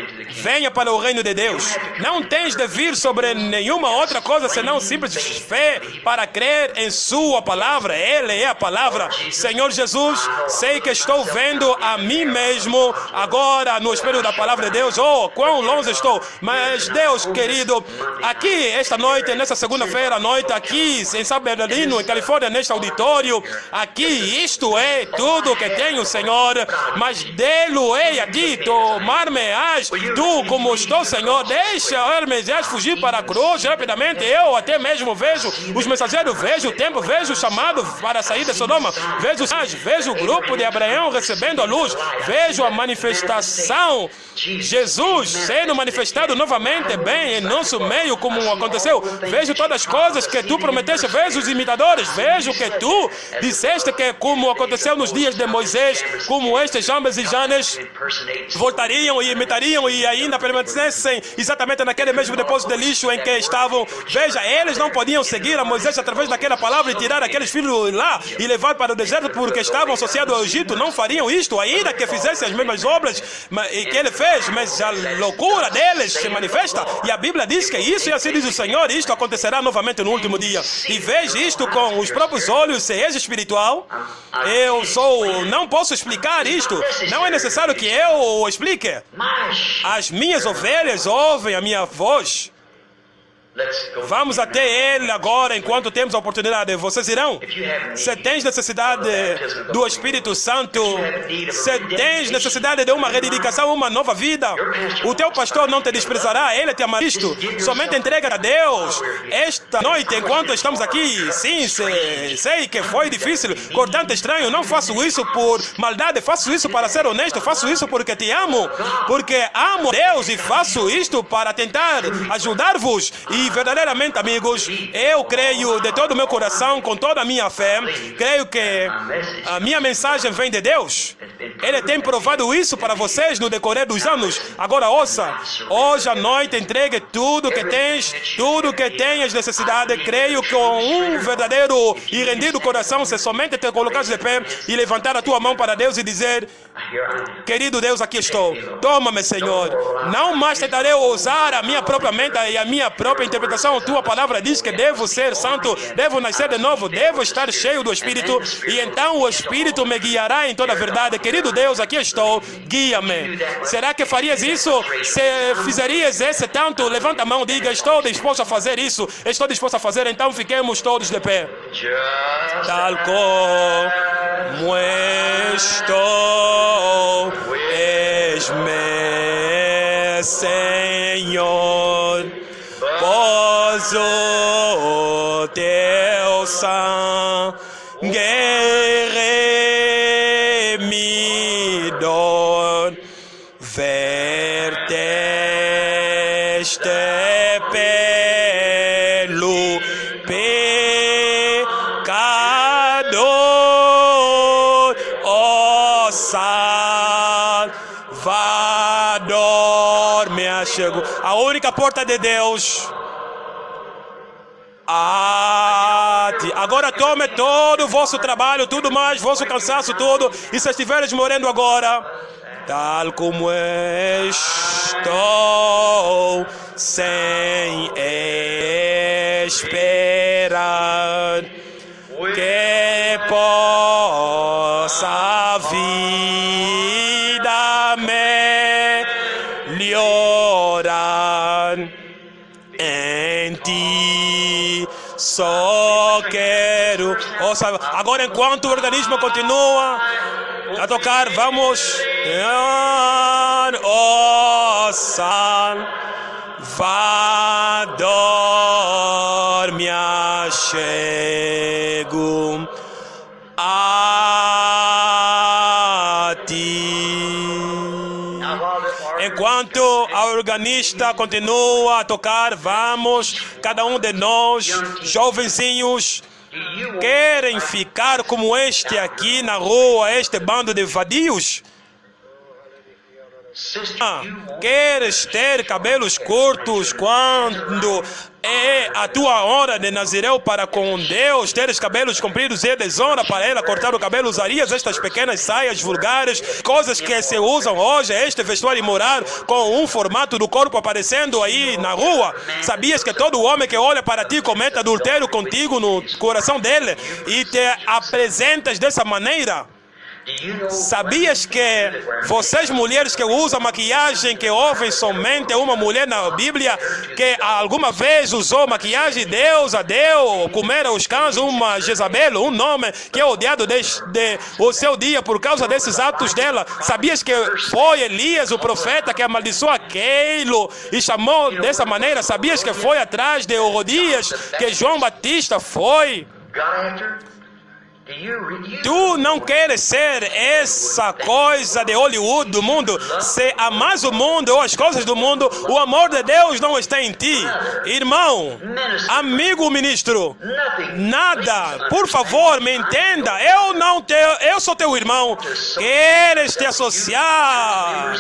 venha para o reino de Deus. Não tens de vir sobre nenhuma outra coisa senão simples fé para crer em sua palavra. Ele é a palavra. Senhor Jesus, sei que estou vendo a mim mesmo agora no espelho da palavra de Deus. Oh, quão longe estou. Mas Deus querido, aqui esta noite, nessa segunda-feira à noite, aqui em São Bernardino, em Califórnia, neste auditório, aqui, isto é tudo que tenho, Senhor. Mas dê-lo-ei aqui, tomar-me tu como estou, Senhor, deixa Hermesias fugir para a cruz rapidamente. Eu até mesmo vejo os mensageiros, vejo o tempo, vejo o chamado para sair de Sodoma, vejo o grupo de Abraão recebendo a luz, vejo a manifestação, Jesus sendo manifestado novamente bem em nosso meio, como aconteceu. Vejo todas as coisas que tu prometeste, vejo os imitadores, vejo que tu disseste que, como aconteceu nos dias de Moisés, como estes Jambes e Janes voltariam e imitariam pegariam e ainda permanecessem exatamente naquele mesmo depósito de lixo em que estavam. Veja, eles não podiam seguir a Moisés através daquela palavra e tirar aqueles filhos lá e levar para o deserto porque estavam associados ao Egito. Não fariam isto, ainda que fizessem as mesmas obras que ele fez, mas a loucura deles se manifesta. E a Bíblia diz que isso, e assim diz o Senhor, isto acontecerá novamente no último dia. E veja isto com os próprios olhos, se és espiritual. Não posso explicar isto. Não é necessário que eu explique. As minhas ovelhas ouvem a minha voz. Vamos até Ele agora, enquanto temos a oportunidade. Vocês irão? Se tens necessidade do Espírito Santo, se tens necessidade de uma rededicação, uma nova vida, o teu pastor não te desprezará, ele te amará. Isto somente entrega a Deus. Esta noite, enquanto estamos aqui, sim, sei que foi difícil, portanto estranho, não faço isso por maldade, faço isso para ser honesto, faço isso porque te amo, porque amo Deus e faço isto para tentar ajudar-vos. E verdadeiramente, amigos, eu creio de todo o meu coração, com toda a minha fé, creio que a minha mensagem vem de Deus. Ele tem provado isso para vocês no decorrer dos anos. Agora ouça, hoje à noite entregue tudo que tens, tudo que tenhas necessidade. Creio que com um verdadeiro e rendido coração, se somente te colocares de pé e levantar a tua mão para Deus e dizer: querido Deus, aqui estou, toma-me, Senhor. Não mais tentarei usar a minha própria mente e a minha própria interpretação. A tua palavra diz que devo ser santo, devo nascer de novo, devo estar cheio do Espírito, e então o Espírito me guiará em toda a verdade. Querido Deus, aqui estou, guia-me. Será que farias isso? Se fizerias esse tanto, levanta a mão, diga: estou disposto a fazer isso, estou disposto a fazer. Então fiquemos todos de pé. Tal como estou, és-me, Senhor, pois o teu sangue remidor verteste pelo pecador, ó Salvador, me achego. A única porta de Deus. Agora tome todo o vosso trabalho, tudo mais, vosso cansaço, tudo. E se estiveres morrendo agora, tal como estou, sem esperar que possa a vida melhorar em ti. Só quero. Agora, enquanto o organismo continua a tocar, vamos. Ó Salvador, me achego a ti. Enquanto a organista continua a tocar, vamos, cada um de nós, jovenzinhos, querem ficar como este aqui na rua, este bando de vadios? Queres ter cabelos curtos quando é a tua hora de Nazireu para com Deus? Teres cabelos compridos é desonra para ela cortar o cabelo. Usarias estas pequenas saias vulgares, coisas que se usam hoje, este vestuário imoral com um formato do corpo aparecendo aí na rua? Sabias que todo homem que olha para ti comete adultério contigo no coração dele e te apresentas dessa maneira? Sabias que vocês mulheres que usam maquiagem, que ouvem somente uma mulher na Bíblia que alguma vez usou maquiagem, Deus a deu comer aos cães, uma Jezabel, um nome que é odiado desde o seu dia por causa desses atos dela? Sabias que foi Elias, o profeta, que amaldiçoou aquilo e chamou dessa maneira? Sabias que foi atrás de Herodias que João Batista foi? Tu não queres ser essa coisa de Hollywood do mundo. Se amas o mundo ou as coisas do mundo, o amor de Deus não está em ti. Irmão, amigo ministro, nada, por favor, me entenda. Eu sou teu irmão. Queres te associar?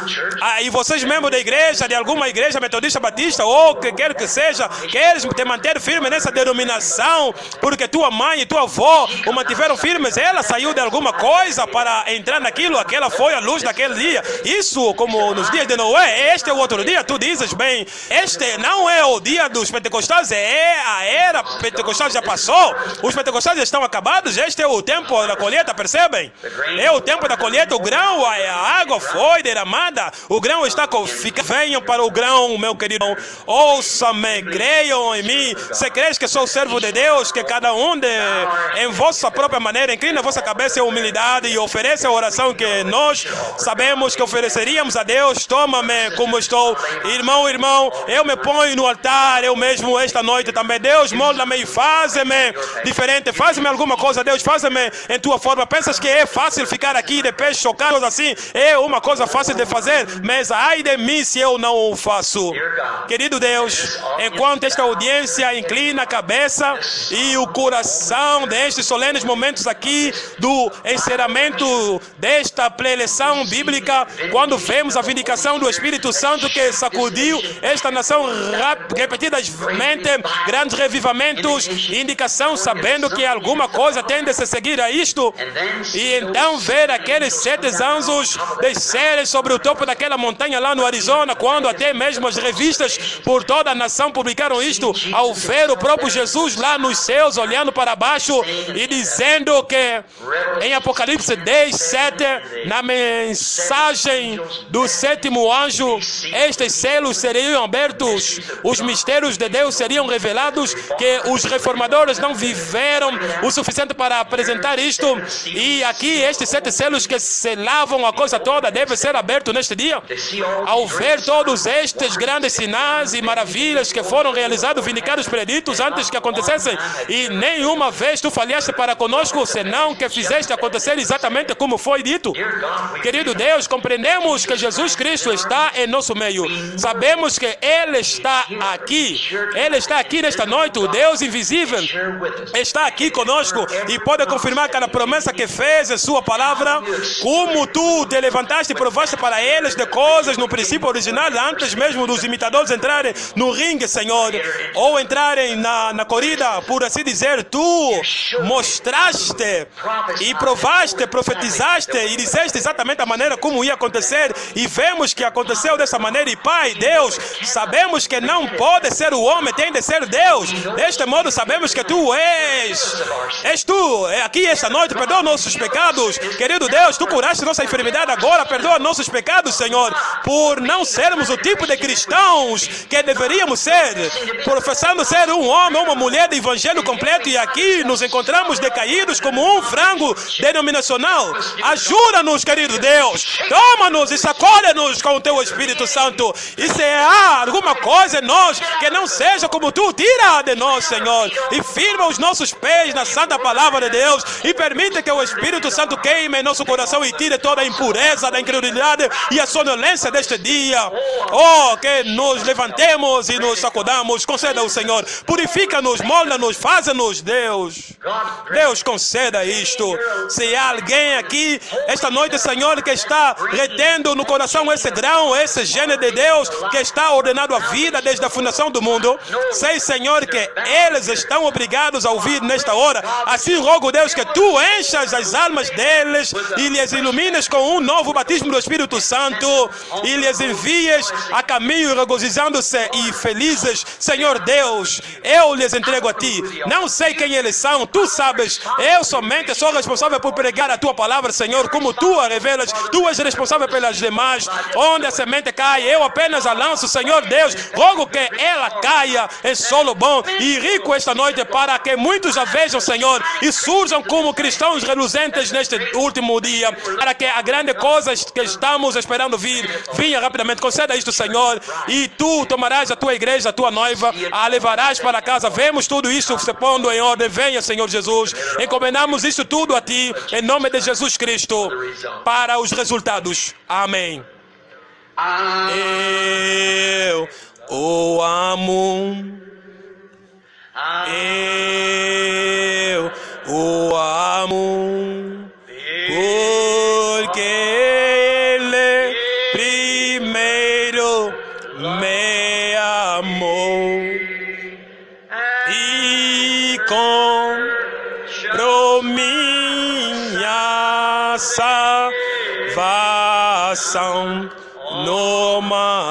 E vocês membros da igreja, de alguma igreja metodista, batista, ou que quer que seja, queres te manter firme nessa denominação, porque tua mãe e tua avó o mantiveram firmes, ela saiu de alguma coisa para entrar naquilo, aquela foi a luz daquele dia. Isso, como nos dias de Noé, este é o outro dia, tu dizes bem, este não é o dia dos pentecostais, é a era pentecostal já passou, os pentecostais estão acabados, este é o tempo da colheita, percebem? É o tempo da colheita, o grão, a água foi derramada, o grão está venham para o grão, meu querido, ouça-me, creiam em mim, se crees que sou servo de Deus, que cada um em vossa própria maneira, inclina a vossa cabeça em humildade e ofereça a oração que nós sabemos que ofereceríamos a Deus. Toma-me como estou, irmão, eu me ponho no altar, eu mesmo esta noite também. Deus, molda-me e faz-me diferente, faz-me alguma coisa, Deus, faz-me em tua forma. Pensas que é fácil ficar aqui de pé chocado assim? É uma coisa fácil de fazer, mas ai de mim se eu não o faço. Querido Deus, enquanto esta audiência inclina a cabeça e o coração destes solenes momentos aqui do encerramento desta preleção bíblica, quando vemos a vindicação do Espírito Santo que sacudiu esta nação repetidamente, grandes revivamentos, indicação sabendo que alguma coisa tende a se seguir a isto, e então ver aqueles 7 anjos descerem sobre o topo daquela montanha lá no Arizona, quando até mesmo as revistas por toda a nação publicaram isto, ao ver o próprio Jesus lá nos céus olhando para baixo e dizendo que em Apocalipse 10, 7, na mensagem do 7º anjo, estes selos seriam abertos, os mistérios de Deus seriam revelados, que os reformadores não viveram o suficiente para apresentar isto, e aqui estes 7 selos que selavam a coisa toda devem ser abertos neste dia. Ao ver todos estes grandes sinais e maravilhas que foram realizados, vindicados, preditos antes que acontecessem, e nenhuma vez tu falhaste para conosco, senão que fizeste acontecer exatamente como foi dito. Querido Deus, compreendemos que Jesus Cristo está em nosso meio. Sabemos que Ele está aqui. Ele está aqui nesta noite. O Deus invisível está aqui conosco e pode confirmar cada promessa que fez em sua palavra. Como tu te levantaste e provaste para eles de coisas no princípio original, antes mesmo dos imitadores entrarem no ringue, Senhor, ou entrarem na corrida, por assim dizer, tu mostraste e provaste, profetizaste e disseste exatamente a maneira como ia acontecer, e vemos que aconteceu dessa maneira. E Pai, Deus, sabemos que não pode ser o homem, tem de ser Deus. Deste modo sabemos que tu és tu, aqui esta noite. Perdoa nossos pecados, querido Deus, tu curaste nossa enfermidade agora, perdoa nossos pecados, Senhor, por não sermos o tipo de cristãos que deveríamos ser, professando ser um homem ou uma mulher de evangelho completo, e aqui nos encontramos decaídos como um frango denominacional. Ajuda-nos, querido Deus, toma-nos e sacode-nos com o teu Espírito Santo, e se há alguma coisa em nós que não seja como tu, tira de nós, Senhor, e firma os nossos pés na santa palavra de Deus, e permite que o Espírito Santo queime em nosso coração e tire toda a impureza da incredulidade e a sonolência deste dia. Oh, que nos levantemos e nos sacudamos. Conceda o Senhor, purifica-nos, molda-nos, faça-nos, Deus. Deus, conceda isto. Se há alguém aqui esta noite, Senhor, que está retendo no coração esse grão, esse gene de Deus que está ordenado a vida desde a fundação do mundo, sei, Senhor, que eles estão obrigados a ouvir nesta hora. Assim rogo, Deus, que tu enchas as almas deles e lhes ilumines com um novo batismo do Espírito Santo e lhes envies a caminho regozijando-se e felizes. Senhor Deus, eu lhes entrego a ti. Não sei quem eles são, tu sabes. Eu somente sou responsável por pregar a tua palavra, Senhor, como tu a revelas. Tu és responsável pelas demais. Onde a semente cai, eu apenas a lanço, Senhor Deus. Rogo que ela caia em solo bom e rico esta noite, para que muitos a vejam, Senhor, e surjam como cristãos reluzentes neste último dia, para que a grande coisa que estamos esperando vinha rapidamente. Conceda isto, Senhor, e tu tomarás a tua igreja, a tua noiva, a levarás para casa. Vemos tudo isso se pondo em ordem. Venha, Senhor Jesus. Jesus. Encomendamos isso tudo a Ti, em nome de Jesus Cristo, para os resultados. Amém. Eu o amo. Eu o amo. Porque Ele primeiro me amou e comprou minha salvação no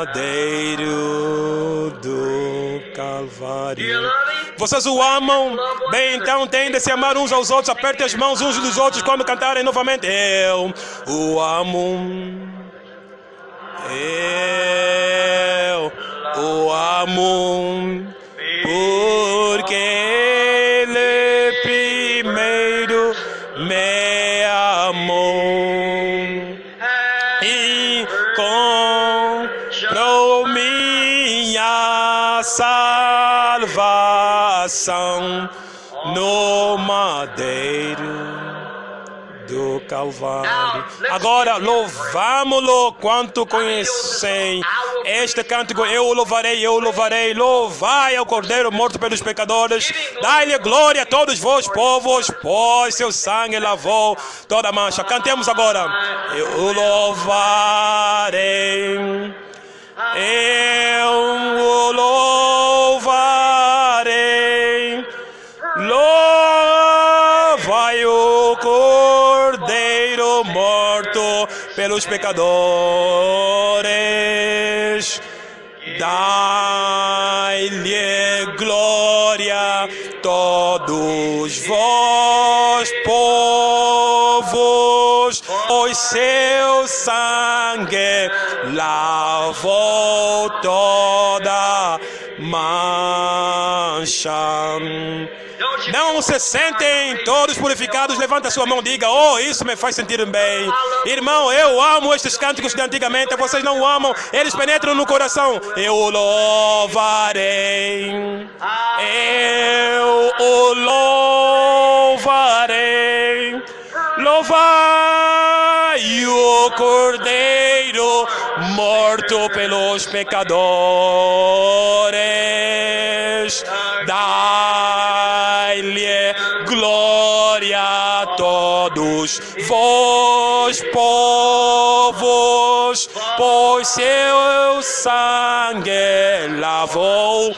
madeiro do Calvário. Vocês o amam? Bem, então têm de se amar uns aos outros. Apertem as mãos uns dos outros quando cantarem novamente. Eu o amo. Eu o amo. Porque Ele primeiro me amou e comprou minha salvação no madeiro do Calvário. Agora louvamo-lo quanto conhecem este cântico. Eu o louvarei, eu o louvarei. Louvai ao Cordeiro morto pelos pecadores. Dai-lhe glória a todos vós, povos, pois seu sangue lavou toda a mancha. Cantemos agora. Eu o louvarei. Eu o louvarei. Louvai o Cordeiro morto pelos pecadores. Dai-lhe glória todos vós, povos, pois seu sangue lavou toda mancha. Não se sentem todos purificados? Levanta a sua mão e diga: oh, isso me faz sentir bem. Irmão, eu amo estes cânticos de antigamente. Vocês não amam? Eles penetram no coração. Eu o louvarei. Eu o louvarei. Louvai o Cordeiro morto pelos pecadores. Dai-lhe glória a todos vós, povos, pois seu sangue lavou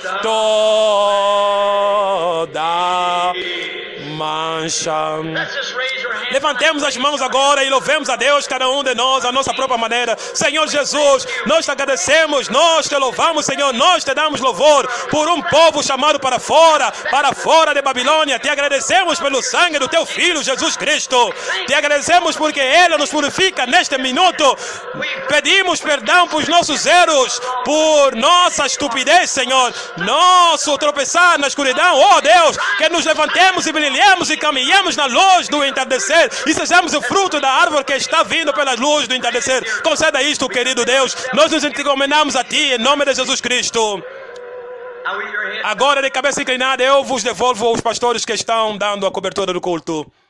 toda mancha. Levantemos as mãos agora e louvemos a Deus, cada um de nós, a nossa própria maneira. Senhor Jesus, nós te agradecemos, nós te louvamos, Senhor, nós te damos louvor por um povo chamado para fora de Babilônia. Te agradecemos pelo sangue do teu Filho, Jesus Cristo. Te agradecemos porque Ele nos purifica neste minuto. Pedimos perdão por nossos erros, por nossa estupidez, Senhor, nosso tropeçar na escuridão. Oh Deus, que nos levantemos e brilhemos e caminhemos na luz do entardecer e sejamos o fruto da árvore que está vindo pelas luzes do entardecer. Conceda isto, querido Deus. Nós nos encomendamos a Ti, em nome de Jesus Cristo. Agora, de cabeça inclinada, eu vos devolvo aos pastores que estão dando a cobertura do culto.